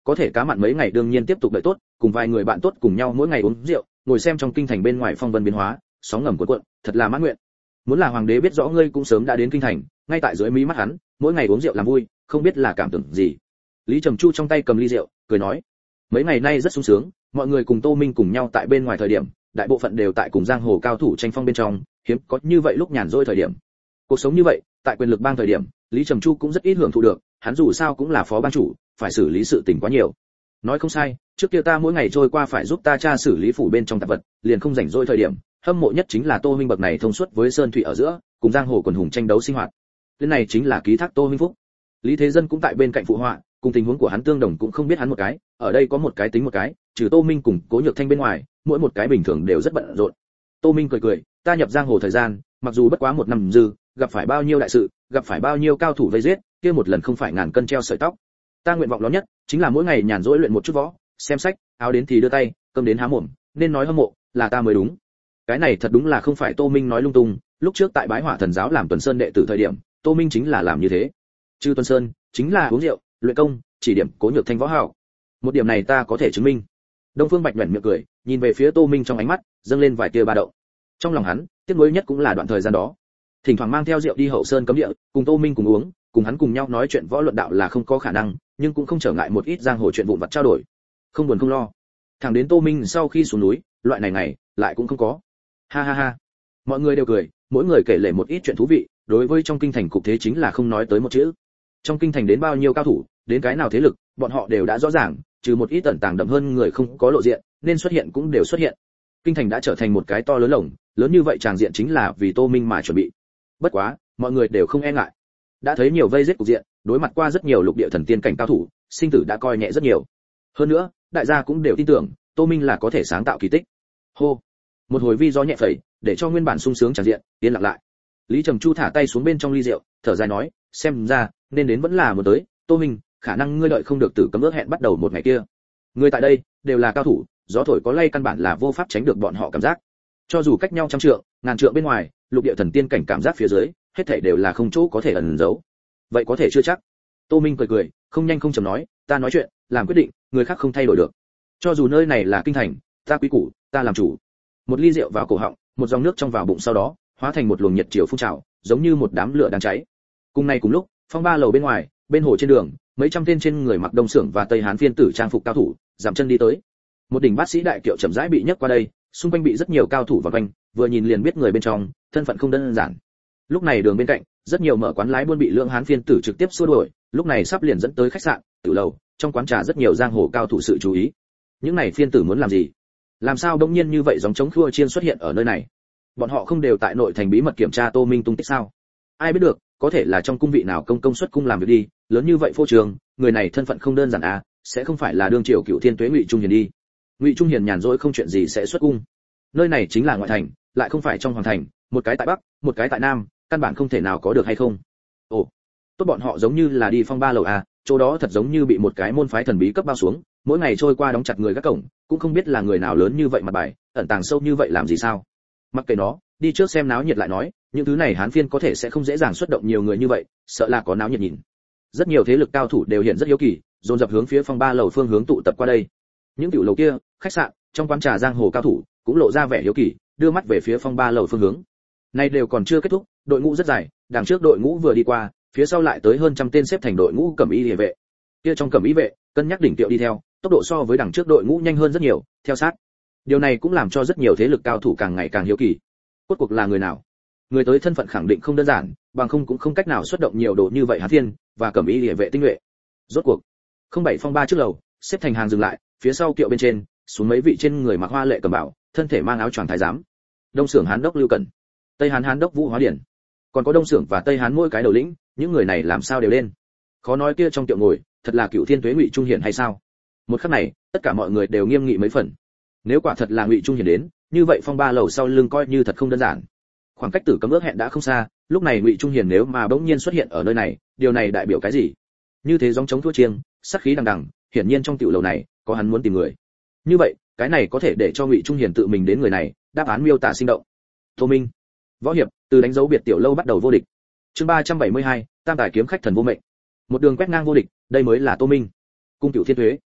có thể cá mặn mấy ngày đương nhiên tiếp tục đợi tốt, cùng vài người bạn tốt cùng nhau mỗi ngày uống rượu, ngồi xem trong kinh thành bên ngoài phong vân biến hóa, sóng ngầm cuộn cuộn, thật là mãn nguyện. Muốn là hoàng đế biết rõ ngươi cũng sớm đã đến kinh thành, ngay tại dưới mí mắt hắn, mỗi ngày uống rượu làm vui, không biết là cảm tưởng gì. Lý Trầm Chu trong tay cầm ly rượu, cười nói, mấy ngày nay rất sung sướng, mọi người cùng Tô Minh cùng nhau tại bên ngoài thời điểm, đại bộ phận đều tại cùng giang hồ cao thủ tranh phong bên trong, hiếm có như vậy lúc nhàn rỗi thời điểm. Cuộc sống như vậy, tại quyền lực bang thời điểm, Lý Trầm Chu cũng rất ít hưởng thụ được, hắn dù sao cũng là phó bang chủ, phải xử lý sự tình quá nhiều. Nói không sai, trước kia ta mỗi ngày trôi qua phải giúp ta cha xử lý phủ bên trong tạp vật, liền không rảnh rỗi thời điểm, hâm mộ nhất chính là Tô Minh bậc này thông suốt với sơn thủy ở giữa, cùng giang hồ quần hùng tranh đấu sinh hoạt. Cái này chính là ký thác Tô Minh phúc. Lý Thế Dân cũng tại bên cạnh phụ họa, cùng tình huống của hắn tương đồng cũng không biết hắn một cái, ở đây có một cái tính một cái, trừ Tô Minh cùng Cố Nhược Thanh bên ngoài, mỗi một cái bình thường đều rất bận rộn. Tô Minh cười cười, ta nhập giang hồ thời gian, mặc dù bất quá một năm dư, gặp phải bao nhiêu đại sự, gặp phải bao nhiêu cao thủ vây giết, kia một lần không phải ngàn cân treo sợi tóc. Ta nguyện vọng lớn nhất chính là mỗi ngày nhàn rỗi luyện một chút võ, xem sách, áo đến thì đưa tay, cơm đến há mồm, nên nói hâm mộ là ta mới đúng. Cái này thật đúng là không phải Tô Minh nói lung tung, lúc trước tại Bái Hỏa Thần giáo làm Tuần Sơn đệ tử thời điểm, Tô Minh chính là làm như thế. Trừ Tuần Sơn, chính là uống rượu, luyện công, chỉ điểm Cố Nhược Thanh võ hảo. Một điểm này ta có thể chứng minh. Đông Phương Bạch nhếch miệng cười, nhìn về phía Tô Minh trong ánh mắt dâng lên vài tia ba động. Trong lòng hắn, tiếc nuối nhất cũng là đoạn thời gian đó. Thỉnh thoảng mang theo rượu đi hậu sơn cấm địa, cùng Tô Minh cùng uống, cùng hắn cùng nhau nói chuyện võ luận đạo là không có khả năng, nhưng cũng không trở ngại một ít giang hồ chuyện vụn vặt trao đổi. Không buồn không lo. Thẳng đến Tô Minh sau khi xuống núi, loại này lại cũng không có. Ha ha ha. Mọi người đều cười, mỗi người kể lể một ít chuyện thú vị, đối với trong kinh thành cục thế chính là không nói tới một chữ. Trong kinh thành đến bao nhiêu cao thủ, đến cái nào thế lực, bọn họ đều đã rõ ràng, trừ một ít ẩn tàng đậm hơn người không có lộ diện, nên xuất hiện cũng đều xuất hiện. Kinh thành đã trở thành một cái to lớn lồng, lớn như vậy tràng diện chính là vì Tô Minh mà chuẩn bị. Bất quá, mọi người đều không e ngại. Đã thấy nhiều vây giết cục diện, đối mặt qua rất nhiều lục địa thần tiên cảnh cao thủ, sinh tử đã coi nhẹ rất nhiều. Hơn nữa, đại gia cũng đều tin tưởng, Tô Minh là có thể sáng tạo kỳ tích. Hô, một hồi vi gió nhẹ phẩy, để cho nguyên bản sung sướng tràn diện yên lặng lại. Lý Trầm Chu thả tay xuống bên trong ly rượu, thở dài nói, xem ra nên đến vẫn là một tới. Tô Minh, khả năng ngươi đợi không được tử cấm ước hẹn bắt đầu một ngày kia. Ngươi tại đây đều là cao thủ, gió thổi có lay căn bản là vô pháp tránh được bọn họ cảm giác. Cho dù cách nhau trăm trượng, ngàn trượng bên ngoài, lục địa thần tiên cảnh cảm giác phía dưới, hết thảy đều là không chỗ có thể ẩn giấu. Vậy có thể chưa chắc. Tô Minh cười cười, không nhanh không chậm nói, ta nói chuyện, làm quyết định, người khác không thay đổi được. Cho dù nơi này là kinh thành, ta quý củ, ta làm chủ. Một ly rượu vào cổ họng, một dòng nước trong vào bụng sau đó, hóa thành một luồng nhiệt chiều phun trào, giống như một đám lửa đang cháy. Cùng này cùng lúc, phong ba lầu bên ngoài, bên hồ trên đường, mấy trăm tên trên người mặc đông sưởng và tây hán phiên tử trang phục cao thủ, giảm chân đi tới. Một đỉnh bát sĩ đại kiệu chậm rãi bị nhấc qua đây, xung quanh bị rất nhiều cao thủ vây quanh, vừa nhìn liền biết người bên trong, thân phận không đơn giản. Lúc này đường bên cạnh, rất nhiều mở quán lái buôn bị lượng hán phiên tử trực tiếp xua đuổi, lúc này sắp liền dẫn tới khách sạn, tiểu lầu, trong quán trà rất nhiều giang hồ cao thủ sự chú ý. Những này phiên tử muốn làm gì? Làm sao bỗng nhiên như vậy giống chống khua chiên xuất hiện ở nơi này? Bọn họ không đều tại nội thành bí mật kiểm tra Tô Minh tung tích sao? Ai biết được, có thể là trong cung vị nào công xuất cung làm việc đi, lớn như vậy phô trường, người này thân phận không đơn giản à, sẽ không phải là đương triều cựu thiên tuế Ngụy Trung Hiền đi. Ngụy Trung Hiền nhàn rỗi không chuyện gì sẽ xuất cung. Nơi này chính là ngoại thành, lại không phải trong hoàng thành, một cái tại bắc, một cái tại nam, căn bản không thể nào có được hay không? Ồ, tốt, bọn họ giống như là đi phong ba lầu à, chỗ đó thật giống như bị một cái môn phái thần bí cấp bao xuống, mỗi ngày trôi qua đóng chặt người gác cổng, cũng không biết là người nào lớn như vậy mặt bài, ẩn tàng sâu như vậy làm gì sao? Mặc kệ nó, đi trước xem náo nhiệt lại nói, những thứ này hán phiên có thể sẽ không dễ dàng xuất động nhiều người như vậy, sợ là có náo nhiệt nhìn. Rất nhiều thế lực cao thủ đều hiện rất hiếu kỳ, dồn dập hướng phía phong ba lầu phương hướng tụ tập qua đây. Những tiểu lầu kia, khách sạn, trong quán trà giang hồ cao thủ cũng lộ ra vẻ hiếu kỳ, đưa mắt về phía phong ba lầu phương hướng. Nay đều còn chưa kết thúc, đội ngũ rất dài, đằng trước đội ngũ vừa đi qua, phía sau lại tới hơn trăm tên xếp thành đội ngũ cẩm y liề vệ. Kia trong cẩm y vệ, cân nhắc đỉnh tiệu đi theo, tốc độ so với đằng trước đội ngũ nhanh hơn rất nhiều, theo sát. Điều này cũng làm cho rất nhiều thế lực cao thủ càng ngày càng hiếu kỳ. Rốt cuộc là người nào? Người tới thân phận khẳng định không đơn giản, bằng không cũng không cách nào xuất động nhiều đồ như vậy hán thiên và cẩm y liề vệ tinh nhuệ. Rốt cuộc, không bảy phong ba trước lầu, xếp thành hàng dừng lại, phía sau kiệu bên trên, xuống mấy vị trên người mặc hoa lệ cầm bảo, thân thể mang áo choàng thái giám. Đông xưởng hán đốc Lưu Cẩn, Tây hán hán đốc Vũ Hóa Điển, còn có đông xưởng và Tây hán mỗi cái đầu lĩnh, những người này làm sao đều lên. Khó nói kia trong kiệu ngồi, thật là cựu thiên tuế Ngụy Trung Hiển hay sao? Một khắc này, tất cả mọi người đều nghiêm nghị mấy phần. Nếu quả thật là Ngụy Trung Hiển đến, như vậy phong ba lầu sau lưng coi như thật không đơn giản. Khoảng cách tử cấm ước hẹn đã không xa, lúc này Ngụy Trung Hiển nếu mà bỗng nhiên xuất hiện ở nơi này, điều này đại biểu cái gì? Như thế gióng chống thua chiêng, sát khí đằng đằng, hiển nhiên trong tiểu lầu này có hắn muốn tìm người. Như vậy, cái này có thể để cho Ngụy Trung Hiển tự mình đến người này, đáp án miêu tả sinh động. Tô Minh, võ hiệp, từ đánh dấu biệt tiểu lâu bắt đầu vô địch. Chương 372, tam tài kiếm khách thần vô mệnh. Một đường quét ngang vô địch, đây mới là Tô Minh. Cung cửu thiên thuế,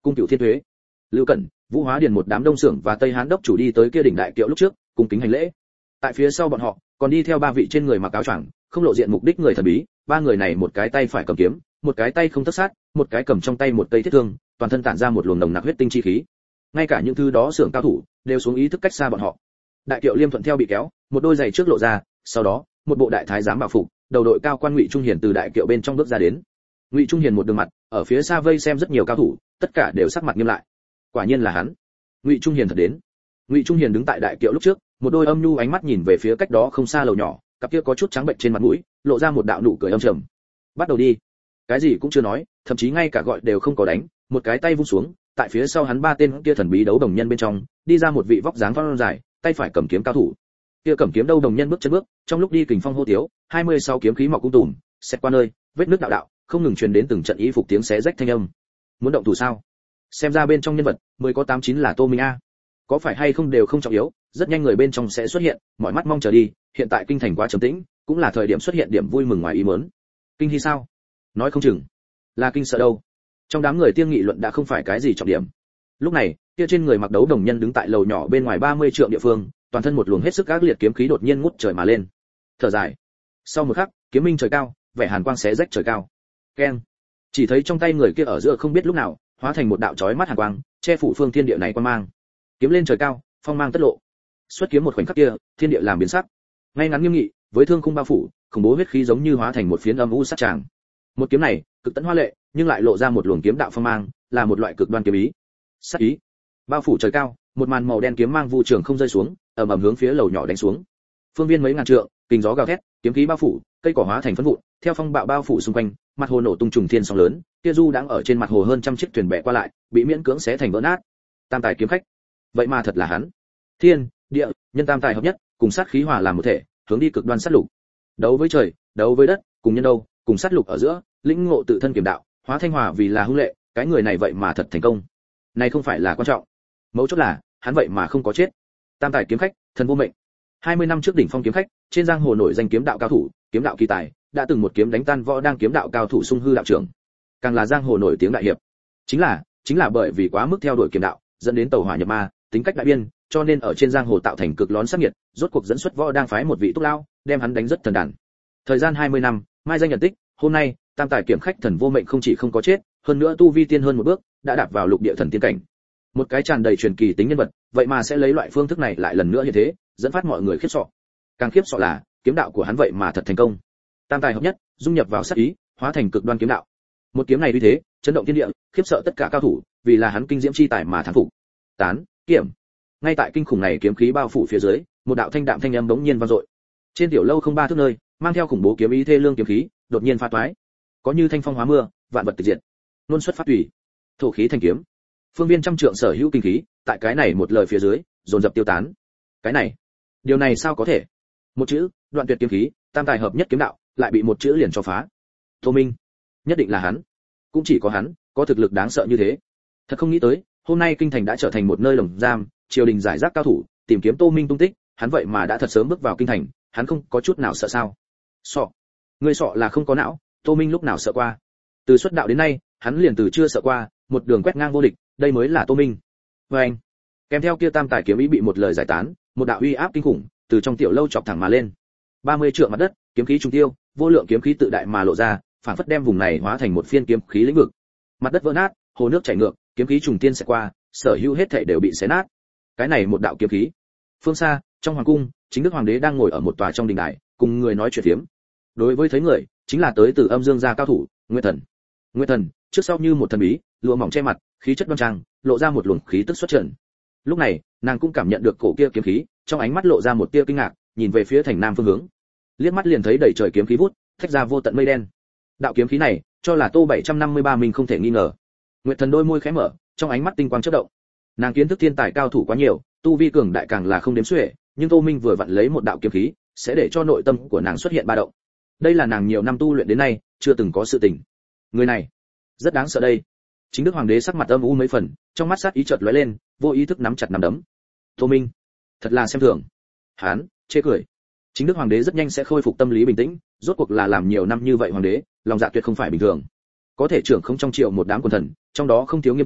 cung cửu thiên thuế. Lưu Cẩn, Vũ Hóa Điền một đám đông xưởng và Tây Hán đốc chủ đi tới kia đỉnh đại kiệu lúc trước, cung kính hành lễ. Tại phía sau bọn họ, còn đi theo ba vị trên người mặc áo choàng, không lộ diện mục đích người thần bí, ba người này một cái tay phải cầm kiếm, một cái tay không tất sát, một cái cầm trong tay một cây thiết thương, toàn thân tản ra một luồng nồng nặc huyết tinh chi khí. Ngay cả những thứ đó xưởng cao thủ đều xuống ý thức cách xa bọn họ. Đại kiệu liêm thuận theo bị kéo, một đôi giày trước lộ ra, sau đó, một bộ đại thái giám bảo phục, đầu đội cao quan Ngụy Trung Hiền từ đại kiệu bên trong bước ra đến. Ngụy Trung Hiền một đường mặt, ở phía xa vây xem rất nhiều cao thủ, tất cả đều sắc mặt nghiêm lại. Quả nhiên là hắn. Ngụy Trung Hiền thật đến. Ngụy Trung Hiền đứng tại đại kiệu lúc trước, một đôi âm nhu ánh mắt nhìn về phía cách đó không xa lầu nhỏ, cặp kia có chút trắng bệnh trên mặt mũi, lộ ra một đạo nụ cười âm trầm. Bắt đầu đi. Cái gì cũng chưa nói, thậm chí ngay cả gọi đều không có đánh, một cái tay vung xuống, tại phía sau hắn ba tên kia thần bí đấu đồng nhân bên trong, đi ra một vị vóc dáng thon dài, tay phải cầm kiếm cao thủ. Kia cầm kiếm đấu đồng nhân bước chân bước, trong lúc đi kình phong hô tiếu, 26 kiếm khí mọc cung tùm, xét qua nơi, vết nước đạo đạo, không ngừng truyền đến từng trận y phục tiếng xé rách thanh âm. Muốn động thủ sao? Xem ra bên trong nhân vật, 10 có 89 là Tô Minh a. Có phải hay không đều không trọng yếu, rất nhanh người bên trong sẽ xuất hiện, mọi mắt mong chờ đi, hiện tại kinh thành quá trầm tĩnh, cũng là thời điểm xuất hiện điểm vui mừng ngoài ý muốn. Kinh hy sao? Nói không chừng là kinh sợ đâu. Trong đám người tiên nghị luận đã không phải cái gì trọng điểm. Lúc này, kia trên người mặc đấu đồng nhân đứng tại lầu nhỏ bên ngoài 30 trượng địa phương, toàn thân một luồng hết sức ác liệt kiếm khí đột nhiên ngút trời mà lên. Thở dài. Sau một khắc, kiếm minh trời cao, vẻ hàn quang xé rách trời cao. Keng. Chỉ thấy trong tay người kia ở giữa không biết lúc nào, hóa thành một đạo chói mắt hàn quang, che phủ phương thiên địa này quang mang. Kiếm lên trời cao, phong mang tất lộ. Xuất kiếm một khoảnh khắc kia, thiên địa làm biến sắc. Ngay ngắn nghiêm nghị, với thương khung bao phủ, khủng bố huyết khí giống như hóa thành một phiến âm u sát tràng. Một kiếm này, cực tận hoa lệ, nhưng lại lộ ra một luồng kiếm đạo phong mang, là một loại cực đoan kiếm ý. Sát ý. Bao phủ trời cao, một màn màu đen kiếm mang vu trường không rơi xuống, ầm ầm hướng phía lầu nhỏ đánh xuống. Phương viên mấy ngàn trượng, kình gió gào thét, kiếm khí bao phủ, cây cỏ hóa thành phấn vụn, theo phong bạo bao phủ xung quanh, mặt hồ nổ tung trùng thiên sóng lớn, kia du đang ở trên mặt hồ hơn trăm chiếc thuyền bè qua lại, bị miễn cưỡng xé thành vỡ nát. Tam tài kiếm khách, vậy mà thật là hắn. Thiên, địa, nhân tam tài hợp nhất, cùng sát khí hòa làm một thể, hướng đi cực đoan sát lục. Đấu với trời, đấu với đất, cùng nhân đâu, cùng sát lục ở giữa, lĩnh ngộ tự thân kiếm đạo, hóa thanh hòa vì là hung lệ, cái người này vậy mà thật thành công. Này không phải là quan trọng, mấu chốt là hắn vậy mà không có chết. Tam tài kiếm khách, thần vô mệnh. 20 năm trước đỉnh phong kiếm khách, trên giang hồ nổi danh kiếm đạo cao thủ, kiếm đạo kỳ tài, đã từng một kiếm đánh tan võ đang kiếm đạo cao thủ Sung Hư đạo trưởng. Càng là giang hồ nổi tiếng đại hiệp. Chính là bởi vì quá mức theo đuổi kiếm đạo, dẫn đến tẩu hỏa nhập ma, tính cách đại biên, cho nên ở trên giang hồ tạo thành cực lón sát nhiệt, rốt cuộc dẫn xuất võ đang phái một vị túc lao, đem hắn đánh rất thần đàn. Thời gian 20 năm, mai danh nhận tích, hôm nay, tam tài kiếm khách thần vô mệnh không chỉ không có chết, hơn nữa tu vi tiên hơn một bước, đã đạp vào lục địa thần tiên cảnh. Một cái tràn đầy truyền kỳ tính nhân vật, vậy mà sẽ lấy loại phương thức này lại lần nữa như thế, dẫn phát mọi người khiếp sợ. Càng khiếp sợ là, kiếm đạo của hắn vậy mà thật thành công. Tam tài hợp nhất, dung nhập vào sát ý, hóa thành cực đoan kiếm đạo. Một kiếm này như thế, chấn động thiên địa, khiếp sợ tất cả cao thủ, vì là hắn kinh diễm chi tài mà thán phục. Tán, kiểm. Ngay tại kinh khủng này kiếm khí bao phủ phía dưới, một đạo thanh đạm thanh âm bỗng nhiên vang dội. Trên tiểu lâu không ba thước nơi, mang theo khủng bố kiếm ý thê lương kiếm khí, đột nhiên phá toái. Có như thanh phong hóa mưa, vạn vật tịch diệt. Luân xuất phát tùy. Thổ khí thành kiếm. Phương viên trăm trượng sở hữu kinh khí, tại cái này một lời phía dưới, dồn dập tiêu tán. Cái này, điều này sao có thể? Một chữ, đoạn tuyệt kiếm khí, tam tài hợp nhất kiếm đạo, lại bị một chữ liền cho phá. Tô Minh, nhất định là hắn. Cũng chỉ có hắn, có thực lực đáng sợ như thế. Thật không nghĩ tới, hôm nay kinh thành đã trở thành một nơi lồng giam, triều đình giải rác cao thủ, tìm kiếm Tô Minh tung tích, hắn vậy mà đã thật sớm bước vào kinh thành, hắn không có chút nào sợ sao? Sọ, người sọ là không có não, Tô Minh lúc nào sợ qua? Từ xuất đạo đến nay, hắn liền từ chưa sợ qua, một đường quét ngang vô địch, đây mới là Tô Minh. Và anh, kèm theo kia tam tài kiếm ý bị một lời giải tán, một đạo uy áp kinh khủng từ trong tiểu lâu chọc thẳng mà lên. 30 trượng mặt đất, kiếm khí trùng tiêu, vô lượng kiếm khí tự đại mà lộ ra, phản phất đem vùng này hóa thành một phiên kiếm khí lĩnh vực. Mặt đất vỡ nát, hồ nước chảy ngược, kiếm khí trùng tiên sẽ qua, sở hữu hết thảy đều bị xé nát. Cái này một đạo kiếm khí. Phương xa, trong hoàng cung, chính đức hoàng đế đang ngồi ở một tòa trong đình đài, cùng người nói chuyện phiếm. Đối với thấy người, chính là tới từ âm dương gia cao thủ, Nguyệt Thần. Nguyệt Thần, trước sau như một thần bí, lụa mỏng che mặt, khí chất đoan trang, lộ ra một luồng khí tức xuất trần. Lúc này, nàng cũng cảm nhận được cổ kia kiếm khí, trong ánh mắt lộ ra một tia kinh ngạc, nhìn về phía thành nam phương hướng. Liếc mắt liền thấy đầy trời kiếm khí vút, thách ra vô tận mây đen. Đạo kiếm khí này, cho là Tô 753 mình không thể nghi ngờ. Nguyệt Thần đôi môi khẽ mở, trong ánh mắt tinh quang chớp động. Nàng kiến thức thiên tài cao thủ quá nhiều, tu vi cường đại càng là không đếm xuể, nhưng Tô Minh vừa vặn lấy một đạo kiếm khí, sẽ để cho nội tâm của nàng xuất hiện ba động. Đây là nàng nhiều năm tu luyện đến nay chưa từng có sự tình. Người này rất đáng sợ đây. Chính đức hoàng đế sắc mặt âm u mấy phần, trong mắt sát ý chợt lóe lên, vô ý thức nắm chặt nắm đấm. Tô Minh, thật là xem thường. Hán, chê cười. Chính đức hoàng đế rất nhanh sẽ khôi phục tâm lý bình tĩnh, rốt cuộc là làm nhiều năm như vậy hoàng đế, lòng dạ tuyệt không phải bình thường. Có thể trưởng không trong triệu một đám quần thần, trong đó không thiếu Nghiêm Tung,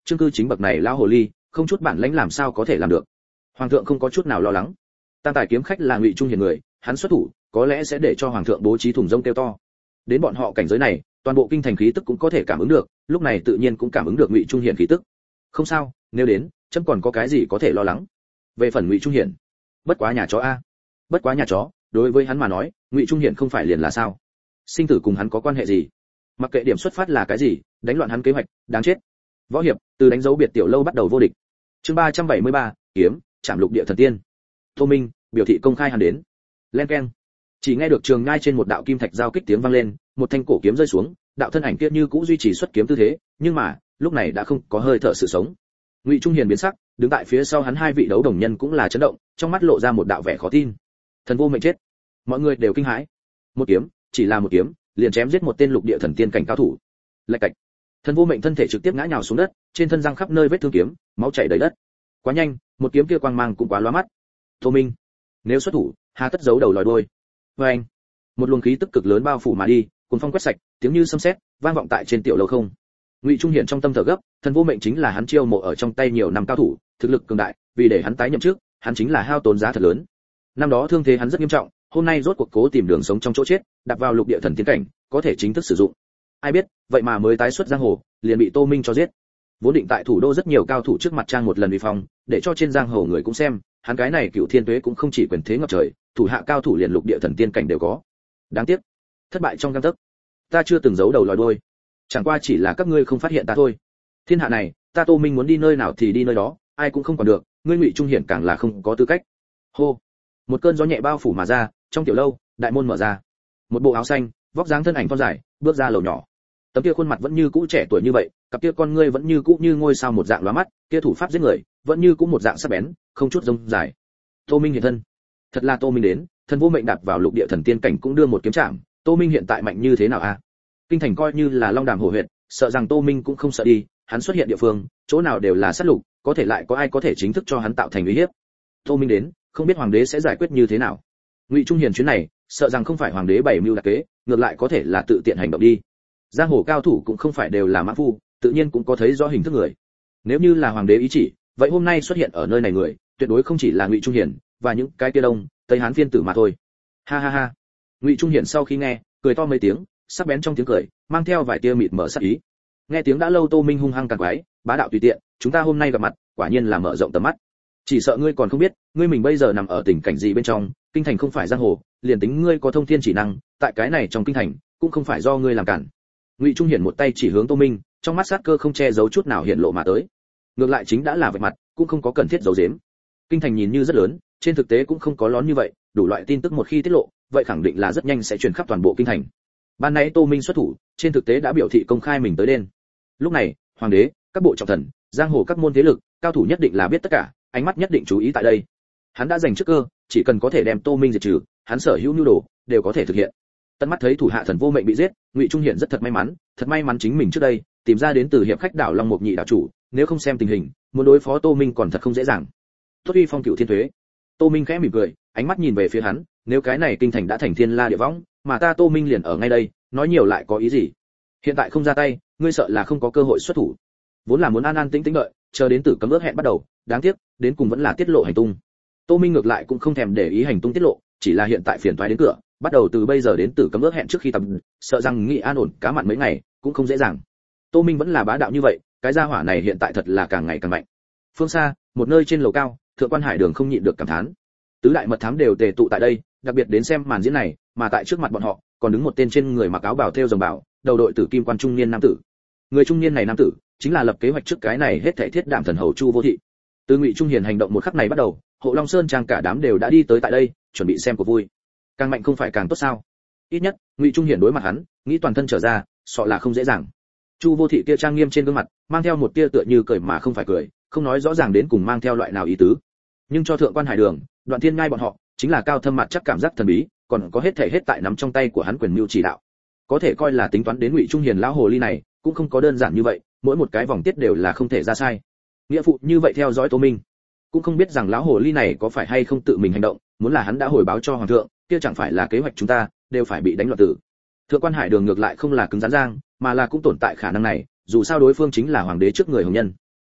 Trương cư chính bậc này lão hồ ly, không chút bản lãnh làm sao có thể làm được. Hoàng thượng không có chút nào lo lắng. Tam tài kiếm khách là Ngụy Trung Hiền người, hắn xuất thủ, có lẽ sẽ để cho hoàng thượng bố trí thùng rông kêu to. Đến bọn họ cảnh giới này, toàn bộ kinh thành khí tức cũng có thể cảm ứng được, lúc này tự nhiên cũng cảm ứng được Ngụy Trung Hiền khí tức. Không sao, nếu đến, chấm còn có cái gì có thể lo lắng. Về phần Ngụy Trung Hiền, bất quá nhà chó a. Bất quá nhà chó, đối với hắn mà nói, Ngụy Trung Hiền không phải liền là sao? Sinh tử cùng hắn có quan hệ gì? Mặc kệ điểm xuất phát là cái gì, đánh loạn hắn kế hoạch, đáng chết. Võ hiệp, từ đánh dấu biệt tiểu lâu bắt đầu vô địch. Chương 373, kiếm, chạm lục địa thần tiên. Tô Minh, biểu thị công khai hắn đến. Len keng. Chỉ nghe được trường ngai trên một đạo kim thạch giao kích tiếng vang lên, một thanh cổ kiếm rơi xuống, đạo thân ảnh kia như cũ duy trì xuất kiếm tư thế, nhưng mà, lúc này đã không có hơi thở sự sống. Ngụy Trung Hiền biến sắc, đứng tại phía sau hắn hai vị đấu đồng nhân cũng là chấn động, trong mắt lộ ra một đạo vẻ khó tin. Thần vô mệnh chết. Mọi người đều kinh hãi. Một kiếm, chỉ là một kiếm, liền chém giết một tên lục địa thần tiên cảnh cao thủ. Lạch cạch. Thần vô mệnh thân thể trực tiếp ngã nhào xuống đất, trên thân răng khắp nơi vết thương kiếm, máu chảy đầy đất. Quá nhanh, một kiếm kia quang mang cũng quá lóa mắt. Tô Minh, nếu xuất thủ, hà tất giấu đầu lòi đuôi. Oeng. Một luồng khí tức cực lớn bao phủ mà đi, cuồng phong quét sạch, tiếng như sấm sét, vang vọng tại trên tiểu lâu không. Ngụy Trung Hiển trong tâm thở gấp, thần vô mệnh chính là hắn chiêu mộ ở trong tay nhiều năm cao thủ, thực lực cường đại, vì để hắn tái nhậm chức, hắn chính là hao tốn giá thật lớn. Năm đó thương thế hắn rất nghiêm trọng, hôm nay rốt cuộc cố tìm đường sống trong chỗ chết, đạp vào lục địa thần tiên cảnh, có thể chính thức sử dụng. Ai biết, vậy mà mới tái xuất giang hồ, liền bị Tô Minh cho giết. Vốn định tại thủ đô rất nhiều cao thủ trước mặt trang một lần uy phong, để cho trên giang hồ người cũng xem, hắn cái này Cửu Thiên Tuế cũng không chỉ quyền thế ngập trời, thủ hạ cao thủ liền lục địa thần tiên cảnh đều có. Đáng tiếc, thất bại trong gang tấc. Ta chưa từng giấu đầu lòi đuôi, chẳng qua chỉ là các ngươi không phát hiện ta thôi. Thiên hạ này, ta Tô Minh muốn đi nơi nào thì đi nơi đó, ai cũng không còn được, ngươi Ngụy Trung Hiển càng là không có tư cách. Hô, một cơn gió nhẹ bao phủ mà ra, trong tiểu lâu, đại môn mở ra. Một bộ áo xanh, vóc dáng thân ảnh thon dài, bước ra lầu nhỏ. Tấm kia khuôn mặt vẫn như cũ trẻ tuổi như vậy, cặp kia con ngươi vẫn như cũ như ngôi sao một dạng lóa mắt, kia thủ pháp giết người, vẫn như cũ một dạng sắc bén, không chút rông dài. Tô Minh hiện thân. Thật là Tô Minh đến, thần vô mệnh đạp vào lục địa thần tiên cảnh cũng đưa một kiếm chạm, Tô Minh hiện tại mạnh như thế nào a? Kinh thành coi như là long đàm hổ huyệt, sợ rằng Tô Minh cũng không sợ đi, hắn xuất hiện địa phương, chỗ nào đều là sát lục, có thể lại có ai có thể chính thức cho hắn tạo thành uy hiếp. Tô Minh đến, không biết hoàng đế sẽ giải quyết như thế nào. Ngụy Trung Hiền chuyến này, sợ rằng không phải hoàng đế bày mưu đặc kế, ngược lại có thể là tự tiện hành động đi. Giang hồ cao thủ cũng không phải đều là mã phu, tự nhiên cũng có thấy rõ hình thức người. Nếu như là hoàng đế ý chỉ, vậy hôm nay xuất hiện ở nơi này người, tuyệt đối không chỉ là Ngụy Trung Hiền và những cái kia đông tây hán phiên tử mà thôi. Ha ha ha. Ngụy Trung Hiền sau khi nghe, cười to mấy tiếng, sắc bén trong tiếng cười, mang theo vài tia mịt mở sát ý. Nghe tiếng đã lâu Tô Minh hung hăng càng quái, bá đạo tùy tiện, chúng ta hôm nay gặp mặt, quả nhiên là mở rộng tầm mắt. Chỉ sợ ngươi còn không biết, ngươi mình bây giờ nằm ở tình cảnh gì bên trong, kinh thành không phải giang hồ, liền tính ngươi có thông thiên chỉ năng, tại cái này trong kinh thành, cũng không phải do ngươi làm cản. Ngụy Trung Hiển một tay chỉ hướng Tô Minh, trong mắt sát cơ không che giấu chút nào hiện lộ mà tới. Ngược lại chính đã là vạch mặt, cũng không có cần thiết giấu giếm. Kinh thành nhìn như rất lớn, trên thực tế cũng không có lón như vậy, đủ loại tin tức một khi tiết lộ, vậy khẳng định là rất nhanh sẽ truyền khắp toàn bộ kinh thành. Ban nãy Tô Minh xuất thủ, trên thực tế đã biểu thị công khai mình tới đen. Lúc này, hoàng đế, các bộ trọng thần, giang hồ các môn thế lực, cao thủ nhất định là biết tất cả, ánh mắt nhất định chú ý tại đây. Hắn đã giành trước cơ, chỉ cần có thể đem Tô Minh diệt trừ, hắn sở hữu nhu đồ đều có thể thực hiện. Tận mắt thấy thủ hạ thần vô mệnh bị giết, Ngụy Trung Hiển rất thật may mắn chính mình trước đây tìm ra đến từ hiệp khách đảo Long Mục Nhị đảo chủ, nếu không xem tình hình, muốn đối phó Tô Minh còn thật không dễ dàng. Tốt uy phong Cửu Thiên Tuế. Tô Minh khẽ mỉm cười, ánh mắt nhìn về phía hắn, nếu cái này kinh thành đã thành thiên la địa võng, mà ta Tô Minh liền ở ngay đây, nói nhiều lại có ý gì? Hiện tại không ra tay, ngươi sợ là không có cơ hội xuất thủ. Vốn là muốn an an tĩnh tĩnh đợi, chờ đến Tử Cấm ước hẹn bắt đầu, đáng tiếc, đến cùng vẫn là tiết lộ hành tung. Tô Minh ngược lại cũng không thèm để ý hành tung tiết lộ, chỉ là hiện tại phiền toái đến cửa, bắt đầu từ bây giờ đến Tử Cấm ước hẹn trước khi tập, sợ rằng nghị an ổn cá mặn mấy ngày cũng không dễ dàng. Tô Minh vẫn là bá đạo như vậy, cái gia hỏa này hiện tại thật là càng ngày càng mạnh. Phương xa, một nơi trên lầu cao, Thượng Quan Hải Đường không nhịn được cảm thán. Tứ đại mật thám đều tề tụ tại đây, đặc biệt đến xem màn diễn này, mà tại trước mặt bọn họ, còn đứng một tên trên người mặc áo bào thêu rồng bảo, đầu đội tử kim quan trung niên nam tử. Người trung niên này nam tử, chính là lập kế hoạch trước cái này hết thảy thiết đảm thần hầu Chu Vô Thị. Từ Ngụy Trung Hiền hành động một khắc này bắt đầu, Hộ Long Sơn trang cả đám đều đã đi tới tại đây, chuẩn bị xem cuộc vui. Càng mạnh không phải càng tốt sao? Ít nhất, Ngụy Trung Hiền đối mặt hắn, nghĩ toàn thân trở ra, sợ là không dễ dàng. Chu Vô Thị kia trang nghiêm trên gương mặt, mang theo một tia tựa như cười mà không phải cười, không nói rõ ràng đến cùng mang theo loại nào ý tứ. Nhưng cho Thượng Quan Hải Đường, Đoạn Thiên Ngai bọn họ, chính là cao thâm mặt chắc cảm giác thần bí, còn có hết thảy hết tại nắm trong tay của hắn quyền mưu chỉ đạo. Có thể coi là tính toán đến Ngụy Trung Hiền lão hồ ly này, cũng không có đơn giản như vậy, mỗi một cái vòng tiết đều là không thể ra sai. Nghĩa phụ như vậy theo dõi Tô Minh, cũng không biết rằng lão hồ ly này có phải hay không tự mình hành động, muốn là hắn đã hồi báo cho hoàng thượng, kia chẳng phải là kế hoạch chúng ta đều phải bị đánh loạn tử. Thượng Quan Hải Đường ngược lại không là cứng rắn giang, mà là cũng tồn tại khả năng này, dù sao đối phương chính là hoàng đế trước người hồng nhân.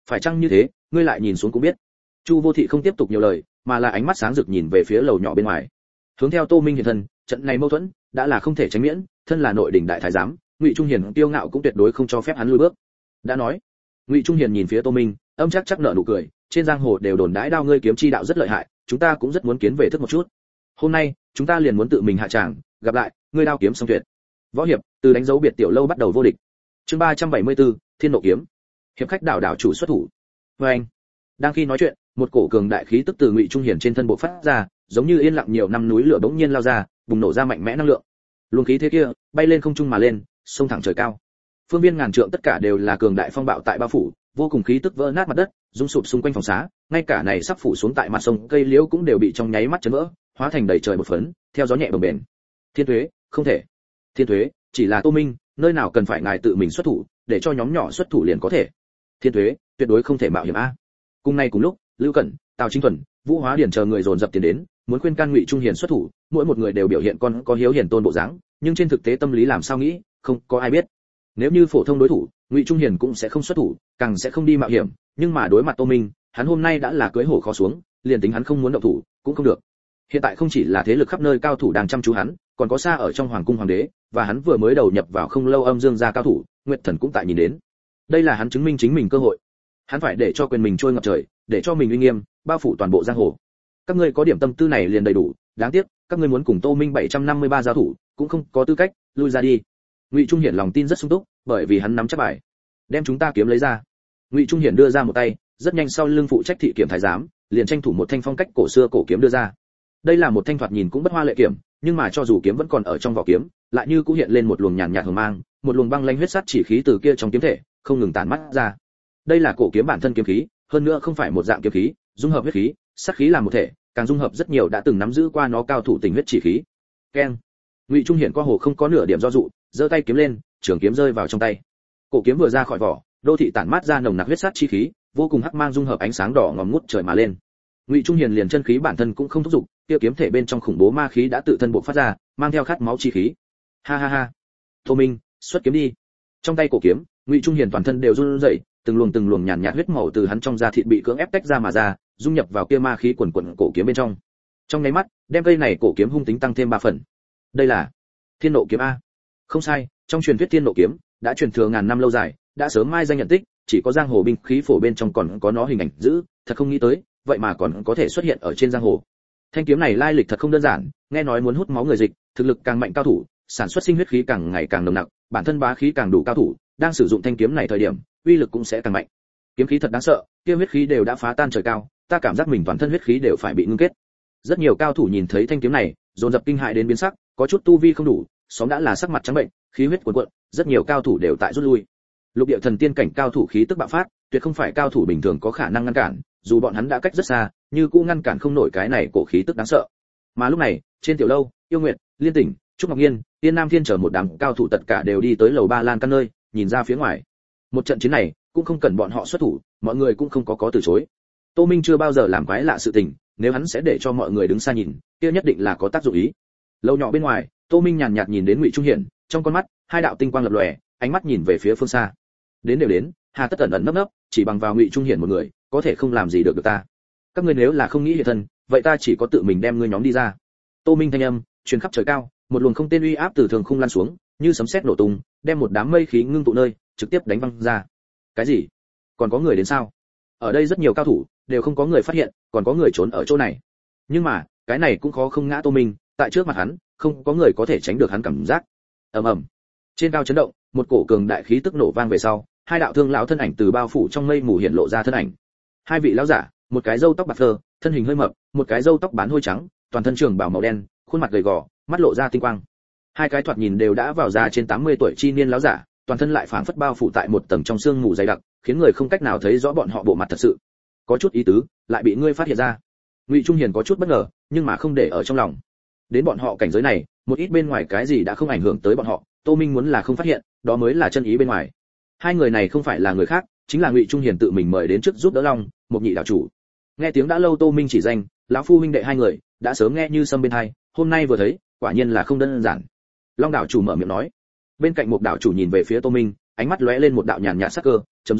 phải chăng như thế, ngươi lại nhìn xuống cũng biết. Chu Vô Thị không tiếp tục nhiều lời, mà là ánh mắt sáng rực nhìn về phía lầu nhỏ bên ngoài. Hướng theo Tô Minh hiện thân, trận này mâu thuẫn đã là không thể tránh miễn, thân là nội đỉnh đại thái giám, Ngụy Trung Hiền tiêu ngạo cũng tuyệt đối không cho phép hắn lùi bước. Đã nói, Ngụy Trung Hiền nhìn phía Tô Minh, âm chắc nở nụ cười, trên giang hồ đều đồn đãi đao ngươi kiếm chi đạo rất lợi hại, chúng ta cũng rất muốn kiến về thức một chút. Hôm nay, chúng ta liền muốn tự mình hạ tràng, gặp lại, ngươi đao kiếm song tuyệt. Võ hiệp, từ đánh dấu biệt tiểu lâu bắt đầu vô địch. Chương 374, Thiên Nộ kiếm. Hiệp khách đảo chủ xuất thủ. Và anh, đang khi nói chuyện, một cổ cường đại khí tức từ Ngụy Trung Hiền trên thân bộ phát ra, giống như yên lặng nhiều năm núi lửa bỗng nhiên lao ra, bùng nổ ra mạnh mẽ năng lượng. Luồng khí thế kia, bay lên không trung mà lên, xông thẳng trời cao. Phương viên ngàn trượng tất cả đều là cường đại phong bạo tại bao phủ, vô cùng khí tức vỡ nát mặt đất, rung sụp xung quanh phòng xá, ngay cả này sắp phủ xuống tại mặt sông, cây liễu cũng đều bị trong nháy mắt chấn vỡ, hóa thành đầy trời một phấn, theo gió nhẹ bồng bềnh. Thiên Tuế, không thể. Thiên Tuế, chỉ là Tô Minh, nơi nào cần phải ngài tự mình xuất thủ, để cho nhóm nhỏ xuất thủ liền có thể. Thiên Tuế, tuyệt đối không thể mạo hiểm a. Cùng ngày cùng lúc, Lưu Cẩn, Tào Chính Thuần, Vũ Hóa Điển chờ người dồn dập tiến đến, muốn khuyên can Ngụy Trung Hiền xuất thủ, mỗi một người đều biểu hiện con có hiếu hiền tôn bộ dáng, nhưng trên thực tế tâm lý làm sao nghĩ, không có ai biết. Nếu như phổ thông đối thủ, Ngụy Trung Hiền cũng sẽ không xuất thủ, càng sẽ không đi mạo hiểm, nhưng mà đối mặt Tô Minh, hắn hôm nay đã là cưỡi hổ khó xuống, liền tính hắn không muốn động thủ, cũng không được. Hiện tại không chỉ là thế lực khắp nơi cao thủ đang chăm chú hắn, còn có xa ở trong hoàng cung hoàng đế, và hắn vừa mới đầu nhập vào không lâu Âm Dương gia cao thủ, Nguyệt Thần cũng tại nhìn đến. Đây là hắn chứng minh chính mình cơ hội. Hắn phải để cho quyền mình trôi ngập trời, để cho mình uy nghiêm bao phủ toàn bộ giang hồ. Các ngươi có điểm tâm tư này liền đầy đủ, đáng tiếc, các ngươi muốn cùng Tô Minh 753 giao thủ, cũng không có tư cách, lui ra đi. Ngụy Trung Hiển lòng tin rất sung túc, bởi vì hắn nắm chắc bài. Đem chúng ta kiếm lấy ra. Ngụy Trung Hiển đưa ra một tay, rất nhanh sau lưng phụ trách thị kiểm thái giám, liền tranh thủ một thanh phong cách cổ xưa cổ kiếm đưa ra. Đây là một thanh thoạt nhìn cũng bất hoa lệ kiếm, nhưng mà cho dù kiếm vẫn còn ở trong vỏ kiếm, lại như cũng hiện lên một luồng nhàn nhạt hồng mang, một luồng băng lãnh huyết sát chỉ khí từ kia trong kiếm thể, không ngừng tản mắt ra. Đây là cổ kiếm bản thân kiếm khí, hơn nữa không phải một dạng kiếm khí, dung hợp huyết khí, sát khí làm một thể, càng dung hợp rất nhiều đã từng nắm giữ qua nó cao thủ tình huyết chỉ khí. Keng. Ngụy Trung Hiển qua hồ không có nửa điểm do dụ, giơ tay kiếm lên, trường kiếm rơi vào trong tay. Cổ kiếm vừa ra khỏi vỏ, đô thị tản mát ra nồng nặc huyết sát chi khí, vô cùng hắc mang dung hợp ánh sáng đỏ ngòm ngút trời mà lên. Ngụy Trung Hiền liền chân khí bản thân cũng không thúc dục, kia kiếm thể bên trong khủng bố ma khí đã tự thân bộc phát ra, mang theo khát máu chi khí. Ha ha ha. Tô Minh, xuất kiếm đi. Trong tay cổ kiếm, Ngụy Trung Hiền toàn thân đều run rẩy, từng luồng nhàn nhạt huyết màu từ hắn trong da thịt bị cưỡng ép tách ra mà ra, dung nhập vào kia ma khí quần quần cổ kiếm bên trong. Trong nháy mắt, đem cây này cổ kiếm hung tính tăng thêm 3 phần. Đây là Thiên Nộ kiếm a. Không sai, trong truyền thuyết Thiên Nộ kiếm đã truyền thừa ngàn năm lâu dài, đã sớm mai danh nhận tích, chỉ có giang hồ binh khí phổ bên trong còn có nó hình ảnh giữ, thật không nghĩ tới, vậy mà còn có thể xuất hiện ở trên giang hồ. Thanh kiếm này lai lịch thật không đơn giản, nghe nói muốn hút máu người dịch, thực lực càng mạnh cao thủ, sản xuất sinh huyết khí càng ngày càng nồng nặc, bản thân bá khí càng đủ cao thủ, đang sử dụng thanh kiếm này thời điểm, uy lực cũng sẽ càng mạnh. Kiếm khí thật đáng sợ, kia huyết khí đều đã phá tan trời cao, ta cảm giác mình toàn thân huyết khí đều phải bị ngưng kết. Rất nhiều cao thủ nhìn thấy thanh kiếm này, dồn dập kinh hãi đến biến sắc, có chút tu vi không đủ, xóm đã là sắc mặt trắng bệnh, khí huyết cuồn cuộn, rất nhiều cao thủ đều tại rút lui. Lục địa thần tiên cảnh cao thủ khí tức bạo phát, tuyệt không phải cao thủ bình thường có khả năng ngăn cản, dù bọn hắn đã cách rất xa, như cũng ngăn cản không nổi cái này cổ khí tức đáng sợ. Mà lúc này, trên tiểu lâu, Yêu Nguyệt, Liên Tỉnh, Trúc Ngọc Nhiên, Tiên Nam Thiên chờ một đám cao thủ tất cả đều đi tới lầu ba lan căn nơi, nhìn ra phía ngoài. Một trận chiến này, cũng không cần bọn họ xuất thủ, mọi người cũng không có từ chối. Tô Minh chưa bao giờ làm quái lạ sự tình, nếu hắn sẽ để cho mọi người đứng xa nhìn, kia nhất định là có tác dụng ý. Lâu nhỏ bên ngoài, Tô Minh nhàn nhạt nhìn đến Ngụy Trung Hiển, trong con mắt, hai đạo tinh quang lập lòe, ánh mắt nhìn về phía phương xa. Đến đều đến, hà tất ẩn ẩn nấp nấp, chỉ bằng vào Ngụy Trung Hiển một người, có thể không làm gì được ta. Các ngươi nếu là không nghĩ hiện thân, vậy ta chỉ có tự mình đem ngươi nhóm đi ra. Tô Minh thanh âm truyền khắp trời cao, một luồng không tên uy áp từ thường khung lan xuống, như sấm sét nổ tung, đem một đám mây khí ngưng tụ nơi, trực tiếp đánh văng ra. Cái gì? Còn có người đến sao? Ở đây rất nhiều cao thủ, đều không có người phát hiện, còn có người trốn ở chỗ này. Nhưng mà, cái này cũng khó không ngã Tô Minh, tại trước mặt hắn, không có người có thể tránh được hắn cảm giác. Ầm ầm. Trên cao chấn động, một cổ cường đại khí tức nổ vang về sau, hai đạo thương lão thân ảnh từ bao phủ trong mây mù hiện lộ ra thân ảnh. Hai vị lão giả, một cái râu tóc bạc phơ, thân hình hơi mập, một cái râu tóc bán hôi trắng, toàn thân trường bào màu đen, khuôn mặt gầy gò, mắt lộ ra tinh quang. Hai cái thoạt nhìn đều đã vào già trên 80 tuổi chi niên lão giả, toàn thân lại phảng phất bao phủ tại một tầng trong sương mù dày đặc, khiến người không cách nào thấy rõ bọn họ bộ mặt thật sự. Có chút ý tứ, lại bị ngươi phát hiện ra. Ngụy Trung Hiền có chút bất ngờ, nhưng mà không để ở trong lòng. Đến bọn họ cảnh giới này, một ít bên ngoài cái gì đã không ảnh hưởng tới bọn họ, Tô Minh muốn là không phát hiện, đó mới là chân ý bên ngoài. Hai người này không phải là người khác, chính là Ngụy Trung Hiền tự mình mời đến trước giúp đỡ Long, một nhị đạo chủ. Nghe tiếng đã lâu Tô Minh chỉ danh, lão phu huynh đệ hai người đã sớm nghe như sâm bên tai, hôm nay vừa thấy, quả nhiên là không đơn giản. Long đạo chủ mở miệng nói. Bên cạnh một đạo chủ nhìn về phía Tô Minh, ánh mắt lóe lên một đạo nhàn nhạt sắc cơ, trầm giọng nói,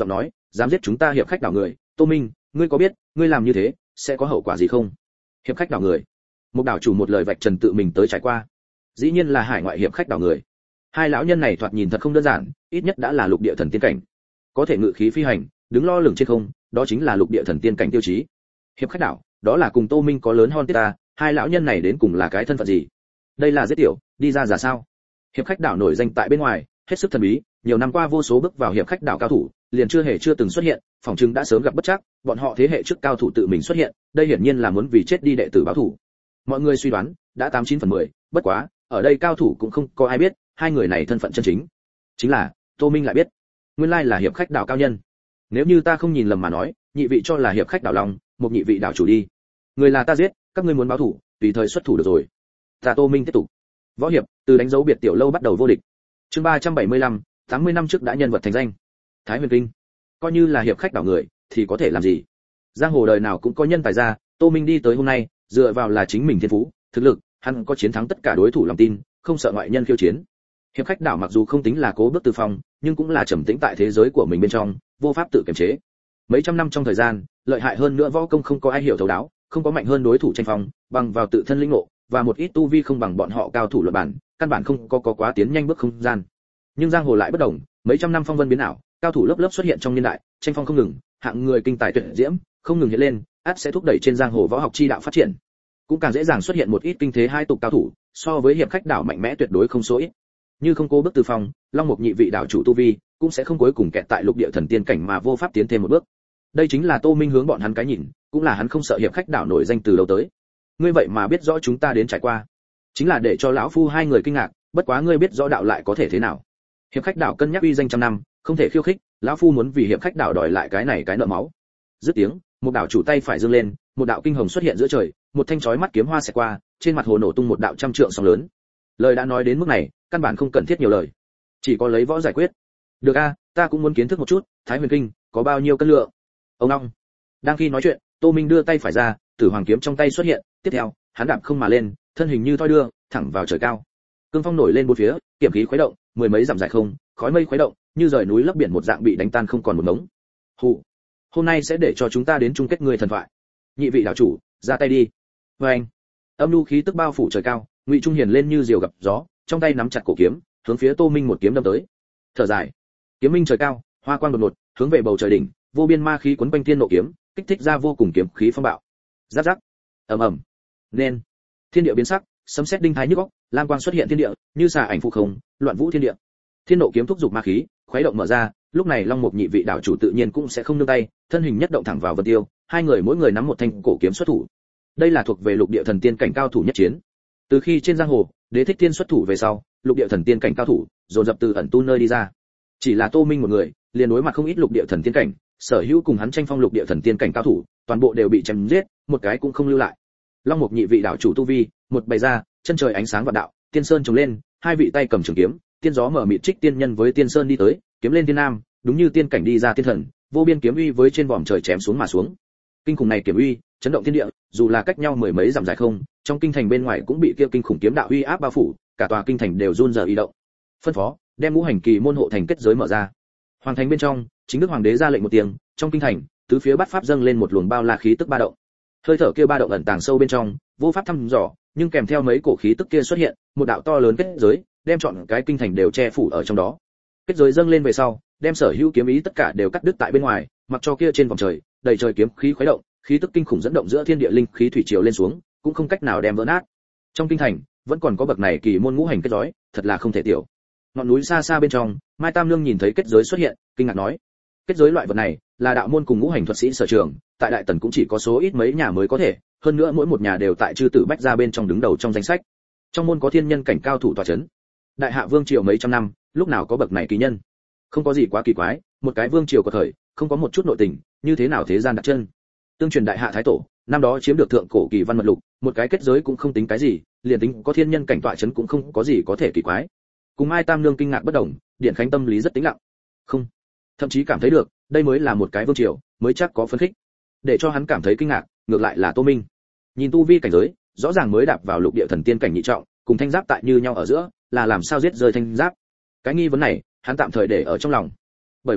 dám giết chúng ta hiệp khách đảo người, Tô Minh, ngươi có biết ngươi làm như thế sẽ có hậu quả gì không? Hiệp khách đảo người. Một đảo chủ một lời vạch trần tự mình tới trải qua. Dĩ nhiên là hải ngoại hiệp khách đảo người. Hai lão nhân này thoạt nhìn thật không đơn giản, ít nhất đã là lục địa thần tiên cảnh, có thể ngự khí phi hành, đứng lo lửng trên không, đó chính là lục địa thần tiên cảnh tiêu chí. Hiệp khách đảo, đó là cùng Tô Minh có lớn hơn ta, hai lão nhân này đến cùng là cái thân phận gì? Đây là giết tiểu, đi ra giả sao? Hiệp khách đảo nổi danh tại bên ngoài, hết sức thần bí, nhiều năm qua vô số bước vào hiệp khách đảo cao thủ, liền chưa từng xuất hiện, phòng trưng đã sớm gặp bất trắc, bọn họ thế hệ trước cao thủ tự mình xuất hiện, đây hiển nhiên là muốn vì chết đi đệ tử báo thủ. Mọi người suy đoán, đã 89/10, bất quá, ở đây cao thủ cũng không có ai biết, hai người này thân phận chân chính. Chính là, Tô Minh lại biết, nguyên lai là hiệp khách đảo cao nhân. Nếu như ta không nhìn lầm mà nói, nhị vị cho là hiệp khách đảo Long, một nhị vị đảo chủ đi. Người là ta giết, các ngươi muốn báo thủ, tùy thời xuất thủ được rồi. Ta Tô Minh tiếp tục. Võ hiệp, từ đánh dấu biệt tiểu lâu bắt đầu vô địch. Chương 375, 80 năm trước đã nhân vật thành danh. Thái Huyền Kinh, coi như là hiệp khách đảo người, thì có thể làm gì? Giang hồ đời nào cũng có nhân tài ra, Tô Minh đi tới hôm nay, dựa vào là chính mình thiên phú, thực lực, hắn có chiến thắng tất cả đối thủ lòng tin, không sợ ngoại nhân khiêu chiến. Hiệp khách đảo mặc dù không tính là cố bước từ phong, nhưng cũng là trầm tĩnh tại thế giới của mình bên trong, vô pháp tự kiềm chế. Mấy trăm năm trong thời gian, lợi hại hơn nữa võ công không có ai hiểu thấu đáo, không có mạnh hơn đối thủ tranh phong, bằng vào tự thân linh ngộ và một ít tu vi không bằng bọn họ cao thủ luận bản, căn bản không có quá tiến nhanh bước không gian. Nhưng giang hồ lại bất đồng, mấy trăm năm phong vân biến ảo, cao thủ lớp lớp xuất hiện trong niên đại, tranh phong không ngừng, hạng người kinh tài tuyệt diễm, không ngừng hiện lên, ắt sẽ thúc đẩy trên giang hồ võ học chi đạo phát triển. Cũng càng dễ dàng xuất hiện một ít kinh thế hai tục cao thủ, so với hiệp khách đảo mạnh mẽ tuyệt đối không số ít. Như không cố bước từ phong, Long Mục nhị vị đảo chủ tu vi, cũng sẽ không cuối cùng kẹt tại lục địa thần tiên cảnh mà vô pháp tiến thêm một bước. Đây chính là Tô Minh hướng bọn hắn cái nhìn, cũng là hắn không sợ hiệp khách đảo nổi danh từ lâu tới. Ngươi vậy mà biết rõ chúng ta đến trải qua, chính là để cho lão phu hai người kinh ngạc, bất quá ngươi biết rõ đạo lại có thể thế nào? Hiệp khách đảo cân nhắc uy danh trăm năm, không thể khiêu khích, lão phu muốn vì hiệp khách đảo đòi lại cái này cái nợ máu. Dứt tiếng, một đảo chủ tay phải giương lên, một đạo kinh hồng xuất hiện giữa trời, một thanh chói mắt kiếm hoa xẹt qua, trên mặt hồ nổ tung một đạo trăm trượng sóng lớn. Lời đã nói đến mức này, căn bản không cần thiết nhiều lời, chỉ có lấy võ giải quyết. Được a, ta cũng muốn kiến thức một chút, Thái Huyền Kinh có bao nhiêu cân lượng. Ông long. Đang khi nói chuyện, Tô Minh đưa tay phải ra, Tử Hoàng kiếm trong tay xuất hiện, tiếp theo, hắn đạp không mà lên, thân hình như thoi đưa, thẳng vào trời cao. Cương phong nổi lên bốn phía, kiếm khí khuấy động, mười mấy dặm dài không, khói mây khuấy động, như rời núi lấp biển một dạng bị đánh tan không còn một mống. Hù, hôm nay sẽ để cho chúng ta đến chung kết người thần thoại. Nhị vị đảo chủ, ra tay đi. Với anh, âm lưu khí tức bao phủ trời cao, Ngụy Trung Hiền lên như diều gặp gió, trong tay nắm chặt cổ kiếm, hướng phía Tô Minh một kiếm đâm tới. Thở dài, kiếm minh trời cao, hoa quang đột ngột, hướng về bầu trời đỉnh, vô biên ma khí cuốn quanh thiên nộ kiếm, kích thích ra vô cùng kiếm khí phong bạo. Rắc rắc, ầm ầm, nên thiên địa biến sắc, sấm sét đinh thái nhức óc, lam quang xuất hiện thiên địa, như xà ảnh phụ không, loạn vũ thiên địa. Thiên nộ kiếm thúc dục ma khí, khuấy động mở ra, lúc này Long Mục nhị vị đạo chủ tự nhiên cũng sẽ không nương tay, thân hình nhất động thẳng vào Vân Tiêu, hai người mỗi người nắm một thanh cổ kiếm xuất thủ. Đây là thuộc về lục địa thần tiên cảnh cao thủ nhất chiến. Từ khi trên giang hồ, Đế Thích Thiên xuất thủ về sau, lục địa thần tiên cảnh cao thủ dồn dập từ ẩn tu nơi đi ra. Chỉ là Tô Minh một người, liền đối mặt không ít lục địa thần tiên cảnh, sở hữu cùng hắn tranh phong lục địa thần tiên cảnh cao thủ, toàn bộ đều bị chém giết, một cái cũng không lưu lại. Long Mục nhị vị đạo chủ tu vi, một bày ra, chân trời ánh sáng vạn đạo, tiên sơn trồng lên, hai vị tay cầm trường kiếm, tiên gió mở mịt trích tiên nhân với tiên sơn đi tới, kiếm lên thiên nam, đúng như tiên cảnh đi ra tiên thần, vô biên kiếm uy với trên vòm trời chém xuống mà xuống. Kinh khủng này kiếm uy, chấn động thiên địa, dù là cách nhau mười mấy dặm dài không, trong kinh thành bên ngoài cũng bị kia kinh khủng kiếm đạo uy áp bao phủ, cả tòa kinh thành đều run rẩy y động. Phân phó, đem ngũ hành kỳ môn hộ thành kết giới mở ra. Hoàng thành bên trong, chính đức hoàng đế ra lệnh một tiếng, trong kinh thành, tứ phía bát pháp dâng lên một luồng bao la khí tức ba động. Hơi thở kia ba động ẩn tàng sâu bên trong, vô pháp thăm dò, nhưng kèm theo mấy cổ khí tức kia xuất hiện, một đạo to lớn kết giới, đem trọn cái kinh thành đều che phủ ở trong đó. Kết giới dâng lên về sau, đem sở hữu kiếm ý tất cả đều cắt đứt tại bên ngoài, mặc cho kia trên vòng trời, đầy trời kiếm khí khuấy động, khí tức kinh khủng dẫn động giữa thiên địa linh khí thủy triều lên xuống, cũng không cách nào đem vỡ nát. Trong kinh thành, vẫn còn có bậc này kỳ môn ngũ hành kết giới, thật là không thể tiểu. Ngọn núi xa xa bên trong, Mai Tam Nương nhìn thấy kết giới xuất hiện, kinh ngạc nói: kết giới loại vật này, là đạo môn cùng ngũ hành thuật sĩ sở trường, tại Đại Tần cũng chỉ có số ít mấy nhà mới có thể, hơn nữa mỗi một nhà đều tại chư tử bách gia bên trong đứng đầu trong danh sách. Trong môn có thiên nhân cảnh cao thủ tọa chấn. Đại hạ vương triều mấy trăm năm, lúc nào có bậc này kỳ nhân? Không có gì quá kỳ quái, một cái vương triều có thời, không có một chút nội tình, như thế nào thế gian đặt chân? Tương truyền đại hạ thái tổ, năm đó chiếm được thượng cổ kỳ văn mật lục, một cái kết giới cũng không tính cái gì, liền tính có thiên nhân cảnh tọa chấn cũng không có gì có thể kỳ quái. Cùng Mai Tam Nương kinh ngạc bất đồng, Điện Khánh tâm lý rất tĩnh lặng. Không, thậm chí cảm thấy được, đây mới là một cái vương triều, mới chắc có phấn khích. Để cho hắn cảm thấy kinh ngạc, ngược lại là Tô Minh. Nhìn tu vi cảnh giới, rõ ràng mới đạp vào lục địa thần tiên cảnh nhị trọng, cùng thanh giáp tại như nhau ở giữa, là làm sao giết rơi thanh giáp? Cái nghi vấn này, hắn tạm thời để ở trong lòng. Bởi vì,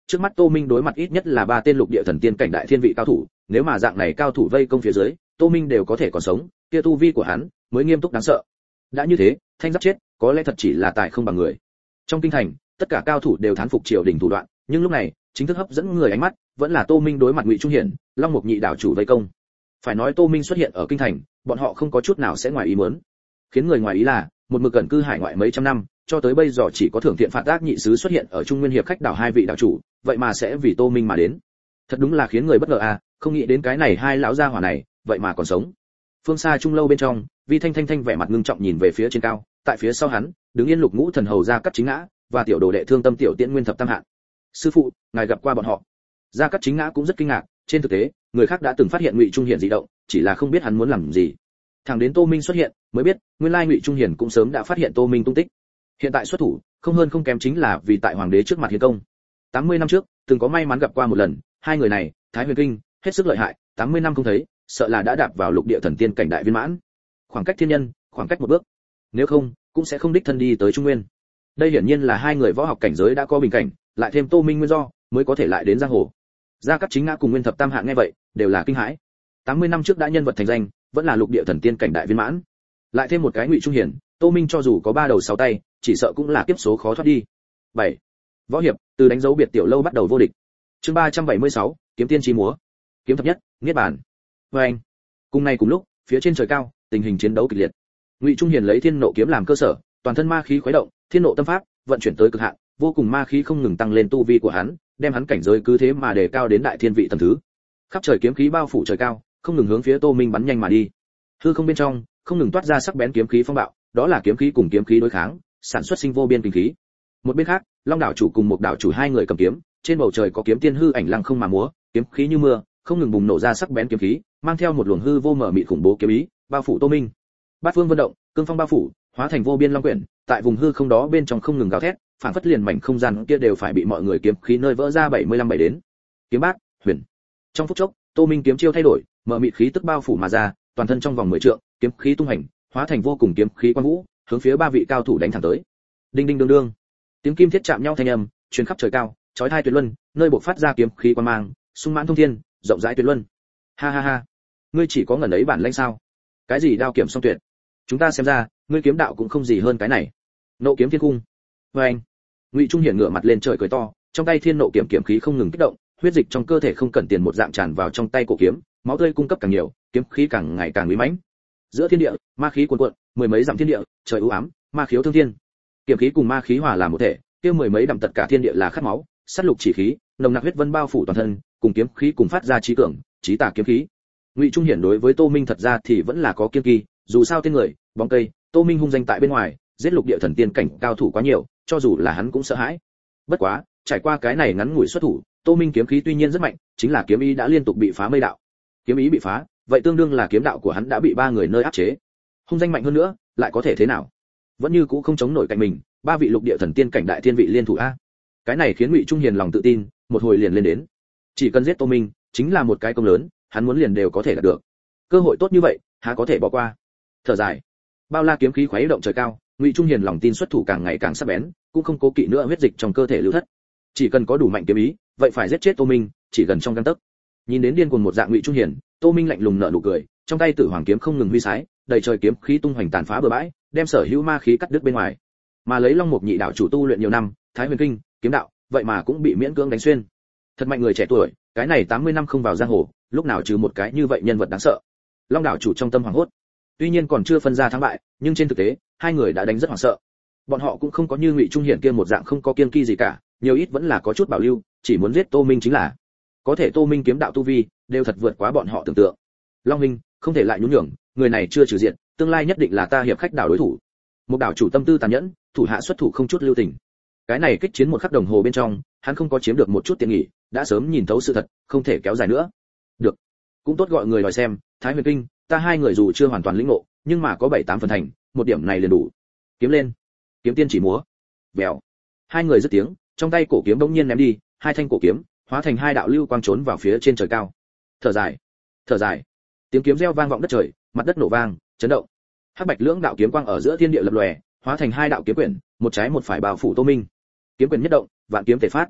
trước mắt Tô Minh đối mặt ít nhất là 3 tên lục địa thần tiên cảnh đại thiên vị cao thủ, nếu mà dạng này cao thủ vây công phía dưới, Tô Minh đều có thể còn sống, kia tu vi của hắn mới nghiêm túc đáng sợ. Đã như thế, thanh giáp chết, có lẽ thật chỉ là tài không bằng người. Trong kinh thành, tất cả cao thủ đều thán phục triều đình thủ đoạn, nhưng lúc này, chính thức hấp dẫn người ánh mắt, vẫn là Tô Minh đối mặt Ngụy Trung Hiển, Long Mục Nhị đảo chủ vây công. Phải nói Tô Minh xuất hiện ở kinh thành, bọn họ không có chút nào sẽ ngoài ý muốn. Khiến người ngoài ý là, một mực cẩn cư hải ngoại mấy trăm năm, cho tới bây giờ chỉ có thưởng thiện phạt ác nhị sứ xuất hiện ở Trung Nguyên hiệp khách đảo hai vị đảo chủ, vậy mà sẽ vì Tô Minh mà đến. Thật đúng là khiến người bất ngờ à, không nghĩ đến cái này hai lão gia hỏa này, vậy mà còn sống. Phương xa trung lâu bên trong, Vi Thanh Thanh vẻ mặt ngưng trọng nhìn về phía trên cao, tại phía sau hắn, đứng yên Lục Ngũ thần hầu Gia Cát Chính Ngã, và tiểu đồ đệ Thương Tâm tiểu Tiễn Nguyên thập tam hạng. Sư phụ, ngài gặp qua bọn họ. Gia Cát Chính Ngã cũng rất kinh ngạc, trên thực tế, người khác đã từng phát hiện Ngụy Trung Hiển dị động, chỉ là không biết hắn muốn làm gì. Thẳng đến Tô Minh xuất hiện, mới biết, nguyên lai Ngụy Trung Hiển cũng sớm đã phát hiện Tô Minh tung tích. Hiện tại xuất thủ, không hơn không kém chính là vì tại hoàng đế trước mặt hiến công. 80 năm trước, từng có may mắn gặp qua một lần, hai người này, Thái Huyền Kinh, hết sức lợi hại, 80 năm không thấy, sợ là đã đạp vào lục địa thần tiên cảnh đại viên mãn. Khoảng cách thiên nhân, khoảng cách một bước. Nếu không, cũng sẽ không đích thân đi tới Trung Nguyên. Đây hiển nhiên là hai người võ học cảnh giới đã có bình cảnh, lại thêm Tô Minh nguyên do, mới có thể lại đến giang hồ. Gia Cát Chính Ngã cùng Nguyên thập tam hạng nghe vậy, đều là kinh hãi. 80 năm trước đã nhân vật thành danh, vẫn là lục địa thần tiên cảnh đại viên mãn. Lại thêm một cái Ngụy Trung Hiển, Tô Minh cho dù có 3 đầu 6 tay, chỉ sợ cũng là kiếp số khó thoát đi. 7. Võ hiệp, từ đánh dấu biệt tiểu lâu bắt đầu vô địch. Chương 376, kiếm tiên chi múa. Kiếm thập nhất, niết bàn. Oeng. Cùng ngày cùng lúc, phía trên trời cao, tình hình chiến đấu kịch liệt. Ngụy Trung Hiền lấy Thiên Nộ kiếm làm cơ sở, toàn thân ma khí khuấy động, Thiên Nộ tâm pháp vận chuyển tới cực hạn, vô cùng ma khí không ngừng tăng lên tu vi của hắn, đem hắn cảnh giới cứ thế mà đề cao đến đại thiên vị tầng thứ. Khắp trời kiếm khí bao phủ trời cao, không ngừng hướng phía Tô Minh bắn nhanh mà đi. Hư không bên trong, không ngừng toát ra sắc bén kiếm khí phong bạo, đó là kiếm khí cùng kiếm khí đối kháng, sản xuất sinh vô biên kinh khí. Một bên khác, Long đảo chủ cùng Mộc đảo chủ hai người cầm kiếm, trên bầu trời có kiếm tiên hư ảnh lăng không mà múa, kiếm khí như mưa, không ngừng bùng nổ ra sắc bén kiếm khí, mang theo một luồng hư vô mở mịt khủng bố kiếm ý, bao phủ Tô Minh. Bát phương vận động, cương phong bao phủ, hóa thành vô biên long quyển, tại vùng hư không đó bên trong không ngừng gào thét, phản phất liền mảnh không gian kia đều phải bị mọi người kiếm khí nơi vỡ ra 75 bảy đến. Kiếm bát, huyền. Trong phút chốc, Tô Minh kiếm chiêu thay đổi, mở mịt khí tức bao phủ mà ra, toàn thân trong vòng 10 trượng, kiếm khí tung hành, hóa thành vô cùng kiếm khí quang vũ, hướng phía 3 vị cao thủ đánh thẳng tới. Đinh đinh đương đương. Tiếng kim thiết chạm nhau thanh âm, truyền khắp trời cao, chói tai tuyệt luân, nơi bộc phát ra kiếm khí quang mang, sung mãn thông thiên, rộng rãi tuyệt luân. Ha ha ha, ngươi chỉ có ngần ấy bản lĩnh sao? Cái gì đao kiếm song tuyệt? Chúng ta xem ra, ngươi kiếm đạo cũng không gì hơn cái này. Nộ kiếm thiên cung. Và anh, Ngụy Trung Hiển ngửa mặt lên trời cười to, trong tay Thiên Nộ kiếm kiếm khí không ngừng kích động, huyết dịch trong cơ thể không cần tiền một dạng tràn vào trong tay cổ kiếm, máu tươi cung cấp càng nhiều, kiếm khí càng ngày càng uy mãnh. Giữa thiên địa, ma khí cuồn cuộn, mười mấy dặm thiên địa, trời u ám, ma khiếu thương thiên. Kiếm khí cùng ma khí hòa làm một thể, kia mười mấy dặm tất cả thiên địa là khát máu, sát lục chỉ khí, nồng nặc huyết vân bao phủ toàn thân, cùng kiếm khí cùng phát ra chí cường, chí tà kiếm khí. Ngụy Trung Hiển đối với Tô Minh thật ra thì vẫn là có kiên kỳ, dù sao tên người, bóng cây, Tô Minh hung danh tại bên ngoài, giết lục địa thần tiên cảnh cao thủ quá nhiều, cho dù là hắn cũng sợ hãi. Bất quá, trải qua cái này ngắn ngủi xuất thủ, Tô Minh kiếm khí tuy nhiên rất mạnh, chính là kiếm ý đã liên tục bị phá mây đạo. Kiếm ý bị phá, vậy tương đương là kiếm đạo của hắn đã bị 3 người nơi áp chế. Hung danh mạnh hơn nữa, lại có thể thế nào? Vẫn như cũ không chống nổi cạnh mình, 3 vị lục địa thần tiên cảnh đại thiên vị liên thủ a. Cái này khiến Ngụy Trung Hiền lòng tự tin, một hồi liền lên đến. Chỉ cần giết Tô Minh, chính là một cái công lớn, hắn muốn liền đều có thể đạt được. Cơ hội tốt như vậy, há có thể bỏ qua. Thở dài, bao la kiếm khí khuấy động trời cao, Ngụy Trung Hiền lòng tin xuất thủ càng ngày càng sắc bén, cũng không cố kỵ nữa huyết dịch trong cơ thể lưu thất. Chỉ cần có đủ mạnh kiếm ý, vậy phải giết chết Tô Minh, chỉ gần trong gang tấc. Nhìn đến điên cuồng một dạng Ngụy Trung Hiền, Tô Minh lạnh lùng nở nụ cười, trong tay Tử Hoàng kiếm không ngừng huy sái, đầy trời kiếm khí tung hoành tàn phá bừa bãi, đem sở hữu ma khí cắt đứt bên ngoài. Mà lấy Long Mục Nhị đạo chủ tu luyện nhiều năm, Thái Huyền Kinh, kiếm đạo, vậy mà cũng bị miễn cưỡng đánh xuyên. Thật mạnh người trẻ tuổi, cái này 80 năm không vào giang hồ, lúc nào trừ một cái như vậy nhân vật đáng sợ. Long đạo chủ trong tâm hoảng hốt. Tuy nhiên còn chưa phân ra thắng bại, nhưng trên thực tế, hai người đã đánh rất hoảng sợ. Bọn họ cũng không có như Ngụy Trung Hiển kia một dạng không có kiêng kỳ gì cả, nhiều ít vẫn là có chút bảo lưu, chỉ muốn giết Tô Minh chính là. Có thể Tô Minh kiếm đạo tu vi, đều thật vượt quá bọn họ tưởng tượng. Long huynh, không thể lại nhún nhường, người này chưa trừ diện, tương lai nhất định là ta hiệp khách đảo đối thủ. Một đảo chủ tâm tư tàn nhẫn, thủ hạ xuất thủ không chút lưu tình. Cái này kích chiến một khắc đồng hồ bên trong, hắn không có chiếm được một chút tiện nghỉ, đã sớm nhìn thấu sự thật, không thể kéo dài nữa. Được, cũng tốt gọi người đòi xem, Thái Huyền Kinh, ta hai người dù chưa hoàn toàn lĩnh ngộ, nhưng mà có 7-8 phần thành, một điểm này liền đủ. Kiếm lên, kiếm tiên chỉ múa. Vèo. Hai người dứt tiếng, trong tay cổ kiếm bỗng nhiên ném đi, hai thanh cổ kiếm hóa thành hai đạo lưu quang trốn vào phía trên trời cao. Thở dài, thở dài. Tiếng kiếm reo vang vọng đất trời, mặt đất nổ vang, chấn động. Hắc bạch lưỡng đạo kiếm quang ở giữa thiên địa lập lòe, hóa thành hai đạo kiếm quyển, một trái một phải bao phủ Tô Minh. Kiếm quyển nhất động, vạn kiếm thể phát.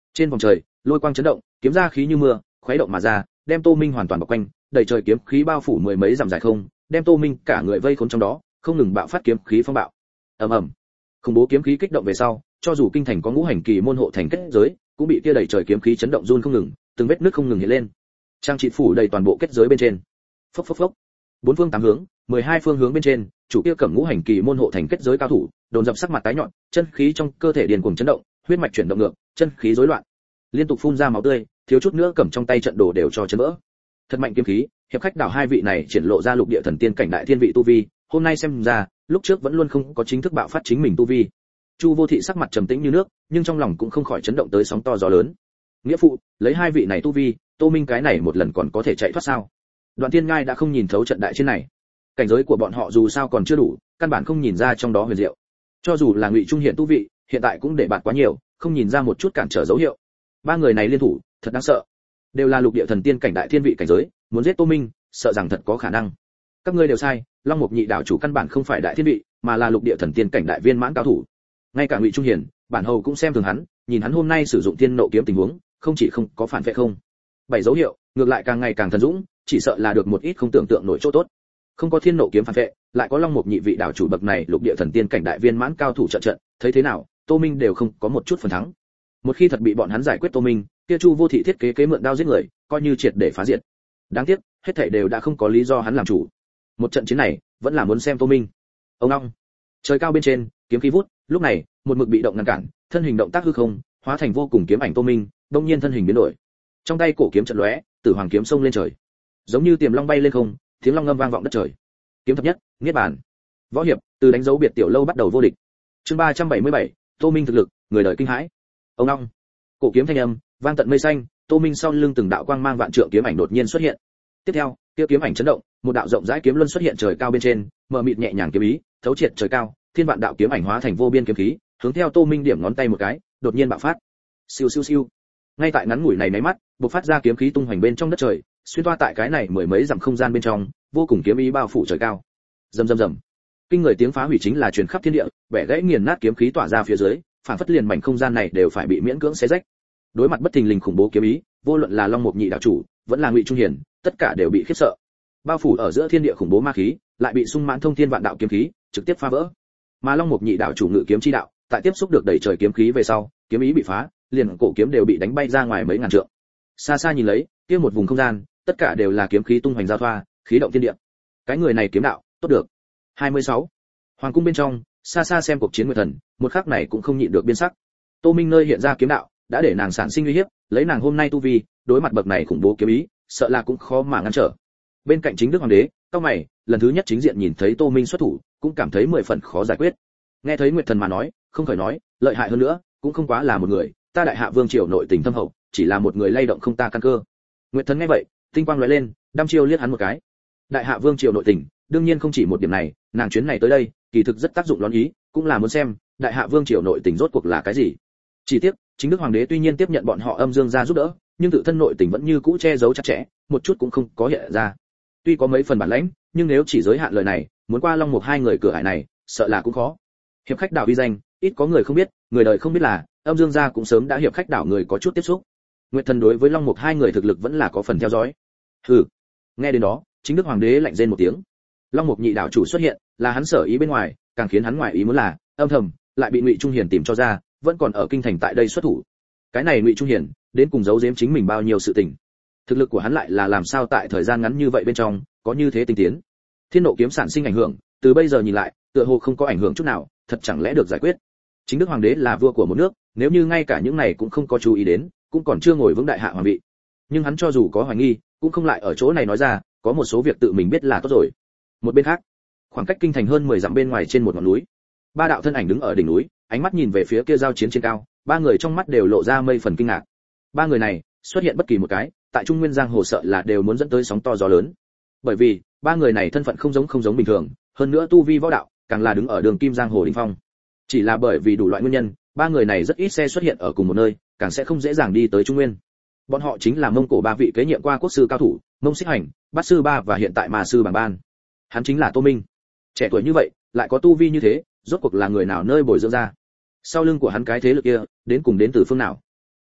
Trên vòng trời, lôi quang chấn động, kiếm ra khí như mưa, khuấy động mà ra, đem Tô Minh hoàn toàn bao quanh, đầy trời kiếm khí bao phủ mười mấy dặm dài không, đem Tô Minh cả người vây khốn trong đó, không ngừng bạo phát kiếm khí phong bạo. Ầm ầm. Khủng bố kiếm khí kích động về sau, cho dù kinh thành có ngũ hành kỳ môn hộ thành kết giới, cũng bị kia đầy trời kiếm khí chấn động run không ngừng, từng vết nước không ngừng hiện lên. Trang trị phủ đầy toàn bộ kết giới bên trên. Phốc phốc phốc. Bốn phương tám hướng, 12 phương hướng bên trên, chủ kia cầm ngũ hành kỳ môn hộ thành kết giới cao thủ, đồn dập sắc mặt tái nhọn, chân khí trong cơ thể điên cuồng chấn động, huyết mạch chuyển động ngược, chân khí rối loạn, liên tục phun ra máu tươi, thiếu chút nữa cầm trong tay trận đồ đều cho chấn vỡ. Thật mạnh kiếm khí, hiệp khách đảo hai vị này triển lộ ra lục địa thần tiên cảnh đại thiên vị tu vi, hôm nay xem ra, lúc trước vẫn luôn không có chính thức bạo phát chính mình tu vi. Chu Vô Thị sắc mặt trầm tĩnh như nước, nhưng trong lòng cũng không khỏi chấn động tới sóng to gió lớn. Nghĩa phụ, lấy hai vị này tu vi, Tô Minh cái này một lần còn có thể chạy thoát sao? Đoạn Thiên Ngai đã không nhìn thấu trận đại chiến này. Cảnh giới của bọn họ dù sao còn chưa đủ, căn bản không nhìn ra trong đó huyền diệu. Cho dù là Ngụy Trung Hiển tu vị, hiện tại cũng để bạt quá nhiều, không nhìn ra một chút cản trở dấu hiệu. Ba người này liên thủ, thật đáng sợ. Đều là lục địa thần tiên cảnh đại thiên vị cảnh giới, muốn giết Tô Minh, sợ rằng thật có khả năng. Các ngươi đều sai, Long Mục Nhị đạo chủ căn bản không phải đại thiên vị, mà là lục địa thần tiên cảnh đại viên mãn cao thủ. Ngay cả Ngụy Trung Hiển, bản hầu cũng xem thường hắn, nhìn hắn hôm nay sử dụng thiên nộ kiếm tình huống, không chỉ không có phản vệ không, bảy dấu hiệu, ngược lại càng ngày càng thần dũng, chỉ sợ là được một ít không tưởng tượng nổi chỗ tốt. Không có thiên nộ kiếm phản vệ, lại có Long Mục Nhị vị đạo chủ bậc này lục địa thần tiên cảnh đại viên mãn cao thủ trận trận, thấy thế nào, Tô Minh đều không có một chút phần thắng. Một khi thật bị bọn hắn giải quyết Tô Minh, kia Chu Vô Thị thiết kế mượn đao giết người, coi như triệt để phá diệt. Đáng tiếc, hết thảy đều đã không có lý do hắn làm chủ. Một trận chiến này, vẫn là muốn xem Tô Minh. Ông long, trời cao bên trên, kiếm khí vút, lúc này, một mực bị động ngăn cản, thân hình động tác hư không, hóa thành vô cùng kiếm ảnh Tô Minh, đột nhiên thân hình biến đổi. Trong tay cổ kiếm chợt lóe, Tử Hoàng kiếm xông lên trời. Giống như tiềm long bay lên không, tiếng long ngâm vang vọng đất trời. Kiếm thập nhất, niết bàn. Võ hiệp, từ đánh dấu biệt tiểu lâu bắt đầu vô địch. Chương 377, Tô Minh thực lực, người đời kinh hãi. Ông long, cổ kiếm thanh âm vang tận mây xanh, Tô Minh sau lưng từng đạo quang mang vạn trượng kiếm ảnh đột nhiên xuất hiện. Tiếp theo, kia kiếm ảnh chấn động, một đạo rộng rãi kiếm luân xuất hiện trời cao bên trên, mờ mịt nhẹ nhàng kiếm ý, thấu triệt trời cao, thiên vạn đạo kiếm ảnh hóa thành vô biên kiếm khí, hướng theo Tô Minh điểm ngón tay một cái, đột nhiên bạo phát. Siêu siêu siêu. Ngay tại ngắn ngủi này nháy mắt, bộc phát ra kiếm khí tung hoành bên trong đất trời, xuyên toa tại cái này mười mấy dặm không gian bên trong, vô cùng kiếm ý bao phủ trời cao. Rầm rầm rầm. Kinh người tiếng phá hủy chính là truyền khắp thiên địa, bẻ gãy nghiền nát kiếm khí tỏa ra phía dưới, phản phất liền mảnh không gian này đều phải bị miễn cưỡng xé rách. Đối mặt bất thình lình khủng bố kiếm ý, vô luận là Long Mục Nhị đạo chủ, vẫn là Ngụy Trung Hiển, tất cả đều bị khiếp sợ. Bao phủ ở giữa thiên địa khủng bố ma khí, lại bị sung mãn thông thiên vạn đạo kiếm khí trực tiếp phá vỡ. Mà Long Mục Nhị đạo chủ ngự kiếm chi đạo, tại tiếp xúc được đầy trời kiếm khí về sau, kiếm ý bị phá, liền cổ kiếm đều bị đánh bay ra ngoài mấy ngàn trượng. Xa xa nhìn lấy, kia một vùng không gian, tất cả đều là kiếm khí tung hoành giao thoa, khí động thiên địa. Cái người này kiếm đạo, tốt được. 26. Hoàng cung bên trong, xa xa xem cuộc chiến Nguyệt Thần, một khắc này cũng không nhịn được biến sắc. Tô Minh nơi hiện ra kiếm đạo, đã để nàng sản sinh uy hiếp, lấy nàng hôm nay tu vi, đối mặt bậc này khủng bố kiếm ý, sợ là cũng khó mà ngăn trở. Bên cạnh chính đức hoàng đế, cao mày, lần thứ nhất chính diện nhìn thấy Tô Minh xuất thủ, cũng cảm thấy 10 phần khó giải quyết. Nghe thấy Nguyệt Thần mà nói, không khởi nói, lợi hại hơn nữa, cũng không quá là một người, ta đại hạ vương triều nội tình thâm hậu, chỉ là một người lay động không ta căn cơ. Nguyệt Thần nghe vậy, tinh quang lóe lên, đăm chiêu liếc hắn một cái. Đại hạ vương triều nội tình, đương nhiên không chỉ một điểm này, nàng chuyến này tới đây, kỳ thực rất tác dụng lón ý, cũng là muốn xem, đại hạ vương triều nội tình rốt cuộc là cái gì. Chỉ tiếc, chính đức hoàng đế tuy nhiên tiếp nhận bọn họ âm dương gia giúp đỡ, nhưng tự thân nội tình vẫn như cũ che giấu chặt chẽ, một chút cũng không có hiện ra. Tuy có mấy phần bản lãnh, nhưng nếu chỉ giới hạn lời này, muốn qua Long Mục hai người cửa ải này, sợ là cũng khó. Hiệp khách đảo uy danh, ít có người không biết, người đời không biết là, âm dương gia cũng sớm đã hiệp khách đảo người có chút tiếp xúc. Nguyệt Thần đối với Long Mục hai người thực lực vẫn là có phần theo dõi. Hừ. Nghe đến đó, chính đức hoàng đế lạnh rên một tiếng. Long Mục Nhị đạo chủ xuất hiện, là hắn sở ý bên ngoài, càng khiến hắn ngoài ý muốn là, âm thầm lại bị Ngụy Trung Hiển tìm cho ra, vẫn còn ở kinh thành tại đây xuất thủ. Cái này Ngụy Trung Hiển, đến cùng giấu giếm chính mình bao nhiêu sự tình. Thực lực của hắn lại là làm sao tại thời gian ngắn như vậy bên trong, có như thế tinh tiến. Thiên nộ kiếm sản sinh ảnh hưởng, từ bây giờ nhìn lại, tựa hồ không có ảnh hưởng chút nào, thật chẳng lẽ được giải quyết. Chính đức hoàng đế là vua của một nước, nếu như ngay cả những này cũng không có chú ý đến, cũng còn chưa ngồi vững đại hạ hoàng vị. Nhưng hắn cho dù có hoài nghi, cũng không lại ở chỗ này nói ra, có một số việc tự mình biết là tốt rồi. Một bên khác, khoảng cách kinh thành hơn 10 dặm bên ngoài trên một ngọn núi, ba đạo thân ảnh đứng ở đỉnh núi, ánh mắt nhìn về phía kia giao chiến trên cao, ba người trong mắt đều lộ ra mây phần kinh ngạc. Ba người này, xuất hiện bất kỳ một cái, tại Trung Nguyên giang hồ sợ là đều muốn dẫn tới sóng to gió lớn. Bởi vì, ba người này thân phận không giống bình thường, hơn nữa tu vi võ đạo, càng là đứng ở đường kim giang hồ đỉnh phong. Chỉ là bởi vì đủ loại nguyên nhân, ba người này rất ít xe xuất hiện ở cùng một nơi, càng sẽ không dễ dàng đi tới Trung Nguyên. Bọn họ chính là Mông Cổ ba vị kế nhiệm qua quốc sư cao thủ, Mông Xích Hành, Bát sư ba và hiện tại Mà sư Bàng Ban. Hắn chính là Tô Minh. Trẻ tuổi như vậy, lại có tu vi như thế, rốt cuộc là người nào nơi bồi dưỡng ra? Sau lưng của hắn cái thế lực kia, đến cùng đến từ phương nào?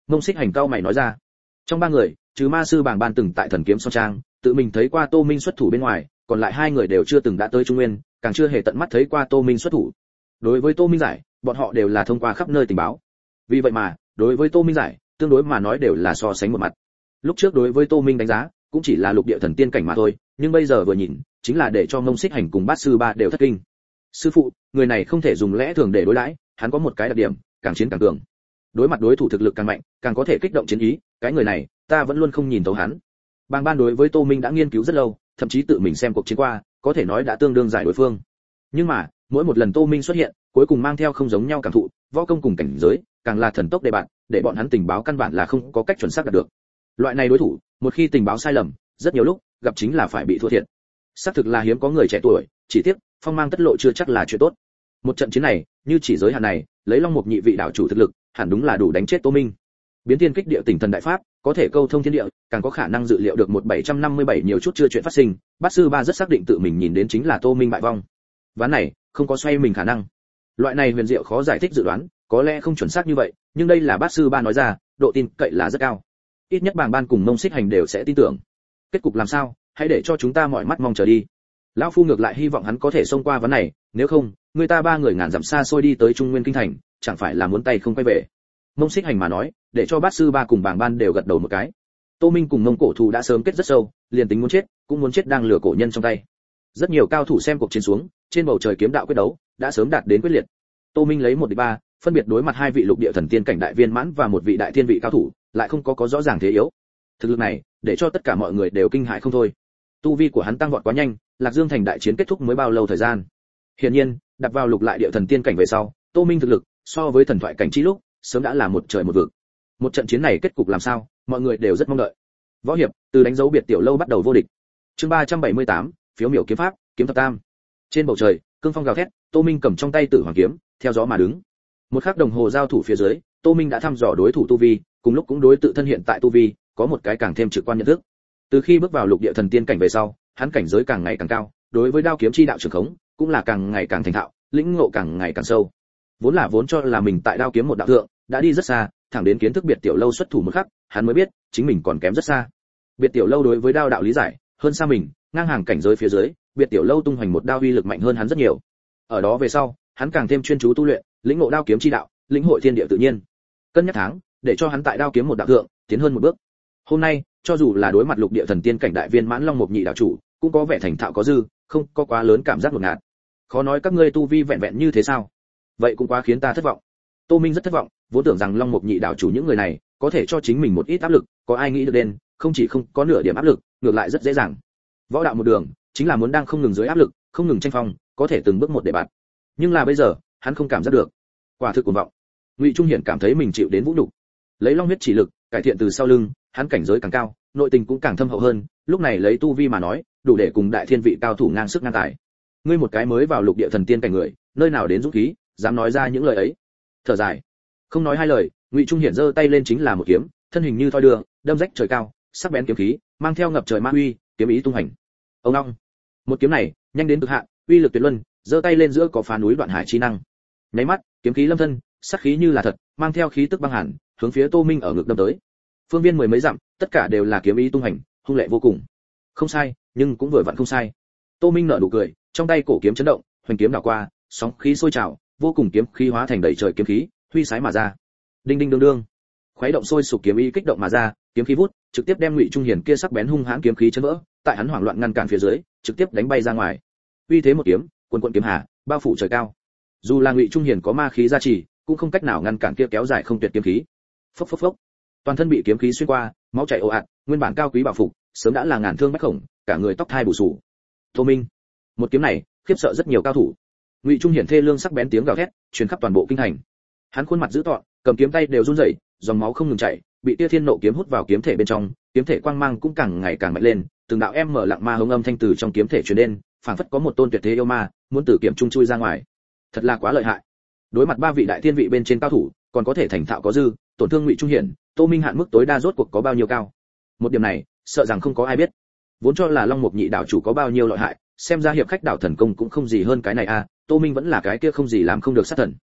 Mông Xích Hành cao mày nói ra. Trong ba người, trừ ma sư Bàng Ban từng tại Thần Kiếm Son Trang tự mình thấy qua Tô Minh xuất thủ bên ngoài, còn lại hai người đều chưa từng đã tới Trung Nguyên, càng chưa hề tận mắt thấy qua Tô Minh xuất thủ. Đối với Tô Minh giải, bọn họ đều là thông qua khắp nơi tình báo. Vì vậy mà, đối với Tô Minh giải, tương đối mà nói đều là so sánh một mặt. Lúc trước đối với Tô Minh đánh giá, cũng chỉ là lục địa thần tiên cảnh mà thôi, nhưng bây giờ vừa nhìn, chính là để cho Mông Xích Hành cùng Bát sư ba đều thất kinh. Sư phụ, người này không thể dùng lẽ thường để đối đãi, hắn có một cái đặc điểm, càng chiến càng cường. Đối mặt đối thủ thực lực càng mạnh, càng có thể kích động chiến ý, cái người này, ta vẫn luôn không nhìn thấu hắn. Bàng Ban đối với Tô Minh đã nghiên cứu rất lâu, thậm chí tự mình xem cuộc chiến qua, có thể nói đã tương đương giải đối phương. Nhưng mà, mỗi một lần Tô Minh xuất hiện, cuối cùng mang theo không giống nhau cảm thụ, võ công cùng cảnh giới, càng là thần tốc đề bạn, để bọn hắn tình báo căn bản là không có cách chuẩn xác đạt được. Loại này đối thủ, một khi tình báo sai lầm, rất nhiều lúc gặp chính là phải bị thua thiệt. Xác thực là hiếm có người trẻ tuổi, chỉ tiếc phong mang tất lộ chưa chắc là chuyện tốt. Một trận chiến này, như chỉ giới hạn này, lấy Long Mục nhị vị đạo chủ thực lực, hẳn đúng là đủ đánh chết Tô Minh. Biến thiên kích địa tỉnh thần đại pháp, có thể câu thông thiên địa, càng có khả năng dự liệu được 1757 nhiều chút chưa chuyện phát sinh, Bát sư ba rất xác định tự mình nhìn đến chính là Tô Minh bại vong. Ván này, không có xoay mình khả năng. Loại này huyền diệu khó giải thích dự đoán, có lẽ không chuẩn xác như vậy, nhưng đây là Bát sư ba nói ra, độ tin cậy là rất cao. Ít nhất Bàng Ban cùng Mông Xích Hành đều sẽ tin tưởng. Kết cục làm sao, hãy để cho chúng ta mọi mắt mong chờ đi. Lão phu ngược lại hy vọng hắn có thể xông qua ván này, nếu không, người ta ba người ngàn dặm xa xôi đi tới Trung Nguyên kinh thành, chẳng phải là muốn tay không quay về. Mông Xích Hành mà nói, để cho Bát sư ba cùng Bàng Ban đều gật đầu một cái. Tô Minh cùng Mông cổ thù đã sớm kết rất sâu, liền tính muốn chết, cũng muốn chết đang lừa cổ nhân trong tay. Rất nhiều cao thủ xem cuộc chiến xuống, trên bầu trời kiếm đạo quyết đấu đã sớm đạt đến quyết liệt. Tô Minh lấy 1-3, phân biệt đối mặt hai vị lục địa thần tiên cảnh đại viên mãn và một vị đại thiên vị cao thủ, lại không có rõ ràng thế yếu. Thực lực này, để cho tất cả mọi người đều kinh hãi không thôi. Tu vi của hắn tăng vọt quá nhanh, Lạc Dương thành đại chiến kết thúc mới bao lâu thời gian. Hiển nhiên, đặt vào lục lại địa thần tiên cảnh về sau, Tô Minh thực lực so với thần thoại cảnh chi lúc, sớm đã là một trời một vực. Một trận chiến này kết cục làm sao, mọi người đều rất mong đợi. Võ hiệp, từ đánh dấu biệt tiểu lâu bắt đầu vô địch. Chương 378, phiếu miểu kiếm pháp, kiếm thập tam. Trên bầu trời, cương phong gào thét, Tô Minh cầm trong tay Tử Hoàng kiếm, theo gió mà đứng. Một khắc đồng hồ giao thủ phía dưới, Tô Minh đã thăm dò đối thủ tu vi, cùng lúc cũng đối tự thân hiện tại tu vi có một cái càng thêm trực quan nhận thức. Từ khi bước vào lục địa thần tiên cảnh về sau, hắn cảnh giới càng ngày càng cao, đối với đao kiếm chi đạo trường khống cũng là càng ngày càng thành thạo, lĩnh ngộ càng ngày càng sâu. Vốn cho là mình tại đao kiếm một đạo thượng đã đi rất xa, thẳng đến kiến thức biệt tiểu lâu xuất thủ một khắc, hắn mới biết chính mình còn kém rất xa. Biệt tiểu lâu đối với đao đạo lý giải hơn xa mình, ngang hàng cảnh giới phía dưới, biệt tiểu lâu tung hoành một đao uy lực mạnh hơn hắn rất nhiều. Ở đó về sau, hắn càng thêm chuyên chú tu luyện, lĩnh ngộ đao kiếm chi đạo, lĩnh hội thiên địa tự nhiên. Cân nhắc tháng, để cho hắn tại đao kiếm một đạo thượng tiến hơn một bước. Hôm nay, cho dù là đối mặt lục địa thần tiên cảnh đại viên mãn Long Mục nhị đạo chủ, cũng có vẻ thành thạo có dư, không có quá lớn cảm giác ngột ngạt. Khó nói các ngươi tu vi vẹn vẹn như thế sao? Vậy cũng quá khiến ta thất vọng. Tô Minh rất thất vọng, vốn tưởng rằng Long Mục nhị đạo chủ những người này có thể cho chính mình một ít áp lực, có ai nghĩ được đến, không chỉ không có nửa điểm áp lực, ngược lại rất dễ dàng. Võ đạo một đường, chính là muốn đang không ngừng dưới áp lực, không ngừng tranh phong, có thể từng bước một để bạn. Nhưng là bây giờ, hắn không cảm giác được. Quả thực cuồng vọng. Ngụy Trung Hiển cảm thấy mình chịu đến vũ nhục. Lấy long huyết chỉ lực, cải thiện từ sau lưng, hắn cảnh giới càng cao, nội tình cũng càng thâm hậu hơn, lúc này lấy tu vi mà nói, đủ để cùng đại thiên vị cao thủ ngang sức ngang tài. Ngươi một cái mới vào lục địa thần tiên cảnh người, nơi nào đến dũng khí, dám nói ra những lời ấy. Thở dài, không nói hai lời, Ngụy Trung Hiển giơ tay lên chính là một kiếm, thân hình như thoi đưa, đâm rách trời cao, sắc bén kiếm khí, mang theo ngập trời ma uy, kiếm ý tung hành. Ông long, một kiếm này, nhanh đến cực hạn, uy lực tuyệt luân, giơ tay lên giữa có phá núi đoạn hải chi năng. Nháy mắt, kiếm khí lâm thân, sắc khí như là thật, mang theo khí tức băng hàn, hướng phía Tô Minh ở ngực đâm tới. Phương viên mười mấy dặm, tất cả đều là kiếm ý tung hành, hung lệ vô cùng. Không sai, nhưng cũng vừa vặn không sai. Tô Minh nở nụ cười, trong tay cổ kiếm chấn động, hoành kiếm đảo qua, sóng khí sôi trào, vô cùng kiếm khí hóa thành đầy trời kiếm khí, huy sái mà ra. Đinh đinh đương đương, khuấy động sôi sục kiếm ý kích động mà ra, kiếm khí vút, trực tiếp đem Ngụy Trung Hiển kia sắc bén hung hãn kiếm khí chấn vỡ, tại hắn hoảng loạn ngăn cản phía dưới, trực tiếp đánh bay ra ngoài. Uy thế một kiếm, quần quần kiếm hà, bao phủ trời cao. Dù là Ngụy Trung Hiển có ma khí gia trì, cũng không cách nào ngăn cản kia kéo dài không tuyệt kiếm khí. Phốc phốc phốc, toàn thân bị kiếm khí xuyên qua, máu chảy ồ ạt, nguyên bản cao quý bảo phục, sớm đã là ngàn thương bách khổng, cả người tóc thai bù xù. Tô Minh, một kiếm này, khiếp sợ rất nhiều cao thủ. Ngụy Trung Hiển thê lương sắc bén tiếng gào thét, truyền khắp toàn bộ kinh thành. Hắn khuôn mặt dữ tợn, cầm kiếm tay đều run rẩy, dòng máu không ngừng chảy, bị Tia Thiên Nộ kiếm hút vào kiếm thể bên trong, kiếm thể quang mang cũng càng ngày càng mạnh lên, từng đạo em mở lặng ma hống âm thanh từ trong kiếm thể truyền đến, phảng phất có một tôn tuyệt thế yêu ma, muốn từ kiếm trung chui ra ngoài. Thật là quá lợi hại. Đối mặt ba vị đại thiên vị bên trên cao thủ, còn có thể thành thạo có dư, tổn thương Ngụy Trung Hiển, Tô Minh hạn mức tối đa rốt cuộc có bao nhiêu cao? Một điểm này, sợ rằng không có ai biết. Vốn cho là Long Mục nhị đảo chủ có bao nhiêu lợi hại, xem ra hiệp khách đảo thần công cũng không gì hơn cái này a, Tô Minh vẫn là cái kia không gì làm không được sát thần.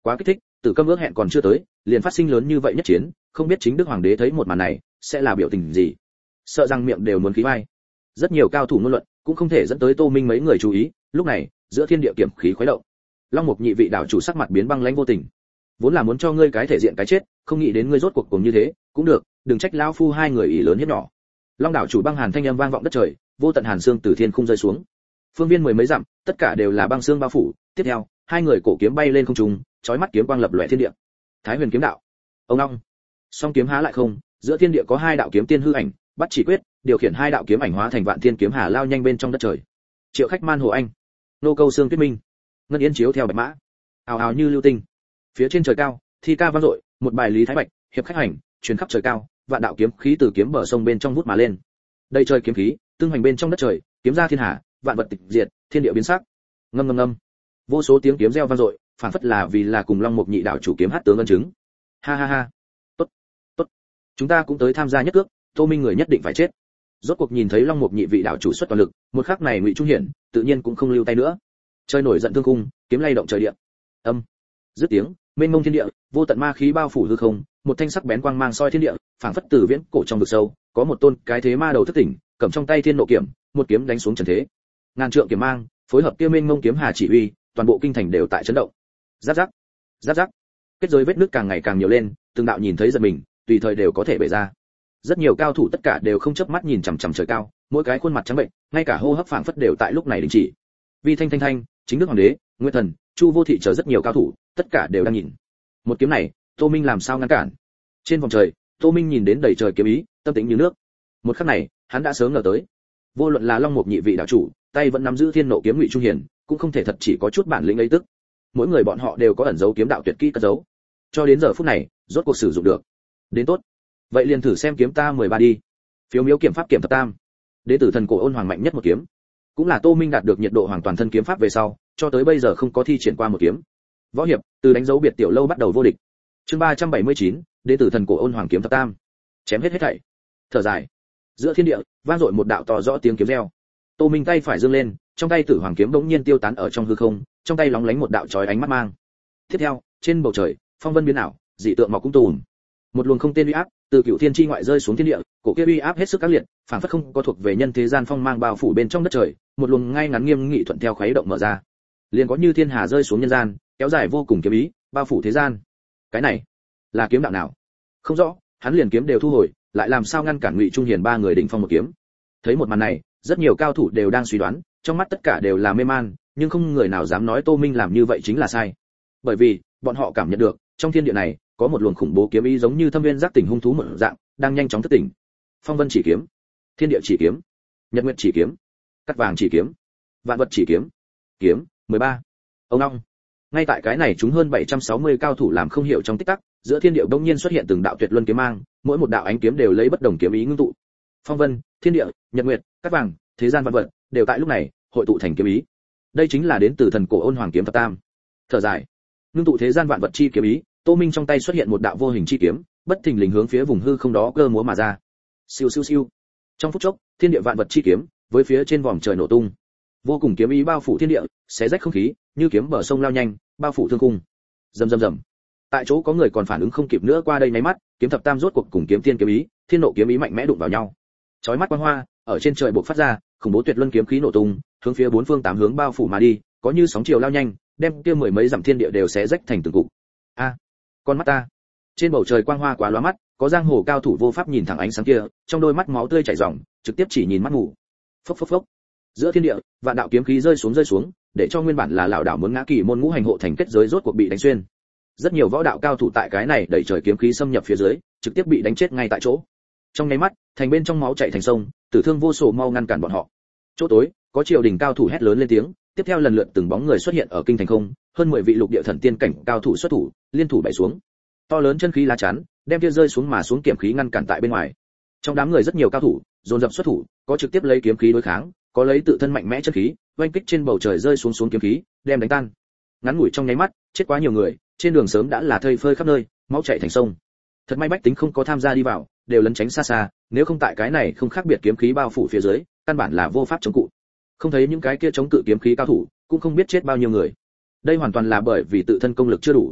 Quá kích thích, Tử Câm ước hẹn còn chưa tới, liền phát sinh lớn như vậy nhất chiến, không biết chính đức hoàng đế thấy một màn này sẽ là biểu tình gì. Sợ rằng miệng đều muốn khí bay. Rất nhiều cao thủ ngôn luận cũng không thể dẫn tới Tô Minh mấy người chú ý, lúc này, giữa thiên địa kiểm khí khuấy động. Long Mục nhị vị đạo chủ sắc mặt biến băng lãnh vô tình. Vốn là muốn cho ngươi cái thể diện cái chết, không nghĩ đến ngươi rốt cuộc cùng như thế, cũng được, đừng trách lão phu hai người ỷ lớn hiếp nhỏ. Long đạo chủ băng hàn thanh âm vang vọng đất trời, vô tận hàn xương từ thiên khung rơi xuống. Phương viên mười mấy dặm, tất cả đều là băng xương bao phủ, tiếp theo, hai người cổ kiếm bay lên không trung, chói mắt kiếm quang lập lòe thiên địa. Thái Huyền kiếm đạo. Ông long. Song kiếm há lại không, giữa thiên địa có hai đạo kiếm tiên hư ảnh, bắt chỉ quyết, điều khiển hai đạo kiếm ảnh hóa thành vạn thiên kiếm hà lao nhanh bên trong đất trời. Triệu Khách Man Hồ Anh, nô câu xương tuyết minh, ngân yến chiếu theo bạch mã, ào ào như lưu tinh. Phía trên trời cao, thi ca vang dội, một bài lý thái bạch, hiệp khách hành, truyền khắp trời cao, vạn đạo kiếm khí từ kiếm bờ sông bên trong vút mà lên. Đây trời kiếm khí, tương hành bên trong đất trời, kiếm ra thiên hà, vạn vật tịch diệt, thiên địa biến sắc. Ngâm ngâm ngâm. Vô số tiếng kiếm reo vang dội, phản phất là vì là cùng Long Mục nhị đạo chủ kiếm hát tướng ân chứng. Ha ha ha. Tốt, tốt. Chúng ta cũng tới tham gia nhất cước, Tô Minh người nhất định phải chết. Rốt cuộc nhìn thấy Long Mục nhị vị đạo chủ xuất toàn lực, một khắc này Ngụy Trung Hiển, tự nhiên cũng không lưu tay nữa. Trời nổi giận thương cung, kiếm lay động trời địa. Âm. Dứt tiếng, mênh mông thiên địa, vô tận ma khí bao phủ hư không, một thanh sắc bén quang mang soi thiên địa, phảng phất từ viễn cổ trong vực sâu, có một tôn cái thế ma đầu thức tỉnh, cầm trong tay thiên nộ kiếm, một kiếm đánh xuống trần thế. Ngàn trượng kiếm mang, phối hợp kia mênh mông kiếm hà chỉ uy, toàn bộ kinh thành đều tại chấn động. Rắc rắc, rắc rắc. Kết giới vết nước càng ngày càng nhiều lên, từng đạo nhìn thấy giật mình, tùy thời đều có thể bể ra. Rất nhiều cao thủ tất cả đều không chớp mắt nhìn chằm chằm trời cao, mỗi cái khuôn mặt trắng bệnh, ngay cả hô hấp phảng phất đều tại lúc này đình chỉ. Vi Thanh Thanh, chính đức hoàng đế, Nguyên Thần, Chu Vô Thị chờ rất nhiều cao thủ, tất cả đều đang nhìn. Một kiếm này, Tô Minh làm sao ngăn cản? Trên vòng trời, Tô Minh nhìn đến đầy trời kiếm ý, tâm tĩnh như nước. Một khắc này, hắn đã sớm ngờ tới. Vô luận là Long Mục nhị vị đạo chủ, tay vẫn nắm giữ thiên nộ kiếm Ngụy Trung Hiển, cũng không thể thật chỉ có chút bản lĩnh ấy tức. Mỗi người bọn họ đều có ẩn giấu kiếm đạo tuyệt kỹ cất giấu. Cho đến giờ phút này, rốt cuộc sử dụng được. Đến tốt. Vậy liền thử xem kiếm ta 13 đi. Phiếu miếu kiểm pháp kiểm thập tam. Đệ tử thần cổ ôn hoàng mạnh nhất một kiếm. Cũng là Tô Minh đạt được nhiệt độ hoàn toàn thân kiếm pháp về sau, cho tới bây giờ không có thi triển qua một kiếm. Võ hiệp, từ đánh dấu biệt tiểu lâu bắt đầu vô địch. Chương 379, đệ tử thần cổ ôn hoàng kiếm thập tam. Chém hết thảy. Thở dài. Giữa thiên địa, vang dội một đạo to rõ tiếng kiếm reo. Tô Minh tay phải giương lên, trong tay Tử Hoàng kiếm bỗng nhiên tiêu tán ở trong hư không, trong tay lóng lánh một đạo chói ánh mắt mang. Tiếp theo, trên bầu trời, phong vân biến ảo, dị tượng mọc cũng tùm. Một luồng không tên uy áp từ cửu thiên chi ngoại rơi xuống thiên địa, cổ kia uy áp hết sức các liệt, phảng phất không có thuộc về nhân thế gian phong mang bao phủ bên trong đất trời, một luồng ngay ngắn nghiêm nghị thuận theo khuấy động mở ra. Liền có như thiên hà rơi xuống nhân gian, kéo dài vô cùng kiếm ý, bao phủ thế gian. Cái này là kiếm đạo nào? Không rõ, hắn liền kiếm đều thu hồi, lại làm sao ngăn cản Ngụy Trung Hiền ba người đỉnh phong một kiếm? Thấy một màn này, rất nhiều cao thủ đều đang suy đoán, trong mắt tất cả đều là mê man, nhưng không người nào dám nói Tô Minh làm như vậy chính là sai. Bởi vì, bọn họ cảm nhận được, trong thiên địa này, có một luồng khủng bố kiếm ý giống như thâm viên giác tỉnh hung thú một dạng, đang nhanh chóng thức tỉnh. Phong vân chỉ kiếm, thiên địa chỉ kiếm, nhật nguyệt chỉ kiếm, cắt vàng chỉ kiếm, vạn vật chỉ kiếm. Kiếm 13. Ông long. Ngay tại cái này chúng hơn 760 cao thủ làm không hiểu trong tích tắc, giữa thiên địa bỗng nhiên xuất hiện từng đạo tuyệt luân kiếm mang, mỗi một đạo ánh kiếm đều lấy bất đồng kiếm ý ngưng tụ. Phong vân, thiên địa, nhật nguyệt, cát vàng, thế gian vạn vật, đều tại lúc này hội tụ thành kiếm ý. Đây chính là đến từ thần cổ ôn hoàng kiếm thập tam. Thở dài, ngưng tụ thế gian vạn vật chi kiếm ý, Tô Minh trong tay xuất hiện một đạo vô hình chi kiếm, bất thình lình hướng phía vùng hư không đó cơ múa mà ra. Siêu siêu siêu. Trong phút chốc, thiên địa vạn vật chi kiếm, với phía trên vòm trời nổ tung. Vô cùng kiếm ý bao phủ thiên địa, xé rách không khí, như kiếm bờ sông lao nhanh, bao phủ thương khung. Rầm rầm rầm. Tại chỗ có người còn phản ứng không kịp nữa qua đây nháy mắt, kiếm thập tam rốt cuộc cùng kiếm tiên kiếm ý, thiên nộ kiếm ý mạnh mẽ đụng vào nhau. Chói mắt quang hoa, ở trên trời bộc phát ra, khủng bố tuyệt luân kiếm khí nổ tung, hướng phía bốn phương tám hướng bao phủ mà đi, có như sóng chiều lao nhanh, đem kia mười mấy dặm thiên địa đều xé rách thành từng cục. A, con mắt ta. Trên bầu trời quang hoa quá lóa mắt, có giang hồ cao thủ vô pháp nhìn thẳng ánh sáng kia, trong đôi mắt máu tươi chảy ròng, trực tiếp chỉ nhìn mắt ngủ. Phốc phốc phốc. Giữa thiên địa, vạn đạo kiếm khí rơi xuống, để cho nguyên bản là lão đảo muốn ngã kỳ môn ngũ hành hộ thành kết giới rốt cuộc bị đánh xuyên. Rất nhiều võ đạo cao thủ tại cái này đẩy trời kiếm khí xâm nhập phía dưới, trực tiếp bị đánh chết ngay tại chỗ. Trong nháy mắt, thành bên trong máu chảy thành sông, tử thương vô số mau ngăn cản bọn họ. Chỗ tối, có triều đình cao thủ hét lớn lên tiếng, tiếp theo lần lượt từng bóng người xuất hiện ở kinh thành không, hơn 10 vị lục địa thần tiên cảnh cao thủ xuất thủ, liên thủ bày xuống. To lớn chân khí lá chắn, đem kia rơi xuống mà xuống kiếm khí ngăn cản tại bên ngoài. Trong đám người rất nhiều cao thủ, dồn dập xuất thủ, có trực tiếp lấy kiếm khí đối kháng, có lấy tự thân mạnh mẽ chân khí, oanh kích trên bầu trời rơi xuống kiếm khí, đem đánh tan. Ngắn ngủi trong nháy mắt, chết quá nhiều người, trên đường sớm đã là thây phơi khắp nơi, máu chảy thành sông. Thật may bách tính không có tham gia đi vào, đều lấn tránh xa xa, nếu không tại cái này không khác biệt kiếm khí bao phủ phía dưới, căn bản là vô pháp chống cự. Không thấy những cái kia chống cự kiếm khí cao thủ, cũng không biết chết bao nhiêu người. Đây hoàn toàn là bởi vì tự thân công lực chưa đủ.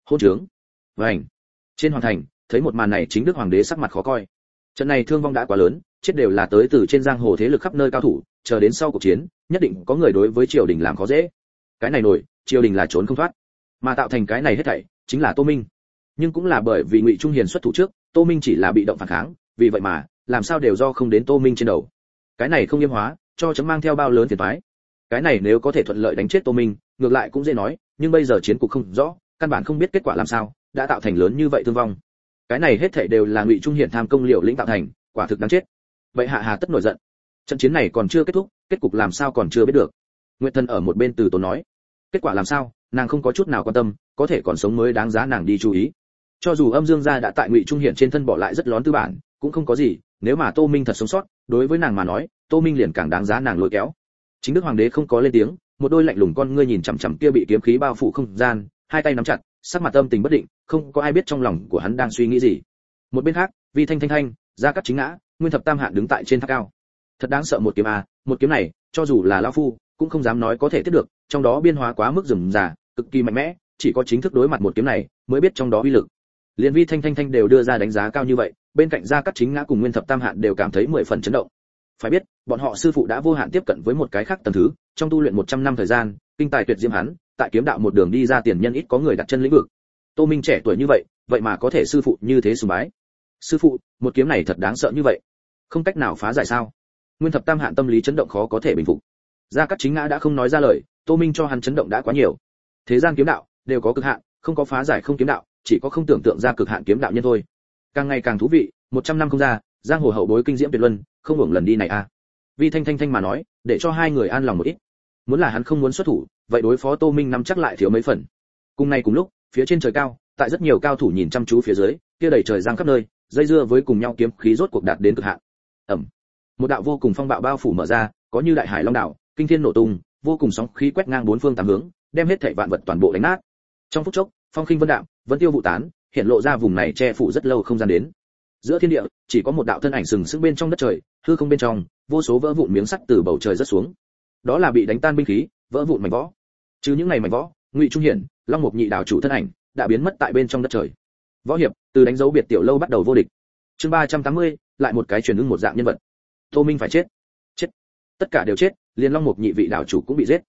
Hôn trướng. Vành. Trên hoàng thành, thấy một màn này chính đức hoàng đế sắc mặt khó coi. Trận này thương vong đã quá lớn, chết đều là tới từ trên giang hồ thế lực khắp nơi cao thủ, chờ đến sau cuộc chiến, nhất định có người đối với triều đình làm khó dễ. Cái này nổi, triều đình là trốn không thoát, mà tạo thành cái này hết thảy chính là Tô Minh. Nhưng cũng là bởi vì Ngụy Trung Hiền xuất thủ trước, Tô Minh chỉ là bị động phản kháng, vì vậy mà làm sao đều do không đến Tô Minh trên đầu. Cái này không nghiêm hóa, cho chấm mang theo bao lớn phiền toái. Cái này nếu có thể thuận lợi đánh chết Tô Minh, ngược lại cũng dễ nói, nhưng bây giờ chiến cục không rõ, căn bản không biết kết quả làm sao, đã tạo thành lớn như vậy thương vong. Cái này hết thảy đều là Ngụy Trung Hiền tham công liều lĩnh tạo thành, quả thực đáng chết. Vậy hạ hà tất nổi giận. Trận chiến này còn chưa kết thúc, kết cục làm sao còn chưa biết được. Nguyệt Thần ở một bên từ tốn nói, kết quả làm sao, nàng không có chút nào quan tâm, có thể còn sống mới đáng giá nàng đi chú ý. Cho dù Âm Dương gia đã tại Ngụy Trung Hiển trên thân bỏ lại rất lón tư bản, cũng không có gì, nếu mà Tô Minh thật sống sót, đối với nàng mà nói, Tô Minh liền càng đáng giá nàng lôi kéo. Chính đức hoàng đế không có lên tiếng, một đôi lạnh lùng con ngươi nhìn chằm chằm kia bị kiếm khí bao phủ không gian, hai tay nắm chặt, sắc mặt âm tình bất định, không có ai biết trong lòng của hắn đang suy nghĩ gì. Một bên khác, Vi Thanh Thanh, Gia Cát Chính ngã, Nguyên Thập Tam Hạn đứng tại trên tháp cao. Thật đáng sợ một kiếm a, một kiếm này, cho dù là lão phu, cũng không dám nói có thể tiếp được, trong đó biên hóa quá mức rườm rà, cực kỳ mạnh mẽ, chỉ có chính thức đối mặt một kiếm này, mới biết trong đó uy lực. Liên Vi Thanh Thanh đều đưa ra đánh giá cao như vậy, bên cạnh Gia Cát Chính ngã cùng Nguyên Thập Tam Hạn đều cảm thấy 10 phần chấn động. Phải biết, bọn họ sư phụ đã vô hạn tiếp cận với một cái khác tầng thứ, trong tu luyện 100 năm thời gian, kinh tài tuyệt diễm hắn, tại kiếm đạo một đường đi ra tiền nhân ít có người đặt chân lĩnh vực. Tô Minh trẻ tuổi như vậy, vậy mà có thể sư phụ như thế sùng bái. Sư phụ, một kiếm này thật đáng sợ như vậy, không cách nào phá giải sao? Nguyên Thập Tam Hạn tâm lý chấn động khó có thể bình phục. Gia Cát Chính ngã đã không nói ra lời, Tô Minh cho hắn chấn động đã quá nhiều. Thế gian kiếm đạo đều có cực hạn, không có phá giải không kiếm đạo, chỉ có không tưởng tượng ra cực hạn kiếm đạo nhân thôi. Càng ngày càng thú vị, 100 năm không ra, giang hồ hậu bối kinh diễm tuyệt luân, không hưởng lần đi này a. Vi Thanh Thanh mà nói, để cho hai người an lòng một ít. Muốn là hắn không muốn xuất thủ, vậy đối phó Tô Minh nắm chắc lại thiếu mấy phần. Cùng này cùng lúc, phía trên trời cao, tại rất nhiều cao thủ nhìn chăm chú phía dưới, kia đầy trời giang khắp nơi, dây dưa với cùng nhau kiếm khí rốt cuộc đạt đến cực hạn. Ầm. Một đạo vô cùng phong bạo bao phủ mở ra, có như đại hải long đảo, kinh thiên nổ tung, vô cùng sóng khí quét ngang bốn phương tám hướng, đem hết thảy vạn vật toàn bộ đánh nát. Trong phút chốc, phong khinh vân đạm, vân tiêu vụ tán, hiện lộ ra vùng này che phủ rất lâu không gian đến. Giữa thiên địa, chỉ có một đạo thân ảnh sừng sững bên trong đất trời, hư không bên trong, vô số vỡ vụn miếng sắt từ bầu trời rớt xuống. Đó là bị đánh tan binh khí, vỡ vụn mảnh võ. Chứ những này mảnh võ, Ngụy Trung Hiển, Long Mục Nhị đảo chủ thân ảnh, đã biến mất tại bên trong đất trời. Võ hiệp, từ đánh dấu biệt tiểu lâu bắt đầu vô địch. Chương 380, lại một cái truyền ưng một dạng nhân vật. Tô Minh phải chết. Chết. Tất cả đều chết, liền Long Mục Nhị vị đảo chủ cũng bị giết.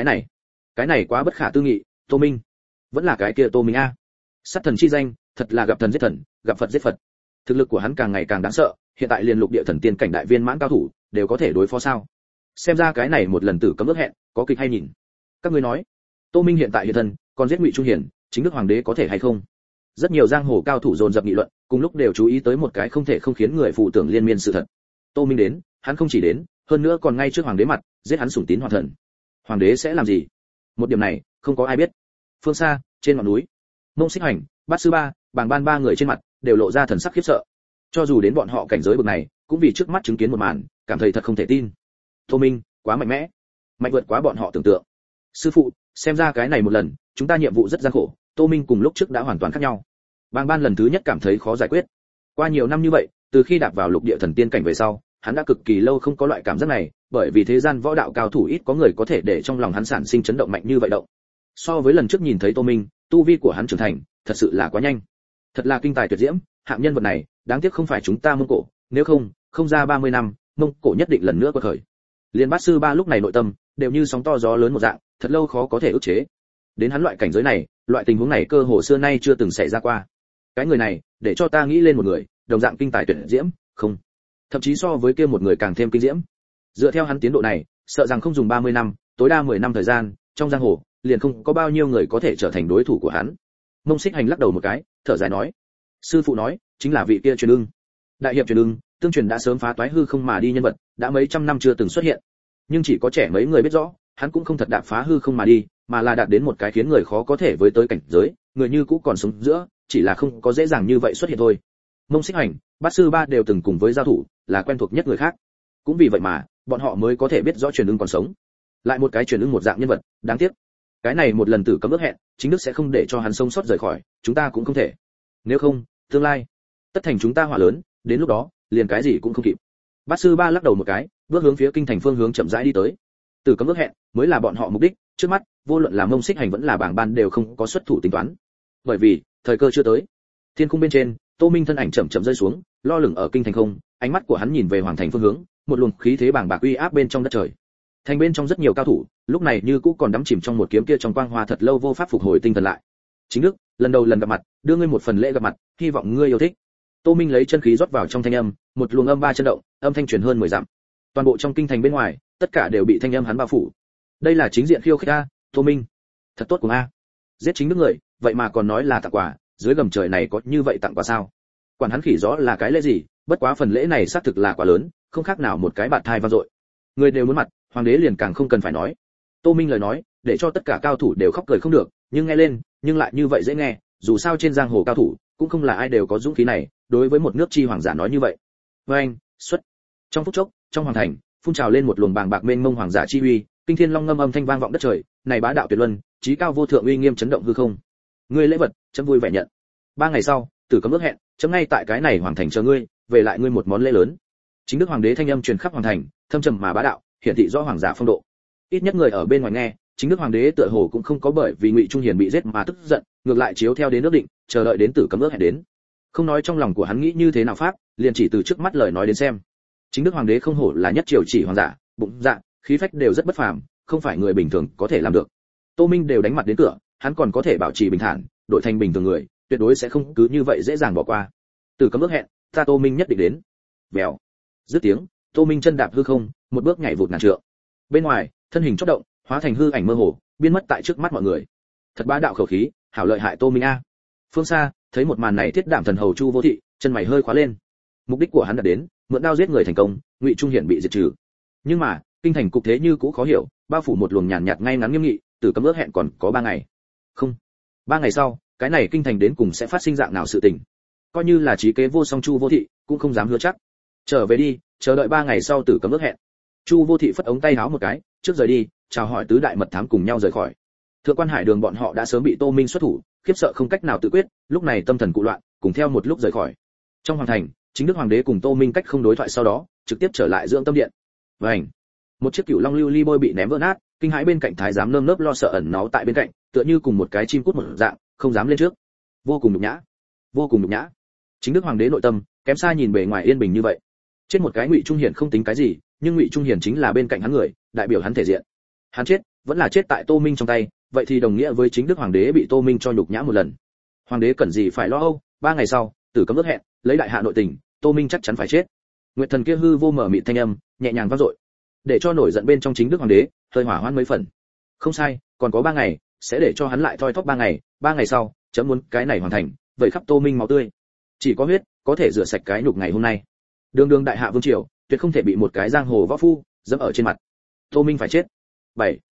Cái này quá bất khả tư nghị, Tô Minh, vẫn là cái kia Tô Minh a. Sát thần chi danh, thật là gặp thần giết thần, gặp Phật giết Phật. Thực lực của hắn càng ngày càng đáng sợ, hiện tại liền lục địa thần tiên cảnh đại viên mãn cao thủ đều có thể đối phó sao? Xem ra cái này một lần tử cấm ước hẹn, có kịch hay nhìn. Các ngươi nói, Tô Minh hiện tại hiện thân, còn giết Ngụy Trung Hiển, chính đức hoàng đế có thể hay không? Rất nhiều giang hồ cao thủ dồn dập nghị luận, cùng lúc đều chú ý tới một cái không thể không khiến người phụ tưởng liên miên sự thật. Tô Minh đến, hắn không chỉ đến, hơn nữa còn ngay trước hoàng đế mặt, giết hắn sủng tín hoàng thần. Hoàng đế sẽ làm gì? Một điểm này, không có ai biết. Phương xa, trên ngọn núi, Mông Xích Hành, Bát Sư Ba, Bàng Ban ba người trên mặt đều lộ ra thần sắc khiếp sợ. Cho dù đến bọn họ cảnh giới bậc này, cũng vì trước mắt chứng kiến một màn, cảm thấy thật không thể tin. Tô Minh, quá mạnh mẽ, mạnh vượt quá bọn họ tưởng tượng. Sư phụ, xem ra cái này một lần, chúng ta nhiệm vụ rất gian khổ, Tô Minh cùng lúc trước đã hoàn toàn khác nhau. Bàng Ban lần thứ nhất cảm thấy khó giải quyết. Qua nhiều năm như vậy, từ khi đạp vào lục địa thần tiên cảnh về sau, hắn đã cực kỳ lâu không có loại cảm giác này, bởi vì thế gian võ đạo cao thủ ít có người có thể để trong lòng hắn sản sinh chấn động mạnh như vậy động. So với lần trước nhìn thấy Tô Minh, tu vi của hắn trưởng thành, thật sự là quá nhanh. Thật là kinh tài tuyệt diễm, hạng nhân vật này, đáng tiếc không phải chúng ta Mông Cổ, nếu không ra 30 năm, Mông Cổ nhất định lần nữa quật khởi. Liên Bát Sư Ba lúc này nội tâm đều như sóng to gió lớn một dạng, thật lâu khó có thể ức chế. Đến hắn loại cảnh giới này, loại tình huống này cơ hồ xưa nay chưa từng xảy ra qua. Cái người này, để cho ta nghĩ lên một người, đồng dạng kinh tài tuyệt diễm, không, thậm chí so với kia một người càng thêm kinh diễm. Dựa theo hắn tiến độ này, sợ rằng không dùng 30 năm, tối đa 10 năm thời gian, trong giang hồ liền không có bao nhiêu người có thể trở thành đối thủ của hắn. Mông Xích Hành lắc đầu một cái, thở dài nói: sư phụ nói, chính là vị kia truyền ưng. Đại hiệp truyền ưng, tương truyền đã sớm phá toái hư không mà đi nhân vật, đã mấy trăm năm chưa từng xuất hiện. Nhưng chỉ có trẻ mấy người biết rõ, hắn cũng không thật đạp phá hư không mà đi, mà là đạt đến một cái khiến người khó có thể với tới cảnh giới, người như cũ còn sống giữa, chỉ là không có dễ dàng như vậy xuất hiện thôi. Mông Xích Hành, Bát Sư Ba đều từng cùng với giao thủ, là quen thuộc nhất người khác. Cũng vì vậy mà, bọn họ mới có thể biết rõ truyền ưng còn sống. Lại một cái truyền ưng một dạng nhân vật, đáng tiếc. Cái này một lần tử cấm ước hẹn, chính đức sẽ không để cho hắn sống sót rời khỏi, chúng ta cũng không thể. Nếu không, tương lai tất thành chúng ta họa lớn, đến lúc đó, liền cái gì cũng không kịp. Bát Sư Ba lắc đầu một cái, bước hướng phía kinh thành phương hướng chậm rãi đi tới. Tử cấm ước hẹn mới là bọn họ mục đích, trước mắt, vô luận là Mông Xích Hành vẫn là Bảng Ban đều không có xuất thủ tính toán. Bởi vì thời cơ chưa tới. Thiên cung bên trên, Tô Minh thân ảnh chậm chậm rơi xuống, lo lửng ở kinh thành không, ánh mắt của hắn nhìn về hoàng thành phương hướng, một luồng khí thế bàng bạc uy áp bên trong đất trời. Thành bên trong rất nhiều cao thủ, lúc này như cũ còn đắm chìm trong một kiếm kia trong quang hoa thật lâu vô pháp phục hồi tinh thần lại. Chính Đức, lần đầu lần gặp mặt, đưa ngươi một phần lễ gặp mặt, hy vọng ngươi yêu thích. Tô Minh lấy chân khí rót vào trong thanh âm, một luồng âm ba chân động, âm thanh truyền hơn 10 dặm. Toàn bộ trong kinh thành bên ngoài, tất cả đều bị thanh âm hắn bao phủ. Đây là chính diện khiêu khích a, Tô Minh. Thật tốt của a. Giết chính Đức người, vậy mà còn nói là tặng quà, dưới gầm trời này có như vậy tặng quà sao? Quản hắn khỉ rõ là cái lễ gì, bất quá phần lễ này xác thực là quá lớn, không khác nào một cái bạt thai vang dội. Người đều muốn mặt, hoàng đế liền càng không cần phải nói. Tô Minh lời nói, để cho tất cả cao thủ đều khóc cười không được, nhưng nghe lên, nhưng lại như vậy dễ nghe, dù sao trên giang hồ cao thủ, cũng không là ai đều có dũng khí này, đối với một nước chi hoàng giả nói như vậy. Oanh, xuất. Trong phút chốc, trong hoàng thành, phun trào lên một luồng bàng bạc mênh mông hoàng giả chi uy, kinh thiên long ngâm âm thanh vang vọng đất trời, này bá đạo tuyệt luân, chí cao vô thượng uy nghiêm chấn động hư không. Ngươi lễ vật, chấm vui vẻ nhận. 3 ngày sau, Tử Cấm ước hẹn, chấm ngay tại cái này hoàng thành chờ ngươi, về lại ngươi một món lễ lớn. Chính Đức hoàng đế thanh âm truyền khắp hoàng thành, thâm trầm mà bá đạo, hiển thị rõ hoàng giả phong độ. Ít nhất người ở bên ngoài nghe, Chính Đức hoàng đế tựa hồ cũng không có bởi vì Ngụy Trung Hiền bị giết mà tức giận, ngược lại chiếu theo đến nước định, chờ đợi đến Tử Cấm ước hẹn đến. Không nói trong lòng của hắn nghĩ như thế nào pháp, liền chỉ từ trước mắt lời nói đến xem. Chính Đức hoàng đế không hổ là nhất triều chỉ hoàng giả, bụng dạ, khí phách đều rất bất phàm, không phải người bình thường có thể làm được. Tô Minh đều đánh mặt đến cửa, hắn còn có thể bảo trì bình thản, đổi thành bình thường người, tuyệt đối sẽ không cứ như vậy dễ dàng bỏ qua. Tử Cấm ước hẹn, ta Tô Minh nhất định đến. Vèo. Dứt tiếng, Tô Minh chân đạp hư không, một bước nhảy vụt ngàn trượng. Bên ngoài, thân hình chớp động, hóa thành hư ảnh mơ hồ, biến mất tại trước mắt mọi người. Thật bá đạo khẩu khí, hảo lợi hại Tô Minh a. Phương xa, thấy một màn này Thiết Đảm thần hầu Chu Vô Thị, chân mày hơi khóa lên. Mục đích của hắn đã đến, mượn đao giết người thành công, Ngụy Trung Hiển bị diệt trừ. Nhưng mà, kinh thành cục thế như cũ khó hiểu, bao phủ một luồng nhàn nhạt ngay ngắn nghiêm nghị, Tử Cấm ước hẹn còn có 3 ngày. Không, 3 ngày sau, cái này kinh thành đến cùng sẽ phát sinh dạng nào sự tình. Coi như là trí kế vô song Chu Vô Thị, cũng không dám hứa chắc. Trở về đi, chờ đợi 3 ngày sau Tử Cấm ước hẹn. Chu Vô Thị phất ống tay áo một cái, trước rời đi, chào hỏi tứ đại mật thám cùng nhau rời khỏi. Thượng quan Hải Đường bọn họ đã sớm bị Tô Minh xuất thủ, khiếp sợ không cách nào tự quyết, lúc này tâm thần cụ loạn, cùng theo một lúc rời khỏi. Trong hoàng thành, Chính Đức hoàng đế cùng Tô Minh cách không đối thoại sau đó, trực tiếp trở lại dưỡng tâm điện. Vành, một chiếc cựu long lưu ly bôi bị ném vỡ nát, kinh hãi bên cạnh thái giám nơm nớp lo sợ ẩn náu tại bên cạnh, tựa như cùng một cái chim cút một dạng, không dám lên trước. Vô cùng nhục nhã, vô cùng nhục nhã. Chính Đức hoàng đế nội tâm, kém xa nhìn bề ngoài yên bình như vậy. Chết một cái Ngụy Trung Hiển không tính cái gì, nhưng Ngụy Trung Hiển chính là bên cạnh hắn người, đại biểu hắn thể diện. Hắn chết, vẫn là chết tại Tô Minh trong tay, vậy thì đồng nghĩa với Chính Đức hoàng đế bị Tô Minh cho nhục nhã một lần. Hoàng đế cần gì phải lo âu, 3 ngày sau, Tử Cấm ước hẹn, lấy đại hạ nội tình, Tô Minh chắc chắn phải chết. Nguyệt thần kia hư vô mở mịt thanh âm, nhẹ nhàng vang dội, để cho nổi giận bên trong Chính Đức hoàng đế hơi hỏa hoãn mấy phần. Không sai, còn có 3 ngày, sẽ để cho hắn lại thoi thóp 3 ngày, 3 ngày sau, chấm muốn cái này hoàn thành, vậy khắp Tô Minh máu tươi. Chỉ có huyết có thể rửa sạch cái nhục ngày hôm nay. Đường đường đại hạ vương triều, tuyệt không thể bị một cái giang hồ võ phu dẫm ở trên mặt. Tô Minh phải chết. 7.